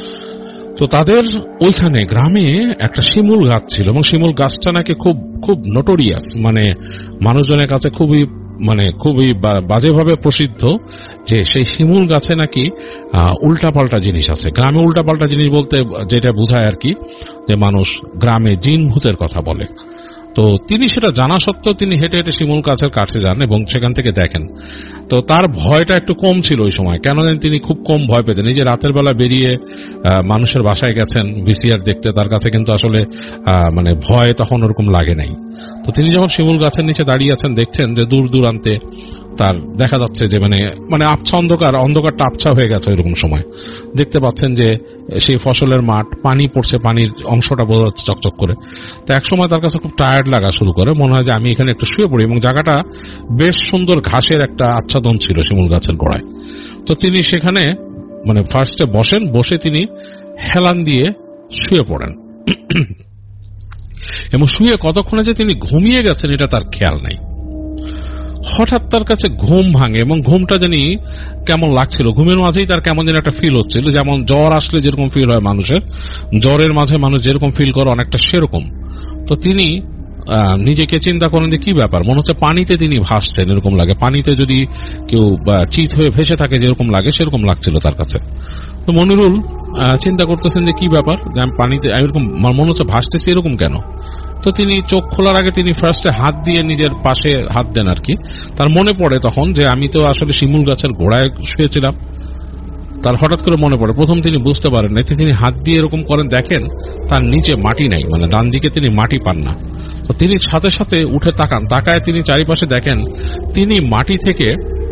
তো তাদের ওইখানে গ্রামে একটা শিমুল গাছ ছিল, এবং শিমুল গাছটা নাকি খুব খুব নোটোরিয়াস, মানে মানুষজনের কাছে খুবই মানে খুবই বাজেভাবে প্রসিদ্ধ, যে সেই শিমুল গাছে নাকি উল্টাপাল্টা জিনিস আছে। গ্রামে উল্টাপাল্টা জিনিস বলতে যেটা বোঝায় আর কি, যে মানুষ গ্রামে জিন ভূতের কথা বলে। তো তিনি সেটা জানা সত্ত্বেও তিনি হেঁটে হেঁটে শিমুল গাছের কাছে যান এবং সেখান থেকে দেখেন। তো তার ভয়টা একটু কম ছিল ওই সময়, কেন জানেন তিনি খুব কম ভয় পেতেন। এই যে রাতের বেলা বেরিয়ে মানুষের বাসায় গেছেন ভিসিআর দেখতে, তার কাছে কিন্তু আসলে মানে ভয় তখন ওরকম লাগে নাই। তো তিনি যখন শিমুল গাছের নিচে দাঁড়িয়ে আছেন, দেখছেন যে দূর দূরান্তে তার দেখা যাচ্ছে যে মানে মানে আবছা অন্ধকার, অন্ধকারটা আবছা হয়ে গেছে এরকম সময়। দেখতে পাচ্ছেন যে সেই ফসলের মাঠ, পানি পড়ছে, পানির অংশটা বোঝা যাচ্ছে চকচক করে। তো এক সময় তার কাছে খুব টায়ার্ড লাগা শুরু করে, মনে হয় যে আমি এখানে একটু শুয়ে পড়ি, এবং জায়গাটা বেশ সুন্দর ঘাসের একটা আচ্ছাদন ছিল শিমুল গাছের গোড়ায়। তো তিনি সেখানে মানে ফার্স্টে বসেন, বসে তিনি হেলান দিয়ে শুয়ে পড়েন, এবং শুয়ে কতক্ষণে যে তিনি ঘুমিয়ে গেছেন এটা তার খেয়াল নাই। হঠাৎ তার কাছে ঘুম ভাঙে এবং ঘুমটা জানি কেমন লাগছিল, ঘুমের মাঝেই তার কেমন যেন একটা ফিল হচ্ছিল, যেমন জ্বর আসলে যেরকম ফিল হয় মানুষের, জ্বরের মাঝে মানুষ যেরকম ফিল করে অনেকটা সেরকম। তো তিনি নিজেকে চিন্তা করেন যে কি ব্যাপার, মনে হচ্ছে পানিতে তিনি ভাসছেন এরকম লাগে, পানিতে যদি কেউ চিত হয়ে ভেসে থাকে যেরকম লাগে সেরকম লাগছিল তার কাছে। তো মনিরুল চিন্তা করতেছেন যে কি ব্যাপার, পানিতে এরকম মনে হচ্ছে ভাসতেছে এরকম কেন। তো তিনি চোখ খোলার আগে তিনি ফার্স্টে হাত দিয়ে নিজের পাশে হাত দেন আর কি। তার মনে পড়ে তখন যে আমি তো আসলে শিমুল গাছের গোড়ায় শুয়েছিলাম। তার হঠাৎ করে মনে পড়ে, প্রথম তিনি বুঝতে পারেন না, তিনি হাত দিয়ে এরকম করেন, দেখেন তার নিচে মাটি নাই, মানে ডান দিকে তিনি মাটি পান না। তো তিনি সাথে সাথে উঠে তাকান, তাকায় তিনি চারিপাশে দেখেন তিনি মাটি থেকে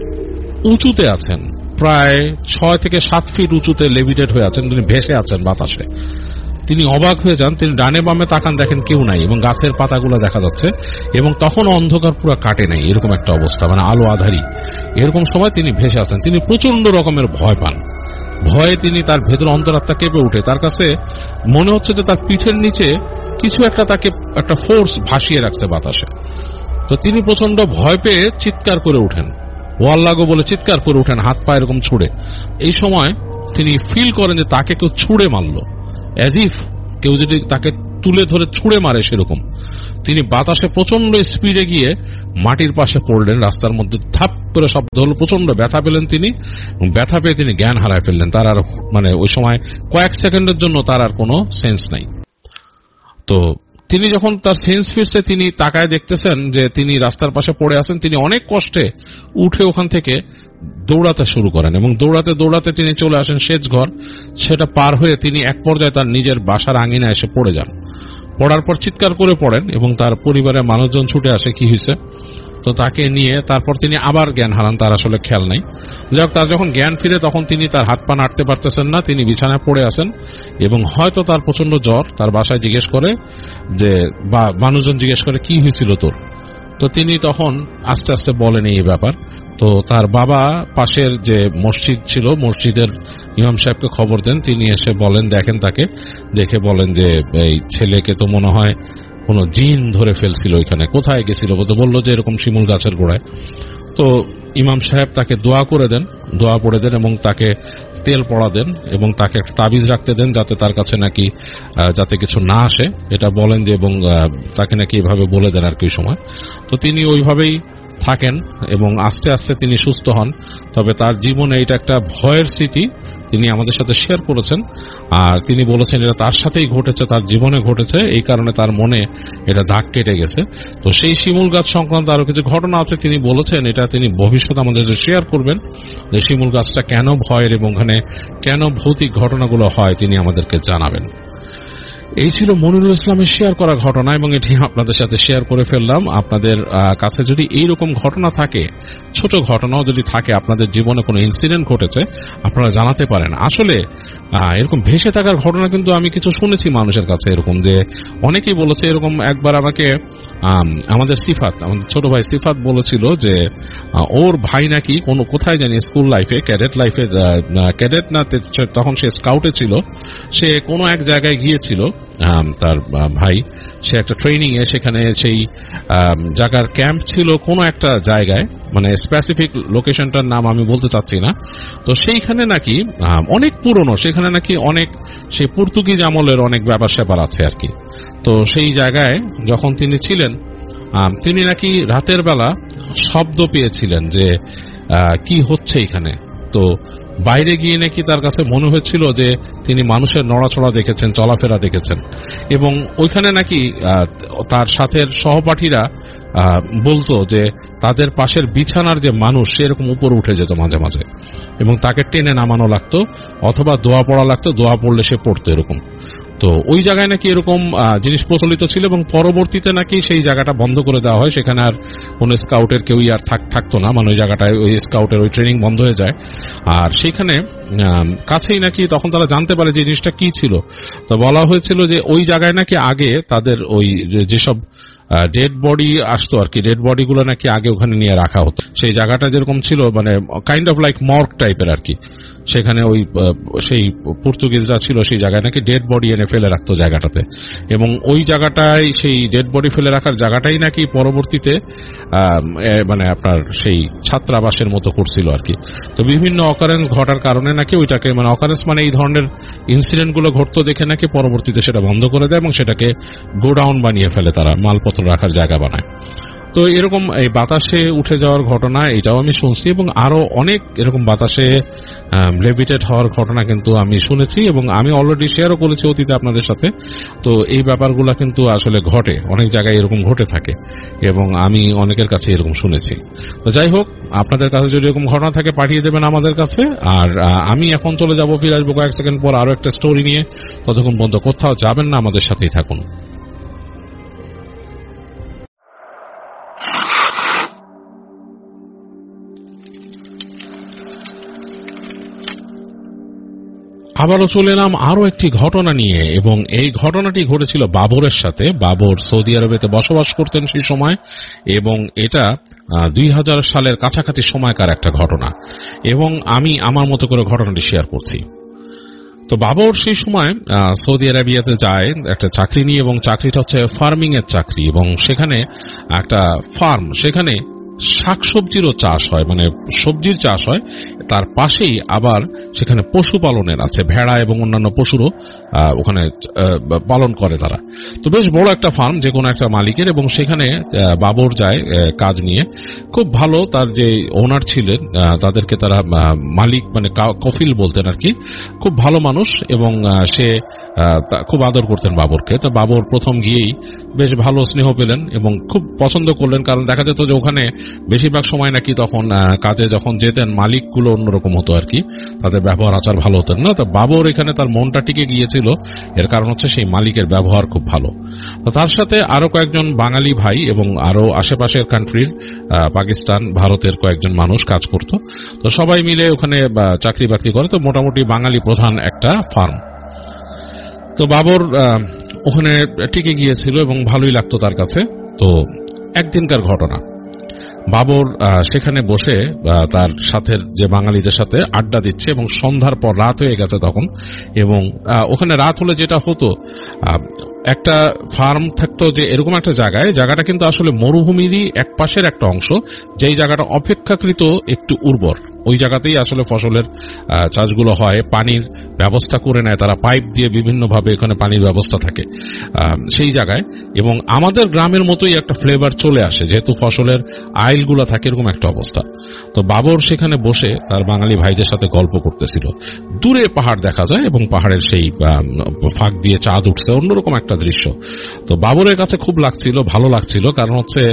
উঁচুতে আছেন, প্রায় ছয় থেকে সাত ফিট উঁচুতে লেভিটেড হয়ে আছেন, তিনি ভেসে আছেন বাতাসে। তিনি অবাক হয়ে যান, তিনি ডানে বামে তাকান, দেখেন কেউ নাই এবং গাছের পাতাগুলো দেখা যাচ্ছে এবং তখন অন্ধকার পুরো কাটে নাই, এরকম একটা অবস্থা, মানে আলো আধারি এরকম সময় তিনি ভেসে আছেন। তিনি প্রচন্ড রকমের ভয় পান, ভয়ে তিনি তার ভেতর অন্তরাত্মা কেঁপে উঠে, তার কাছে মনে হচ্ছে যে তার পিঠের নিচে কিছু একটা তাকে একটা ফোর্স ভাসিয়ে রাখছে বাতাসে। তো তিনি প্রচন্ড ভয় পেয়ে চিৎকার করে উঠেন, ওয়াল লাগো বলে চিৎকার করে উঠেন, হাত পা এরকম ছুড়ে। এই সময় তিনি ফিল করেন যে তাকে কেউ ছুড়ে মারলো, অ্যাজ ইফ কেউ যদি তাকে তুলে ধরে ছুড়ে মারে সেরকম। তিনি বাতাসে প্রচন্ড স্পিডে গিয়ে মাটির পাশে পড়লেন, রাস্তার মধ্যে থাপ করে শব্দ হলো, প্রচন্ড ব্যথা পেলেন তিনি, ব্যথা পেয়ে তিনি জ্ঞান হারায় ফেললেন। তার আর মানে ওই সময় কয়েক সেকেন্ডের জন্য তার আর কোনো সেন্স নাই। তো তিনি যখন তার সেন্স ফিরছে, তিনি তাকায় দেখতেছেন যে তিনি রাস্তার পাশে পড়ে আছেন। তিনি অনেক কষ্টে উঠে ওখান থেকে দৌড়াতে শুরু করেন এবং দৌড়াতে দৌড়াতে তিনি চলে আসেন সেচ ঘর। সেটা পার হয়ে তিনি এক পর্যায়ে তার নিজের বাসার আঙিনায় এসে পড়ে যান। পড়ার পর চিৎকার করে পড়েন এবং তার পরিবারের মানুষজন ছুটে আসে কি হয়েছে। তো তাকে নিয়ে তারপর তিনি আবার জ্ঞান হারান, তার আসলে খেয়াল নাই। যাই হোক, তার যখন জ্ঞান ফিরে তখন তিনি তার হাত পা নাড়তে পারতেছেন না, তিনি বিছানায় পড়ে আছেন এবং হয়তো তার প্রচন্ড জ্বর। তার বাসায় জিজ্ঞেস করে যে, বা মানুষজন জিজ্ঞেস করে কি হয়েছিল তোর। তো তিনি তখন আস্তে আস্তে বলেন এই ব্যাপার। তো তার বাবা পাশের যে মসজিদ ছিল, মসজিদের ইমাম সাহেবকে খবর দেন। তিনি এসে বলেন, দেখেন তাকে, দেখে বলেন যে এই ছেলেকে তো মনে হয় কোন জিন ধরে ফেলছিল, এখানে কোথায় গেছিল, বলতে বললো যে এরকম শিমুল গাছের গোড়ায়। তো ইমাম সাহেব তাকে দোয়া করে দেন, দোয়া পড়ে দেন এবং তাকে তেল পড়া দেন এবং তাকে একটা তাবিজ রাখতে দেন যাতে তার কাছে নাকি যাতে কিছু না আসে, এটা বলেন যে, এবং তাকে নাকি এভাবে বলে দেন আর কি সময়। তো তিনি ওইভাবেই থাকেন এবং আস্তে আস্তে তিনি সুস্থ হন। তবে তার জীবনে এটা একটা ভয়ের স্মৃতি তিনি আমাদের সাথে শেয়ার করেছেন, আর তিনি বলেছেন এটা তার সাথেই ঘটেছে, তার জীবনে ঘটেছে, এই কারণে তার মনে এটা দাগ কেটে গেছে। তো সেই শিমুল গাছ সংক্রান্ত আরো কিছু ঘটনা আছে, তিনি বলেছেন এটা তিনি ভবিষ্যতে আমাদের শেয়ার করবেন যে শিমুল গাছটা কেন ভয়ের এবং ওখানে কেন ভৌতিক ঘটনাগুলো হয় তিনি আমাদেরকে জানাবেন। এই ছিল মনিরুল ইসলামের শেয়ার করা ঘটনা এবং এটি আপনাদের সাথে শেয়ার করে ফেললাম। আপনাদের কাছে যদি এইরকম ঘটনা থাকে, ছোট ঘটনাও যদি থাকে, আপনাদের জীবনে কোনো ইনসিডেন্ট ঘটেছে, আপনারা জানাতে পারেন। আসলে এরকম ভেসে থাকার ঘটনা কিন্তু আমি কিছু শুনেছি মানুষের কাছে, এরকম যে অনেকেই বলেছে। এরকম একবার আমাকে আমাদের সিফাত, আমাদের ছোট ভাই সিফাত বলেছিল যে ওর ভাই নাকি কোনো কোথায় জানি স্কুল লাইফে, ক্যাডেট লাইফে, ক্যাডেট না তখন সে স্কাউটে ছিল, সে কোনো এক জায়গায় গিয়েছিল, তার ভাই, সে একটা ট্রেনিং এ, সেখানে সেই জায়গার ক্যাম্প ছিল কোনো একটা জায়গায়, মানে স্পেসিফিক লোকেশনটার নাম আমি বলতে চাচ্ছি না। তো সেইখানে নাকি অনেক পুরনো, সেখানে নাকি অনেক সেই পর্তুগিজ আমলের অনেক ব্যাপার স্যাপার আছে আর কি। তো সেই জায়গায় যখন তিনি ছিলেন, তিনি নাকি রাতের বেলা শব্দ পেয়েছিলেন যে কি হচ্ছে এখানে। তো বাইরে গিয়ে নাকি তার কাছে মনে হয়েছিল যে তিনি মানুষের নড়াচড়া দেখেছেন, চলাফেরা দেখেছেন এবং ওইখানে নাকি তার সাথে সহপাঠীরা বলতো যে তাদের পাশের বিছানার যে মানুষ সেরকম উপরে উঠে যেত মাঝে মাঝে এবং তাকে টেনে নামানো লাগতো অথবা দোয়া পড়া লাগতো, দোয়া পড়লে সে পড়তো এরকম। তো ওই জায়গায় নাকি এরকম জিনিস প্রচলিত ছিল এবং পরবর্তীতে নাকি সেই জায়গাটা বন্ধ করে দেওয়া হয়, সেখানে আর কোন স্কাউটের কেউই আর থাকতো না, মানে ওই জায়গাটায় ওই স্কাউটের ওই ট্রেনিং বন্ধ হয়ে যায়। আর সেখানে কাছেই নাকি তখন তারা জানতে পারে যে জিনিসটা কি ছিল। তো বলা হয়েছিল যে ওই জায়গায় নাকি আগে তাদের ওই যেসব ডেড বডি আসতো আর কি, ডেড বডি গুলো নাকি আগে ওখানে নিয়ে রাখা হতো। সেই জায়গাটা যেরকম ছিল মানে কাইন্ড অফ লাইক মর্গ টাইপের আর কি, সেখানে ওই সেই পর্তুগিজরা ছিল সেই জায়গায় নাকি ডেড বডি এনে ফেলে রাখতো জায়গাটাতে, এবং ওই জায়গাটায় সেই ডেড বডি ফেলে রাখার জায়গাটাই নাকি পরবর্তীতে মানে আপনার সেই ছাত্রাবাসের মতো করছিল আর কি। তো বিভিন্ন অকারেন্স ঘটার কারণে নাকি ওইটাকে মানে অকারেন্স মানে এই ধরনের ইনসিডেন্ট গুলো ঘটতো দেখে নাকি পরবর্তীতে সেটা বন্ধ করে দেয় এবং সেটাকে গোডাউন বানিয়ে ফেলে, তারা মালপত্র রাখার জায়গা বানায়। তো এরকম এই বাতাসে উঠে যাওয়ার ঘটনা এটাও আমি শুনছি, এবং আরো অনেক এরকম বাতাসে লেভিটেট হওয়ার ঘটনা কিন্তু আমি শুনেছি, এবং আমি অলরেডি শেয়ারও করেছি অতীতে আপনাদের সাথে। তো এই ব্যাপারগুলো কিন্তু আসলে ঘটে, অনেক জায়গায় এরকম ঘটে থাকে, এবং আমি অনেকের কাছে এরকম শুনেছি। তো যাই হোক, আপনাদের কাছে যদি এরকম ঘটনা থাকে পাঠিয়ে দেবেন আমাদের কাছে। আর আমি এখন চলে যাব, ফিরে আসবো কয়েক সেকেন্ড পর আরো একটা স্টোরি নিয়ে। ততক্ষণ পর্যন্ত কোথাও যাবেন না, আমাদের সাথেই থাকুন। আবারও চলে এলাম আরো একটি ঘটনা নিয়ে, এবং এই ঘটনাটি ঘটেছিল বাবরের সাথে। বাবর সৌদি আরবেতে বসবাস করতেন সেই সময়, এবং এটা দুই হাজার সালের কাছাকাছি সময়কার একটা ঘটনা, এবং আমি আমার মতো করে ঘটনাটি শেয়ার করছি। তো বাবর সেই সময় সৌদি আরবিয়াতে যায় একটা চাকরি নিয়ে, এবং চাকরিটা হচ্ছে ফার্মিং এর চাকরি, এবং সেখানে একটা ফার্ম, সেখানে শাকসবজিরও চাষ হয়, মানে সবজির চাষ হয়, তার পাশেই আবার সেখানে পশুপালনের আছে, ভেড়া এবং অন্যান্য পশুরও ওখানে পালন করে তারা। তো বেশ বড় একটা ফার্ম যে কোনো একটা মালিকের, এবং সেখানে বাবর যায় কাজ নিয়ে। খুব ভালো, তার যে ওনার ছিলেন তাদেরকে তারা মালিক মানে কফিল বলতেন আর কি, খুব ভালো মানুষ, এবং সে খুব আদর করতেন বাবরকে। তো বাবর প্রথম গিয়েই বেশ ভালো স্নেহ পেলেন এবং খুব পছন্দ করলেন, কারণ দেখা যেত যে ওখানে বেশিরভাগ সময় নাকি তখন কাজে যখন যেতেন মালিকগুলো অন্যরকম হতো আর কি, তাদের ব্যবহার আচার ভালো হতেন না। তো বাবর এখানে তার মনটা টিকে গিয়েছিল, এর কারণ হচ্ছে সেই মালিকের ব্যবহার খুব ভালো। তো তার সাথে আরো কয়েকজন বাঙালি ভাই এবং আরো আশেপাশের কান্ট্রির পাকিস্তান, ভারতের কয়েকজন মানুষ কাজ করত। তো সবাই মিলে ওখানে চাকরি বাকরি করে। তো মোটামুটি বাঙালি প্রধান একটা ফার্ম। তো বাবর ওখানে টিকে গিয়েছিল এবং ভালোই লাগতো তার কাছে। তো একদিনকার ঘটনা, বাবর সেখানে বসে তার সাথে যে বাঙালিদের সাথে আড্ডা দিচ্ছে, এবং সন্ধ্যার পর রাত হয়ে গেছে তখন, এবং ওখানে রাত হলে যেটা হতো, একটা ফার্ম থাকতো যে এরকম একটা জায়গায়, জায়গাটা কিন্তু আসলে মরুভূমিরই এক পাশের একটা অংশ, যেই জায়গাটা অপেক্ষাকৃত একটু উর্বর, ওই জায়গাতেই আসলে ফসলের চাষগুলো হয়। পানির ব্যবস্থা করে নেয় তারা, পাইপ দিয়ে বিভিন্নভাবে এখানে পানির ব্যবস্থা থাকে সেই জায়গায়, এবং আমাদের গ্রামের মতোই একটা ফ্লেভার চলে আসে যেহেতু ফসলের আইলগুলো থাকে, এরকম একটা অবস্থা। তো বাবর সেখানে বসে তার বাঙালি ভাইদের সাথে গল্প করতেছিল। দূরে পাহাড় দেখা যায় এবং পাহাড়ের সেই ফাঁক দিয়ে চাঁদ উঠছে, অন্যরকম একটা দৃশ্য। তো বাবরের কাছে খুব লাগছিল, ভালো লাগছিল, কারণ হচ্ছে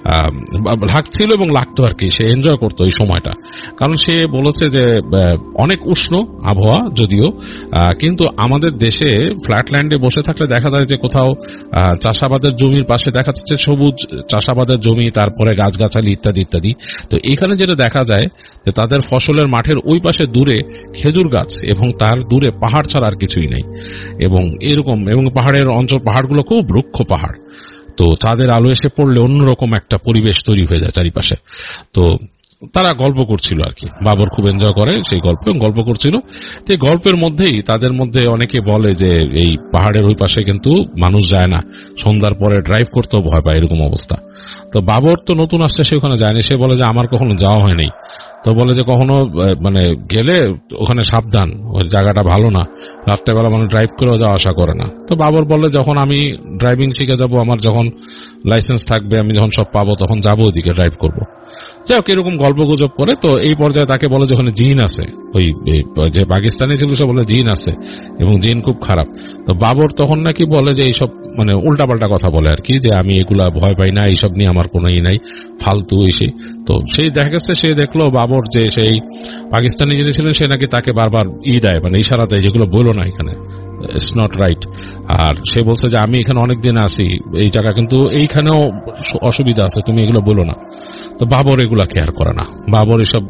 লাগছিল এবং লাগতো আর কি, সে এনজয় করতো এই সময়টা। কারণ সে বলেছে যে অনেক উষ্ণ আবহাওয়া যদিও, কিন্তু আমাদের দেশে ফ্ল্যাটল্যান্ডে বসে থাকলে দেখা যায় যে কোথাও চাষাবাদের জমির পাশে দেখা যাচ্ছে সবুজ চাষাবাদের জমি, তারপরে গাছগাছালি ইত্যাদি ইত্যাদি। তো এখানে যেটা দেখা যায় যে তাদের ফসলের মাঠের ওই পাশে দূরে খেজুর গাছ, এবং তার দূরে পাহাড় ছাড়া আর কিছুই নেই, এবং এরকম, এবং পাহাড়ের অঞ্চল, পাহাড়গুলো খুব রুক্ষ পাহাড়। তো তাদের আলো এসে পড়লে অন্যরকম একটা পরিবেশ তৈরি হয়ে যায় চারিপাশে। তো তারা গল্প করছিল আর কি, বাবর খুব এনজয় করে সেই গল্প, গল্প করছিল। তো গল্পের মধ্যেই তাদের মধ্যে অনেকে বলে যে এই পাহাড়ের ওই পাশে কিন্তু মানুষ যায় না, সন্ধ্যার পরে ড্রাইভ করতেও ভয় পায়, এরকম অবস্থা। তো বাবর তো নতুন আসছে, সে ওখানে যায়নি, সে বলে যে আমার কখনো যাওয়া হয়নি। তো বলে যে কখনো মানে গেলে ওখানে সাবধান, ওই জায়গাটা ভালো না, রাত্রেবেলা মানে ড্রাইভ করেও যাওয়া আশা করে না। তো বাবর বলে যখন আমি ড্রাইভিং শিখে যাব, আমার যখন লাইসেন্স থাকবে, আমি যখন সব পাবো, তখন যাবো ওদিকে ড্রাইভ করবো। যাই হোক, এরকম গল্প গুজব করে। তো এই পর্যায়ে তাকে বলে যে ওখানে জিন আছে, ওই যে পাকিস্তানি ছিল সে বলে জিন আছে এবং জিন খুব খারাপ। তো বাবর তখন নাকি বলে যে এইসব মানে উল্টাপাল্টা কথা বলে আর কি, যে আমি এগুলা ভয় পাই না, এইসব নিয়ে আমার কোনো ই নাই, ফালতু এসে। তো সেই দেখা গেছে, সে দেখলো বাবর যে সেই পাকিস্তানি যিনি ছিলেন সে নাকি তাকে বারবার ই দেয়, মানে ইশারা দেয়, যেগুলো বলো না এখানে, ইটস নট রাইট। আর সে বলছে যে আমি এখানে অনেকদিন আসি, এই জায়গা কিন্তু এইখানেও অসুবিধা আছে, তুমি এগুলো বলো না। তো বাবর এগুলা কেয়ার করে না, বাবর এসব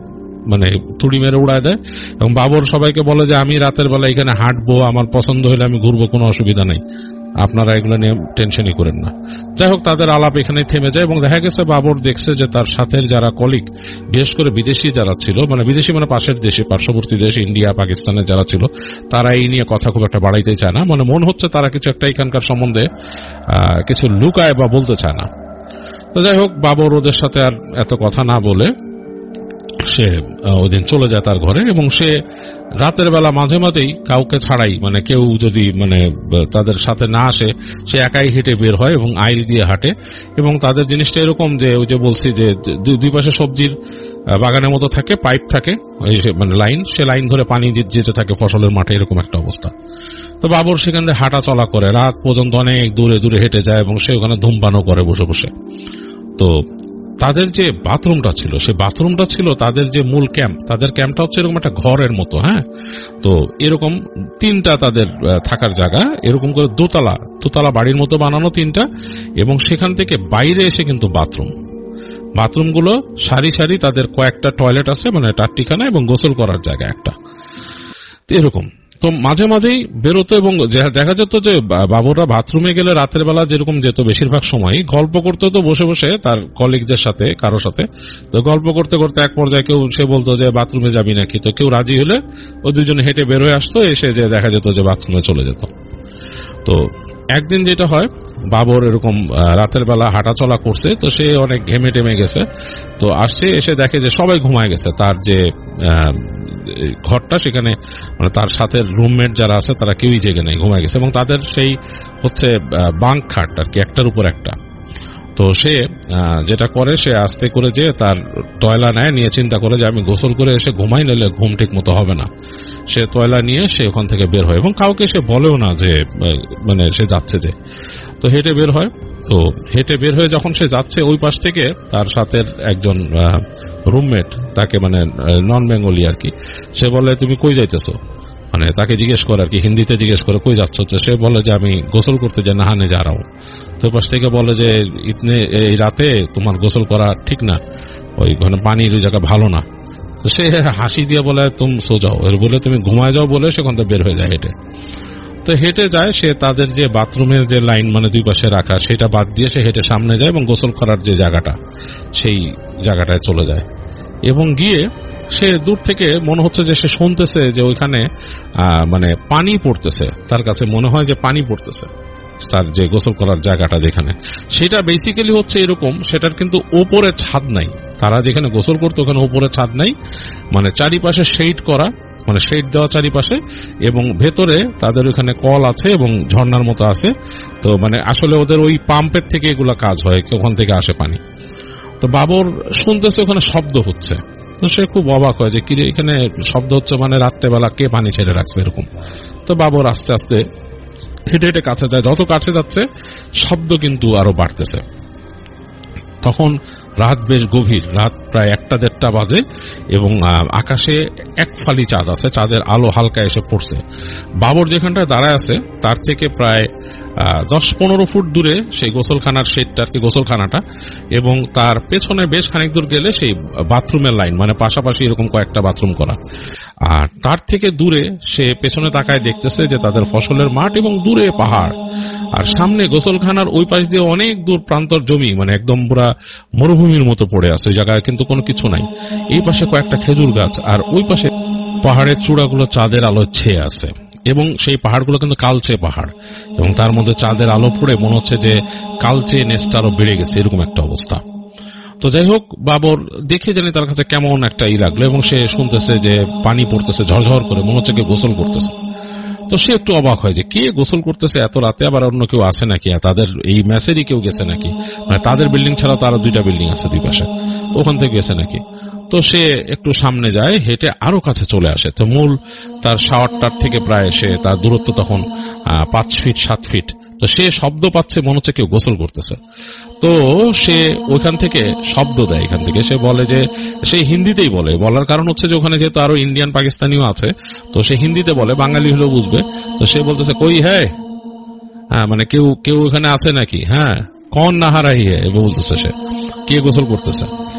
মানে তুড়ি মেরে উড়ায় দেয়। এবং বাবর সবাইকে বলে যে আমি রাতের বেলা এখানে হাঁটবো, আমার পছন্দ হলে আমি ঘুরবো, কোনো অসুবিধা নেই, আপনারা এগুলো নিয়ে টেনশনই করেন না। যাই হোক, তাদের আলাপ এখানে থেমে যায় এবং দেখা গেছে বাবর দেখছে যে তার সাথে যারা কলিগ, বিশেষ করে বিদেশি যারা ছিল, মানে বিদেশি মানে পাশের দেশে, পার্শ্ববর্তী দেশ ইন্ডিয়া পাকিস্তানের যারা ছিল, তারা এই নিয়ে কথা খুব একটা বাড়াইতে চায় না। মানে মন হচ্ছে তারা কিছু একটা এখানকার সম্বন্ধে কিছু লুকায় বা বলতে চায় না। তো যাই হোক, বাবর ওদের সাথে আর এত কথা না বলে সে ওই দিন চলে যায় তার ঘরে। এবং সে রাতের বেলা মাঝে মাঝেই কাউকে ছাড়াই, মানে কেউ যদি মানে তাদের সাথে না আসে, সে একাই হেঁটে বের হয় এবং আইল দিয়ে হাঁটে। এবং তাদের জিনিসটা এরকম যে ওই যে বলছি যে দুই পাশে সবজির বাগানের মতো থাকে, পাইপ থাকে, মানে লাইন, সে লাইন ধরে পানি যেতে থাকে ফসলের মাঠে, এরকম একটা অবস্থা। তো বাবর সেখান থেকে হাঁটা চলা করে, রাত পর্যন্ত অনেক দূরে দূরে হেঁটে যায় এবং সে ওখানে ধূমপানও করে বসে বসে। তো তাদের যে বাথরুমটা ছিল, সে বাথরুমটা ছিল তাদের যে মূল ক্যাম্প, তাদের ক্যাম্পটা হচ্ছে এরকম একটা ঘরের মতো। হ্যাঁ, তো এরকম তিনটা তাদের থাকার জায়গা, এরকম করে দোতলা দোতলা বাড়ির মতো বানানো তিনটা, এবং সেখান থেকে বাইরে এসে কিন্তু বাথরুম বাথরুমগুলো সারি সারি, তাদের কয়েকটা টয়লেট আছে, মানে টাট্টিখানা এবং গোসল করার জায়গা একটা, এরকম। তো মাঝে মাঝেই বেরোতো এবং দেখা যেত যে বাবুরা বাথরুমে গেলে রাতের বেলা যেরকম যেত, বেশিরভাগ সময় গল্প করতে হতো বসে বসে তার কলিগদের সাথে, কারোর সাথে। তো গল্প করতে করতে এক পর্যায়ে কেউ সে বলতো যে বাথরুমে যাবি নাকি, তো কেউ রাজি হলে ওই দুজনে হেঁটে বের হয়ে আসতো, এসে যে দেখা যেত যে বাথরুমে চলে যেত। তো একদিন যেটা হয়, বাবর এরকম রাতের বেলা হাঁটা চলা করছে, তো সে অনেক ঘেমে টেমে গেছে, তো আসছে, এসে দেখে যে সবাই ঘুমায় গেছে। তার যে ঘরটা, সেখানে মানে তার সাথে রুমমেট যারা আছে তারা কেউই জেগে নেই, ঘুমায় গেছে। এবং তাদের সেই হচ্ছে বাঙ্ক খাট আর কি, একটার উপর একটা। তো সে যেটা করে, সে আস্তে করে যে তার টয়লা নেয়, নিয়ে চিন্তা করে যে আমি গোসল করে এসে ঘুমাই, নিলে ঘুম ঠিক মতো হবে না। সে টয়লা নিয়ে সে ওখান থেকে বের হয় এবং কাউকে সে বলেও না যে মানে সে যাচ্ছে যে। তো হেঁটে বের হয়। তো হেঁটে বের হয়ে যখন সে যাচ্ছে, ওই পাশ থেকে তার সাথে একজন রুমমেট, তাকে মানে নন বেঙ্গলি আর কি, সে বলে তুমি কই যাইতেছো, মানে তাকে জিজ্ঞেস করে আর কি, হিন্দিতে জিজ্ঞেস করে কই যাচ্ছ। তো সে বলে যে আমি গোসল করতে যাই, নাহানে যা রাও। তো পাশ থেকে বলে যে ইতনে এই রাতে তোমার গোসল করা ঠিক না, ওইখানে পানির ওই জায়গা ভালো না। তো সে হাসি দিয়ে বলে তুমি সো যাও, এর বলে তুমি ঘুমায় যাও, বলে সেখান থেকে বের হয়ে যায় হেঁটে। তো হেঁটে যায় সে, তাদের যে বাথরুমের যে লাইন মানে দুই পাশে রাখা, সেটা বাদ দিয়ে সে হেঁটে সামনে যায় এবং গোসল করার যে জায়গাটা, সেই জায়গাটায় চলে যায়। এবং গিয়ে সে দূর থেকে মনে হচ্ছে যে সে শুনতেছে যে ওইখানে মানে পানি পড়তেছে, তার কাছে মনে হয় যে পানি পড়তেছে তার যে গোসল করার জায়গাটা যেখানে, সেটা বেসিক্যালি হচ্ছে এরকম, সেটার কিন্তু ওপরে ছাদ নাই। তারা যেখানে গোসল করতো ওখানে ওপরে ছাদ নাই, মানে চারিপাশে শেড করা, মানে শেড দেওয়া চারিপাশে, এবং ভেতরে তাদের ওখানে কল আছে এবং ঝর্ণার মতো আছে। তো মানে আসলে ওদের ওই পাম্পের থেকে এগুলা কাজ হয়, ওখান থেকে আসে পানি। তো বাবর শুনতেছে ওখানে শব্দ হচ্ছে, তো সে খুব অবাক হয় যে কিরে এখানে শব্দ হচ্ছে, মানে রাত্রেবেলা কে পানি ছেড়ে রাখছে এরকম। তো বাবর আস্তে আস্তে হেঁটে হেঁটে কাছে যায়, যত কাছে যাচ্ছে শব্দ কিন্তু আরো বাড়তেছে। তখন রাত বেশ গভীর, রাত প্রায় একটা দেড়টা বাজে এবং আকাশে এক ফালি চাঁদ আছে, চাঁদের আলো হালকা এসে পড়ছে। বাবর যেখানটায় দাঁড়ায় আছে তার থেকে প্রায় দশ পনেরো ফুট দূরে সেই গোসলখানার শেডটা আর কি, গোসলখানাটা, এবং তার পেছনে বেশ খানিক দূর গেলে সেই বাথরুমের লাইন, মানে পাশাপাশি এরকম কয়েকটা বাথরুম করা। আর তার থেকে দূরে সে পেছনে তাকায় দেখতেছে যে তাদের ফসলের মাঠ এবং দূরে পাহাড়, আর সামনে গোসলখানার ওই পাশ দিয়ে অনেক দূর প্রান্তর জমি, মানে একদম পুরা মরুভূমির মতো পড়ে আছে, ওই জায়গায় কিন্তু কোনো কিছু নাই। এই পাশে কয়েকটা খেজুর গাছ, আর ওই পাশে পাহাড়ের চূড়াগুলো চাঁদের আলো ছেয়ে আছে, এবং সেই পাহাড়গুলো কিন্তু কালচে পাহাড়, এবং তার মধ্যে চাঁদের আলো পড়ে মনে হচ্ছে যে কালচে নেসটা আরো বেড়ে গেছে, এরকম একটা অবস্থা। তো যাই হোক, বাবর দেখে জানি তার কাছে কেমন একটা ই লাগলো, এবং সে শুনতেছে যে পানি পড়তেছে ঝরঝর করে, মনে হচ্ছে কে গোসল করতেছে। তো সে একটু অবাক হয় যে কে গোসল করতেছে এত রাতে, আবার অন্য কেউ আছে নাকি, তাদের এই ম্যাচেরই কেউ গেছে নাকি, মানে তাদের বিল্ডিং ছাড়া তো আরো দুইটা বিল্ডিং আছে দুই পাশে, ওখান থেকে গেছে নাকি। তো সে একটু সামনে যায়, হেঁটে আরো কাছে চলে আসে। তো মূল তার শাওয়ারটার থেকে প্রায় সে তার দূরত্ব তখন পাঁচ ফিট সাত ফিট। তো সে শব্দ পাচ্ছে, মনে হচ্ছে কেউ গোসল করতেছে। তো সে ওইখান থেকে শব্দ দেয়, এখান থেকে সে বলে যে, সে হিন্দিতেই বলে, বলার কারণ হচ্ছে যে ওখানে যেহেতু আরো ইন্ডিয়ান পাকিস্তানিও আছে, তো সে হিন্দিতে বলে, বাঙালি হলেও বুঝবে। তো সে বলতেছে কই হ্যাঁ, হ্যাঁ মানে কেউ কেউ এখানে আছে নাকি, হ্যাঁ কন নাহারাই হে বলতেছে, সে কে গোসল করতেছে। তো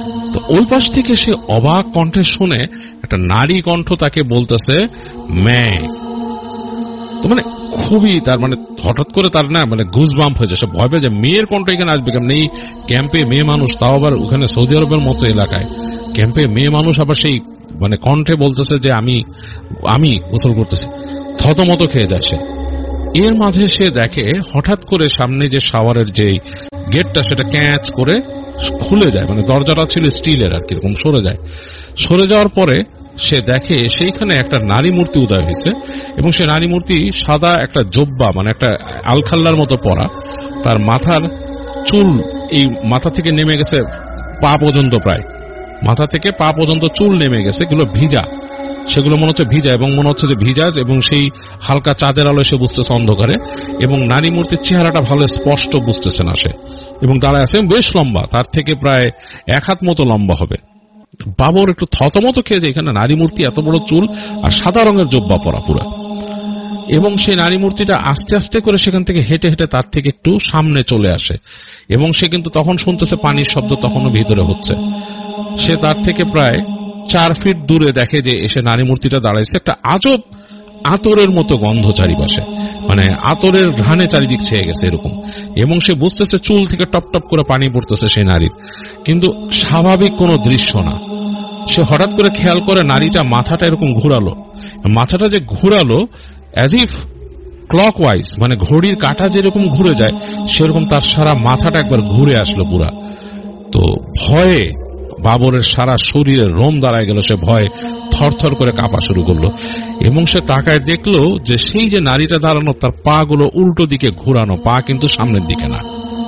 ওই পাশ থেকে সে অবাক কণ্ঠে শুনে একটা নারী কণ্ঠ তাকে বলতেছে মেয়ে। তো মানে খুবই তার মানে হঠাৎ করে তার না মানে গুজবাম্প হয়ে যায়, সে ভয় পেয়ে যায় মেয়ের কণ্ঠ এখানে আসবে কেমন, এই ক্যাম্পে মেয়ে মানুষ, তাও আবার ওখানে সৌদি আরবের মতো এলাকায় ক্যাম্পে মেয়ে মানুষ আবার সেই মানে কণ্ঠে বলতেছে যে আমি আমি গোসল করতেছি। থতমত খেয়ে যায় সে। এর মাঝে সে দেখে হঠাৎ করে সামনে যে শাওয়ারের যে গেটটা সেটা ক্যাচ করে খুলে যায়, মানে দরজাটা ছিল স্টিলের আর কিরকম সরে যায়। সরে যাওয়ার পরে সে দেখে সেইখানে একটা নারী মূর্তি উদয় হয়েছে এবং সে নারী মূর্তি সাদা একটা জব্বা মানে একটা আলখাল্লার মতো পরা, তার মাথার চুল এই মাথা থেকে নেমে গেছে পা পর্যন্ত, প্রায় মাথা থেকে পা পর্যন্ত চুল নেমে গেছে, এগুলো ভিজা, সেগুলো মনে হচ্ছে ভিজা এবং মনে হচ্ছে যে ভিজা এবং সেই হালকা চাঁদের আলো সে বুঝতেছে অন্ধকারে, এবং নারী মূর্তির চেহারাটা ভালো স্পষ্ট বুঝতেছে না সে, এবং দাঁড়ায় আছে বেশ লম্বা, তার থেকে প্রায় এক হাত মতো লম্বা হবে। বাবর একটু থতমত খেয়ে যায়, এখানে নারী মূর্তি, এত বড় চুল আর সাদা রঙের জব্বা পরা পুরা, এবং সেই নারী মূর্তিটা আস্তে আস্তে করে সেখান থেকে হেঁটে হেঁটে তার থেকে একটু সামনে চলে আসে, এবং সে কিন্তু তখন শুনতেছে পানির শব্দ তখনও ভিতরে হচ্ছে। সে তার থেকে প্রায় চার ফিট দূরে দেখে যে এসে নারী মূর্তিটা দাঁড়াইছে, একটা আজব আতরের মতো গন্ধ চারিপাশে, মানে আতরের ঘ্রাণে চারিদিক ছেয়ে গেছে এরকম, এবং সে বুঝতেছে চুল থেকে টপ টপ করে পানি পড়তেছে সেই নারীর, কিন্তু স্বাভাবিক কোনো দৃশ্য না। সে হঠাৎ করে খেয়াল করে নারীটা মাথাটা এরকম ঘুরালো, মাথাটা যে ঘুরালো অ্যাজ ইফ ক্লকওয়াইজ, মানে ঘড়ির কাঁটা যেরকম ঘুরে যায় সেরকম তার সারা মাথাটা একবার ঘুরে আসলো পুরা। তো ভয়ে বাবরের সারা শরীরের রোম দাঁড়ায় গেল, সে ভয়ে থরথর করে কাঁপা শুরু করলো, এবং সে তাকায় দেখলো যে সেই যে নারীটা দাঁড়ানো তার পা গুলো উল্টো দিকে ঘুরানো, পা কিন্তু সামনের দিকে না,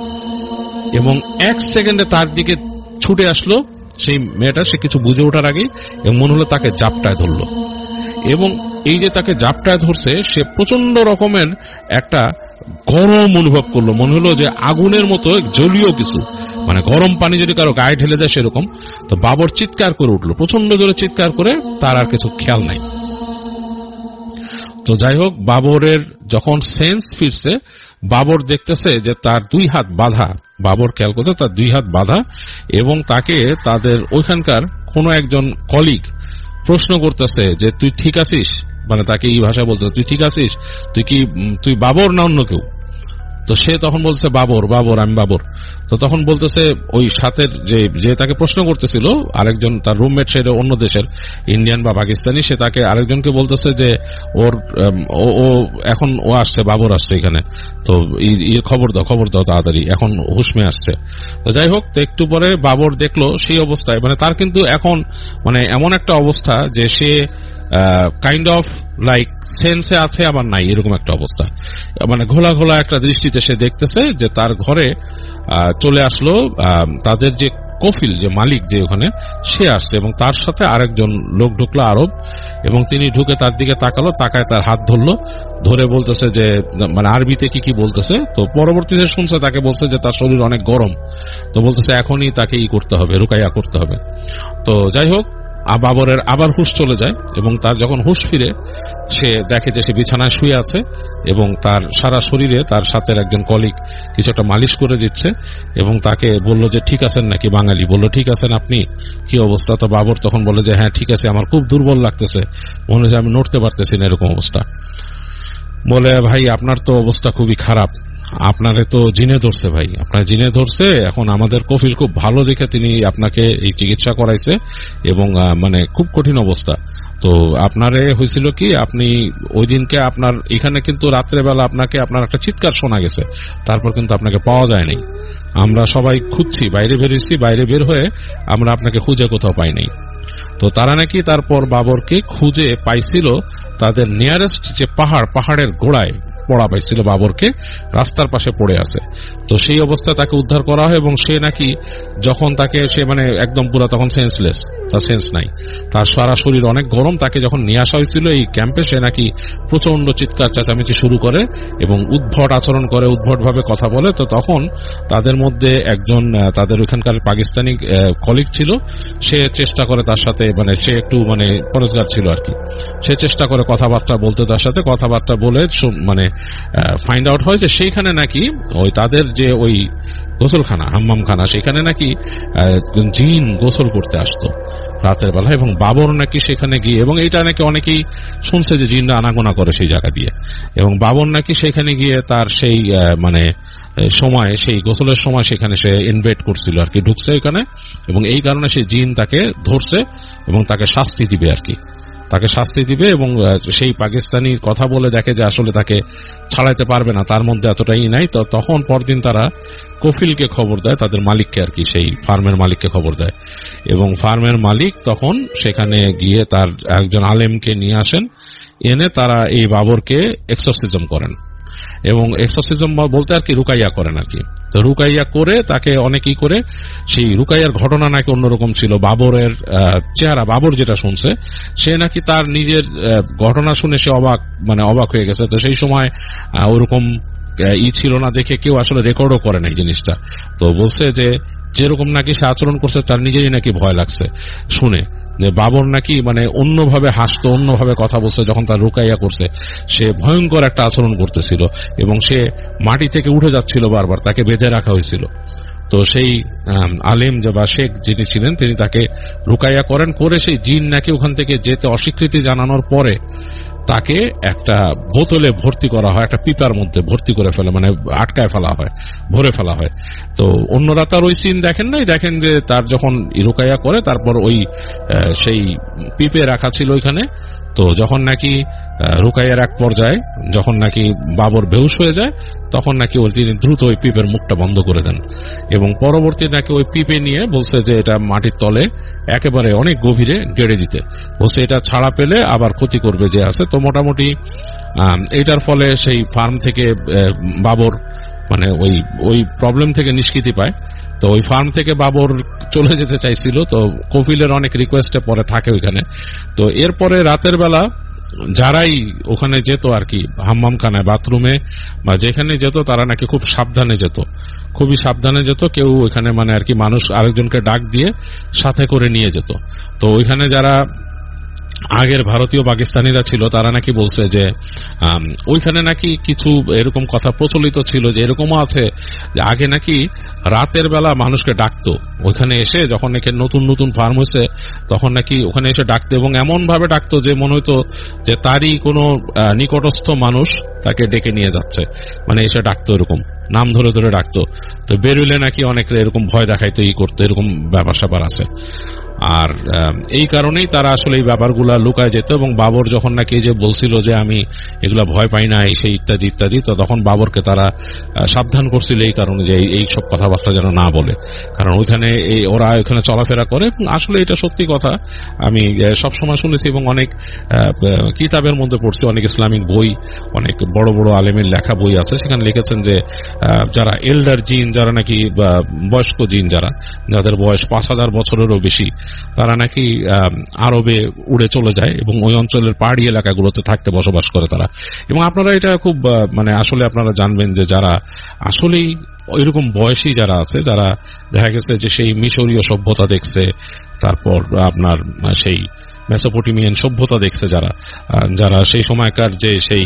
এবং এক সেকেন্ডে তার দিকে ছুটে আসলো সেই মেয়েটা। সে কিছু বুঝে ওঠার আগেই এবং মনে হলো তাকে জাপটায় ধরলো, এবং এই যে তাকে জাপটায় ধরছে সে প্রচন্ড রকমের একটা গরম অনুভব করলো, মনে হলো যে আগুনের মতো জলীয় কিছু, মানে গরম পানি যদি কারো গায়ে ঢেলে দেয় সেরকম। তো বাবর চিৎকার করে উঠলো, প্রচন্ড জোরে চিৎকার করে, তার আর কিছু খেয়াল নাই। তো যাই হোক, বাবরের যখন সেন্স ফিরছে, বাবর দেখতেছে যে তার দুই হাত বাঁধা, বাবর খেয়াল করতে তার দুই হাত বাঁধা, এবং তাকে তাদের ওইখানকার কোন একজন কলিগ প্রশ্ন করতেছে যে তুই ঠিক আছিস, মানে তাকে এই ভাষায় বলতেছে তুই ঠিক আছিস, তুই কি তুই বাবর না অন্য কেউ? তো সে তখন বলছে বাবর, বাবর আমি বাবর। তো তখন বলতেছে ওই সাথের যে যে তাকে প্রশ্ন করতেছিল আরেকজন তার রুমমেট, সে অন্য দেশের ইন্ডিয়ান বা পাকিস্তানি, সে তাকে আরেকজনকে বলতেছে যে ওর ও এখন ও আসছে, বাবর আসছে এখানে, তো খবর দাও খবর দাও তাড়াতাড়ি, এখন হুসমে আসছে। তো যাই হোক, তো একটু পরে বাবর দেখলো সেই অবস্থায়, মানে তার কিন্তু এখন মানে এমন একটা অবস্থা যে সে কাইন্ড অফ লাইক সেন্সে আছে আবার নাই, এরকম একটা অবস্থা, মানে ঘোলা ঘোলা একটা দৃষ্টিতে সে দেখতেছে যে তার ঘরে চলে আসলো তাদের যে কফিল, যে মালিক যে ওখানে, সে আসছে এবং তার সাথে আরেকজন লোক ঢুকলো আরব, এবং তিনি ঢুকে তার দিকে তাকালো, তাকায় তার হাত ধরলো, ধরে বলতেছে যে মানে আরবিতে কি কি বলতেছে। তো পরবর্তীতে শুনছে তাকে বলছে যে তার শরীর অনেক গরম, তো বলতেছে এখনই তাকে ই করতে হবে, রুকাইয়া করতে হবে। তো যাই হোক, বাবরের আবার হুঁশ চলে যায়, এবং তার যখন হুঁশ ফিরে সে দেখে যে সে বিছানায় শুয়ে আছে, এবং তার সারা শরীরে তার সাথে একজন কলিগ কিছু একটা মালিশ করে দিচ্ছে, এবং তাকে বলল যে ঠিক আছেন নাকি, বাঙালি বলল ঠিক আছেন আপনি, কি অবস্থা? তো বাবর তখন বলে যে হ্যাঁ ঠিক আছে, আমার খুব দুর্বল লাগতেছে, মনে হচ্ছে আমি নড়তে পারতেছি না, এরকম অবস্থা। বলে ভাই আপনার তো অবস্থা খুবই খারাপ, আপনারে তো জিনে ধরছে ভাই, আপনার জিনে ধরছে, এখন আমাদের কফিল খুব ভালো দেখে তিনি আপনাকে এই চিকিৎসা করাইছে, এবং মানে খুব কঠিন অবস্থা। তো আপনারে হয়েছিল কি, আপনি ওই দিনকে আপনার এখানে কিন্তু রাত্রেবেলা আপনাকে আপনার একটা চিৎকার শোনা গেছে, তারপর কিন্তু আপনাকে পাওয়া যায় নাই, আমরা সবাই খুঁজছি, বাইরে বেরিয়েছি, বাইরে বের হয়ে আমরা আপনাকে খুঁজে কোথাও পাই নাই। তো তারা নাকি তারপর বাবরকে খুঁজে পাইছিল তাদের নিয়ারেস্ট যে পাহাড়, পাহাড়ের গোড়ায় পড়া পাইছিল বাবরকে, রাস্তার পাশে পড়ে আছে। তো সেই অবস্থায় তাকে উদ্ধার করা হয়, এবং সে নাকি যখন তাকে সে মানে একদম পুরো তখন সেন্সলেস, তার সেন্স নাই, তার সারা শরীর অনেক গরম, তাকে যখন নিয়ে আসা হয়েছিল এই ক্যাম্পে সে নাকি প্রচন্ড চিৎকার চেঁচামেচি শুরু করে এবং উদ্ভট আচরণ করে, উদ্ভট ভাবে কথা বলে। তো তখন তাদের মধ্যে একজন তাদের ওইখানকার পাকিস্তানি কলিগ ছিল, সে চেষ্টা করে তার সাথে, মানে সে একটু মানে পরেশগার ছিল আর কি, সে চেষ্টা করে কথাবার্তা বলতে, তার সাথে কথাবার্তা বলে মানে ফাইন্ড আউট হয় যে সেইখানে নাকি ওই তাদের যে ওই গোসলখানা হাম্মামখানা সেখানে নাকি জিন গোসল করতে আসতো রাতের বেলা, এবং বাবর নাকি সেখানে গিয়ে, এবং এইটা নাকি অনেকেই শুনছে যে জিনরা আনাগোনা করে সেই জায়গা দিয়ে, এবং বাবর নাকি সেখানে গিয়ে তার সেই মানে সময় সেই গোসলের সময় সেখানে সে ইনভেট করছিল আর কি, ঢুকছে এখানে, এবং এই কারণে সেই জিন তাকে ধরছে এবং তাকে শাস্তি দিবে আর কি, তাকে শাস্তি দিবে। এবং সেই পাকিস্তানি কথা বলে দেখে যে আসলে তাকে ছাড়াইতে পারবে না, তার মধ্যে এতটাই নাই। তো তখন পরদিন তারা কফিলকে খবর দেয়, তাদের মালিককে আর কি, সেই ফার্মের মালিককে খবর দেয়, এবং ফার্মের মালিক তখন সেখানে গিয়ে তার একজন আলেমকে নিয়ে আসেন, এনে তারা এই বাবরকে এক্সরসিজম করেন, এবং এক্সরসিজম বলতে আর কি রুকাইয়া করেন আর কি। তো রুকাইয়া করে তাকে অনেকেই করে, সেই রুকাইয়ার ঘটনা নাকি অন্যরকম ছিল। বাবরের চেহারা, বাবর যেটা শুনছে সে নাকি তার নিজের ঘটনা শুনে সে অবাক, মানে অবাক হয়ে গেছে। তো সেই সময় ওরকম ই ছিল না দেখে কেউ আসলে রেকর্ডও করে না এই জিনিসটা। তো বলছে যে যেরকম নাকি সে আচরণ করছে তার নিজেরই নাকি ভয় লাগছে শুনে, যে বাবর নাকি মানে অন্যভাবে হাসতো, অন্যভাবে কথা বলছে, যখন তার রুকাইয়া করছে সে ভয়ঙ্কর একটা আচরণ করতেছিল, এবং সে মাটি থেকে উঠে যাচ্ছিল বারবার, তাকে বেঁধে রাখা হয়েছিল। তো সেই আলেম যে বা শেখ যিনি ছিলেন তিনি তাকে রুকাইয়া করেন, করে সেই জিন নাকি ওখান থেকে যেতে অস্বীকৃতি জানানোর পরে তাকে একটা বোতলে ভর্তি করা হয়, একটা পিপার মধ্যে ভর্তি করে ফেলে, মানে আটকায় ফেলা হয়, ভরে ফেলা হয়। তো অন্যরা তার ওই সিন দেখেন নাই, দেখেন যে তার যখন রুকাইয়া করে তারপর ওই সেই পিপে রাখা ছিল ওইখানে। তো যখন নাকি রুকাইয়ার এক পর্যায়ে যখন নাকি বাবর বেহুশ হয়ে যায়, তখন নাকি ওই তিনি দ্রুত ওই পিপের মুখটা বন্ধ করে দেন, এবং পরবর্তী নাকি ওই পিপে নিয়ে বলছে যে এটা মাটির তলে একেবারে অনেক গভীরে গেড়ে দিতে বলছে, এটা ছাড়া পেলে আবার ক্ষতি করবে যে আছে। তো মোটামুটি এটার ফলে সেই ফার্ম থেকে বাবর মানে ওই ওই প্রবলেম থেকে নিষ্কৃতি পায়। তো ওই ফার্ম থেকে বাবর চলে যেতে চাইছিল, তো কপিলের অনেক রিকোয়েস্টে পরে থাকে ওইখানে। তো এরপরে রাতের বেলা যারাই ওখানে যেত আর কি, হাম্মামখানায় বাথরুমে বা যেখানে যেত, তারা নাকি খুব সাবধানে যেত, খুবই সাবধানে যেত। কেউ ওইখানে মানে আর কি মানুষ আরেকজনকে ডাক দিয়ে সাথে করে নিয়ে যেত। তো ওইখানে যারা আগের ভারতীয় পাকিস্তানিরা ছিল তারা নাকি বলছে যে ওইখানে নাকি কিছু এরকম কথা প্রচলিত ছিল যে এরকমও আছে যে আগে নাকি রাতের বেলা মানুষকে ডাকতো ওইখানে এসে, যখন নাকি নতুন নতুন ফার্ম হয়েছে তখন নাকি ওখানে এসে ডাকতো, এবং এমন ভাবে ডাকতো যে মনে হইতো যে তারই কোনো নিকটস্থ মানুষ তাকে ডেকে নিয়ে যাচ্ছে, মানে এসে ডাকতো, এরকম নাম ধরে ধরে ডাকতো। তো বেরোলে নাকি অনেক এরকম ভয় দেখাইতো, ই করতো, এরকম ব্যাপার স্যাপার আছে। আর এই কারণেই তারা আসলে এই ব্যাপারগুলা লুকায় যেত। এবং বাবর যখন নাকি যে বলছিল যে আমি এগুলা ভয় পাই না, এই সেই ইত্যাদি ইত্যাদি, তো তখন বাবরকে তারা সাবধান করছিল এই কারণে যে এই সব কথাবার্তা যেন না বলে, কারণ ওইখানে ওরা ওইখানে চলাফেরা করে। এবং আসলে এটা সত্যি কথা, আমি সবসময় শুনেছি এবং অনেক কিতাবের মধ্যে পড়ছি, অনেক ইসলামিক বই, অনেক বড় বড় আলেমের লেখা বই আছে, সেখানে লিখেছেন যে যারা এল্ডার জিন, যারা নাকি বয়স্ক জিন, যারা যাদের বয়স পাঁচ হাজার বছরেরও বেশি, তারা নাকি আরবে উড়ে চলে যায় এবং ওই অঞ্চলের পাহাড়ি এলাকাগুলোতে থাকতে বসবাস করে তারা। এবং আপনারা এটা খুব মানে আসলে আপনারা জানবেন যে যারা আসলেই ওইরকম বয়সী যারা আছে, যারা দেখা গেছে যে সেই মিশরীয় সভ্যতা দেখছে, তারপর আপনার সেই মেসোপটেমিয়ান সভ্যতা দেখছে, যারা যারা সেই সময়কার যে সেই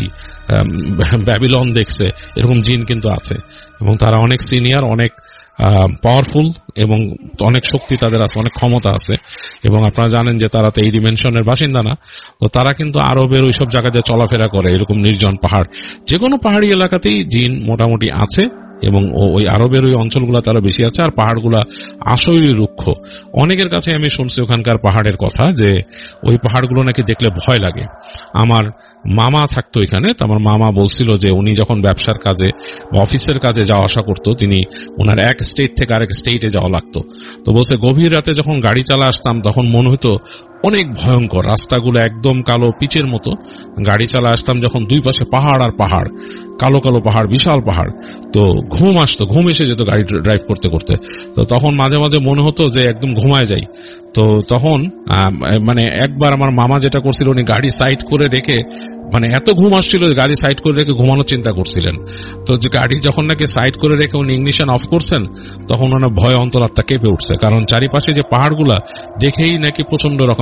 ব্যাবিলন দেখছে, এরকম জিন কিন্তু আছে, এবং তারা অনেক সিনিয়র, অনেক পাওয়ারফুল, এবং অনেক শক্তি তাদের আছে, অনেক ক্ষমতা আছে। এবং আপনারা জানেন যে তারা তো এই ডিমেনশনের বাসিন্দা না, তো তারা কিন্তু আরবের ওইসব জায়গায় চলাফেরা করে, এরকম নির্জন পাহাড়, যে কোনো পাহাড়ি এলাকাতেই জিন মোটামুটি আছে, এবং ওই আরবের ওই অঞ্চলগুলো তারা বেশি আছে। আর পাহাড়গুলা আসলেই রুক্ষ। অনেকের কাছে আমি শুনছি ওখানকার পাহাড়ের কথা, যে ওই পাহাড়গুলো নাকি দেখলে ভয় লাগে। আমার মামা থাকতো এখানে, তো আমার মামা বলছিল যে উনি যখন ব্যবসার কাজে বা অফিসের কাজে যাওয়া আসা করতো, তিনি ওনার এক স্টেট থেকে আরেক স্টেটে যাওয়া লাগতো। তো বলছে গভীর রাতে যখন গাড়ি চালা আসতাম তখন মনে হতো অনেক ভয়ঙ্কর, রাস্তাগুলো একদম কালো পিচের মতো, গাড়ি চালা আসতাম যখন দুই পাশে পাহাড় আর পাহাড়, কালো কালো পাহাড়, বিশাল পাহাড়। তো ঘুম আসতো, ঘুম এসে যেত গাড়ি ড্রাইভ করতে করতে। তো তখন মাঝে মাঝে মনে হতো যে একদম ঘুমায় যাই। তো তখন মানে একবার আমার মামা যেটা করছিল, উনি গাড়ি সাইড করে রেখে, মানে এত ঘুম আসছিল গাড়ি সাইড করে রেখে ঘুমানোর চিন্তা করছিলেন। তো যে গাড়ি যখন নাকি সাইড করে রেখে উনি ইগনিশন অফ করছেন, তখন ওনার ভয় অন্তরাত্মা কেঁপে উঠছে, কারণ চারিপাশে যে পাহাড়গুলা দেখেই নাকি প্রচন্ড রকমের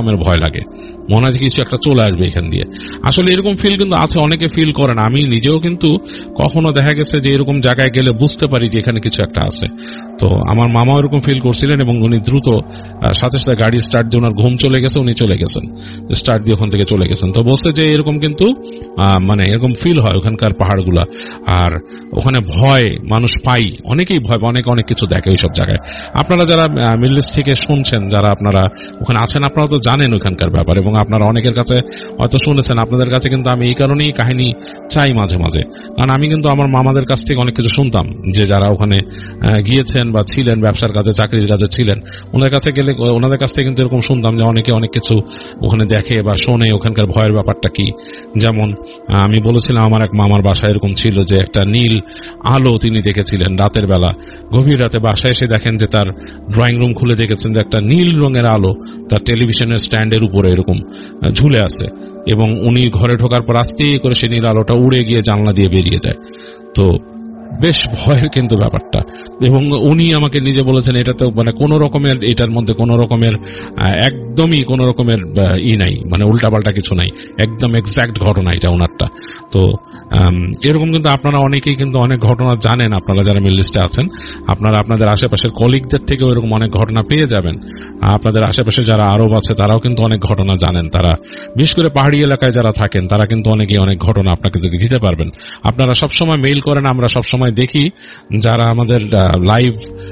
রকমের ভয় লাগে, মনে হয় কিছু একটা চলে আসবে এখান দিয়ে। আসলে এরকম ফিল কিন্তু আছে, অনেকে ফিল করেন, আমি নিজেও কিন্তু কখনো দেখা গেছে যে এরকম জায়গায় গেলে বুঝতে পারি যে এখানে কিছু একটা আছে। তো আমার মামা এরকম ফিল করছিলেন এবং উনি দ্রুত সাথে সাথে গাড়ি স্টার্ট দিয়ে ওনার ঘুম চলে গেছে, উনি চলে গেছেন, স্টার্ট দিয়ে ওখান থেকে চলে গেছেন। তো বলছে যে এরকম কিন্তু মানে এরকম ফিল হয় ওখানকার পাহাড়গুলা, আর ওখানে ভয় মানুষ পাই, অনেকেই ভয়, অনেক অনেক কিছু দেখে ওইসব জায়গায়। আপনারা যারা মিডল ইস্ট থেকে শুনছেন, যারা আপনারা ওখানে আছেন, আপনারা তো জানেন ওখানকার ব্যাপার এবং আপনারা অনেকের কাছে হয়তো শুনেছেন। আপনাদের কাছে কিন্তু আমি এই কারণেই কাহিনী চাই মাঝে মাঝে, কারণ আমি কিন্তু আমার মামাদের কাছ থেকে অনেক কিছু শুনতাম, যে যারা ওখানে গিয়েছেন বা ছিলেন, ব্যবসার কাজে চাকরির কাজে ছিলেন, ওনাদের কাছে গেলে ওনাদের কাছ থেকে কিন্তু এরকম শুনতাম যে অনেকে অনেক কিছু ওখানে দেখে বা শোনে, ওখানকার ভয়ের ব্যাপারটা কি। যেমন আমি বলেছিলাম আমার এক মামার বাসায় এরকম ছিল যে একটা নীল আলো তিনি দেখেছিলেন রাতের বেলা, গভীর রাতে বাসায় এসে দেখেন যে তার ড্রয়িং রুম খুলে দেখেছেন যে একটা নীল রঙের আলো তার টেলিভিশনের স্ট্যান্ডের উপরে এরকম ঝুলে আছে, এবং উনি ঘরে ঢোকার পর আস্তে করে সেই নীল আলোটা উড়ে গিয়ে জানলা দিয়ে বেরিয়ে যায়। তো বেশ ভয়ের কিন্তু ব্যাপারটা, এবং উনি আমাকে নিজে বলেছেন এটাতে মানে কোন রকমের, এটার মধ্যে কোন রকমের একদমই কোন রকমের ই নাই, মানে উল্টাপাল্টা কিছু নাই, একদম এক্সাক্ট ঘটনা এটা ওনারটা। তো এরকম কিন্তু আপনারা অনেকেই কিন্তু অনেক ঘটনা জানেন, আপনারা যারা মিডল ইস্টে আছেন, আপনারা আপনাদের আশেপাশের কলিগদের থেকেও এরকম অনেক ঘটনা পেয়ে যাবেন। আপনাদের আশেপাশে যারা আরব আছে তারাও কিন্তু অনেক ঘটনা জানেন, তারা বিশেষ করে পাহাড়ি এলাকায় যারা থাকেন তারা কিন্তু অনেকেই অনেক ঘটনা আপনাকে দিতে পারবেন। আপনারা সবসময় মেইল করেন, আমরা সবসময় দেখি যারা আমাদের লাইভ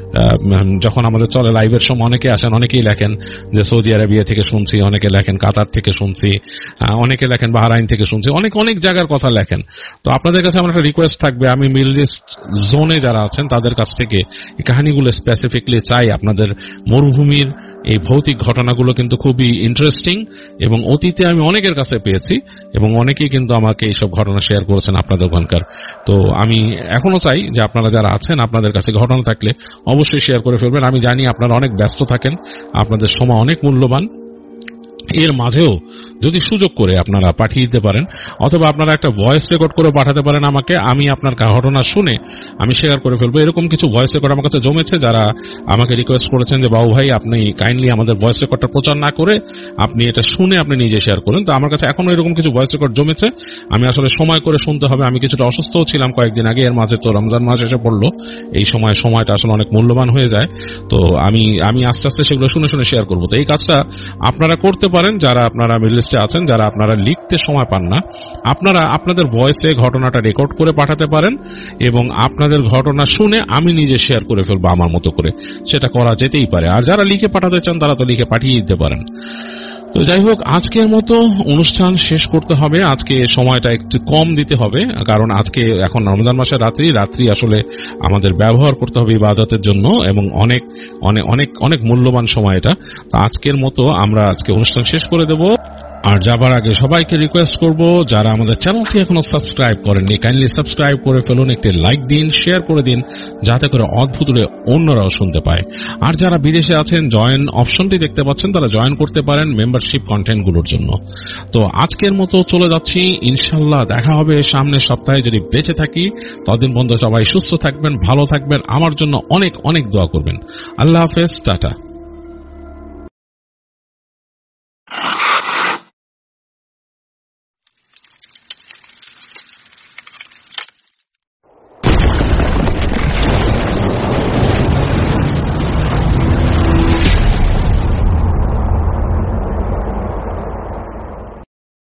যখন আমাদের চলে লাইভের সময় অনেকে আসেন, অনেকেই লেখেন যে সৌদি আরবিয়া থেকে শুনছি, অনেকে লেখেন কাতার থেকে শুনছি, অনেকে লেখেন বাহরাইন থেকে শুনছি, অনেক অনেক জায়গার কথা লেখেন। তো আপনাদের কাছে আমার একটা রিকোয়েস্ট থাকবে, আমি মিডল ইস্ট জোনে যারা আছেন তাদের কাছ থেকে এই কাহিনীগুলো স্পেসিফিকলি চাই। আপনাদের মরুভূমির এই ভৌতিক ঘটনাগুলো কিন্তু খুবই ইন্টারেস্টিং এবং অতীতে আমি অনেকের কাছে পেয়েছি এবং অনেকেই কিন্তু আমাকে এইসব ঘটনা শেয়ার করেছেন আপনাদের ওখানকার। তো আমি এখনো চাই যে আপনারা যারা আছেন আপনাদের কাছে ঘটনা থাকলে অবশ্যই শেয়ার করে ফেলবেন। আমি জানি আপনারা অনেক ব্যস্ত থাকেন, আপনাদের সময় অনেক মূল্যবান, এর মাঝেও যদি সুযোগ করে আপনারা পাঠিয়ে দিতে পারেন, অথবা আপনারা একটা ভয়েস রেকর্ড করে পাঠাতে পারেন আমাকে, আমি আপনার ঘটনা শুনে আমি শেয়ার করে ফেলবো। এরকম কিছু ভয়েস রেকর্ড আমার কাছে জমেছে, যারা আমাকে রিকোয়েস্ট করেছেন যে বাবু ভাই আপনি কাইন্ডলি আমাদের ভয়েস রেকর্ডটা প্রচার না করে আপনি এটা শুনে আপনি নিজে শেয়ার করুন। তো আমার কাছে এখনো এরকম কিছু ভয়েস রেকর্ড জমেছে, আমি আসলে সময় করে শুনতে হবে। আমি কিছুটা অসুস্থও ছিলাম কয়েকদিন আগে, এর মাঝে তো রমজান মাস এসে পড়লো, এই সময় সময়টা আসলে অনেক মূল্যবান হয়ে যায়। তো আমি আমি আস্তে আস্তে সেগুলো শুনে শুনে শেয়ার করবো। তো এই কাজটা আপনারা করতে পারেন, যারা আপনারা মিডল ইস্টে আছেন, যারা আপনারা লিখতে সময় পান না, আপনারা আপনাদের ভয়েসে ঘটনাটা রেকর্ড করে পাঠাতে পারেন এবং আপনাদের ঘটনা শুনে আমি নিজে শেয়ার করে ফেলবো আমার মতো করে, সেটা করা যেতেই পারে। আর যারা লিখে পাঠাতে চান তারা তো লিখে পাঠিয়ে দিতে পারেন। তো যাই হোক, আজকের মতো অনুষ্ঠান শেষ করতে হবে, আজকে সময়টা একটু কম দিতে হবে, কারণ আজকে এখন রমজান মাসের রাত্রি রাত্রি আসলে আমাদের ব্যবহার করতে হবে ইবাদতের জন্য এবং অনেক অনেক অনেক অনেক মূল্যবান সময় এটা। তো আজকের মতো আমরা আজকে অনুষ্ঠান শেষ করে দেব। আর যাবার আগে সবাইকে রিকোয়েস্ট করব, যারা আমাদের চ্যানেলটি এখনো সাবস্ক্রাইব করেননি কাইন্ডলি সাবস্ক্রাইব করে ফেলুন, একটি লাইক দিন, শেয়ার করে দিন, যাতে করে অদ্ভুত অন্যরাও শুনতে পায়। আর যারা বিদেশে আছেন জয়েন অপশনটি দেখতে পাচ্ছেন, তারা জয়েন করতে পারেন মেম্বারশিপ কন্টেন্টগুলোর জন্য। তো আজকের মতো চলে যাচ্ছি, ইনশাল্লাহ দেখা হবে সামনের সপ্তাহে যদি বেঁচে থাকি। ততদিন পর্যন্ত সবাই সুস্থ থাকবেন, ভালো থাকবেন, আমার জন্য অনেক অনেক দোয়া করবেন। আল্লাহ হাফেজ, টাটা।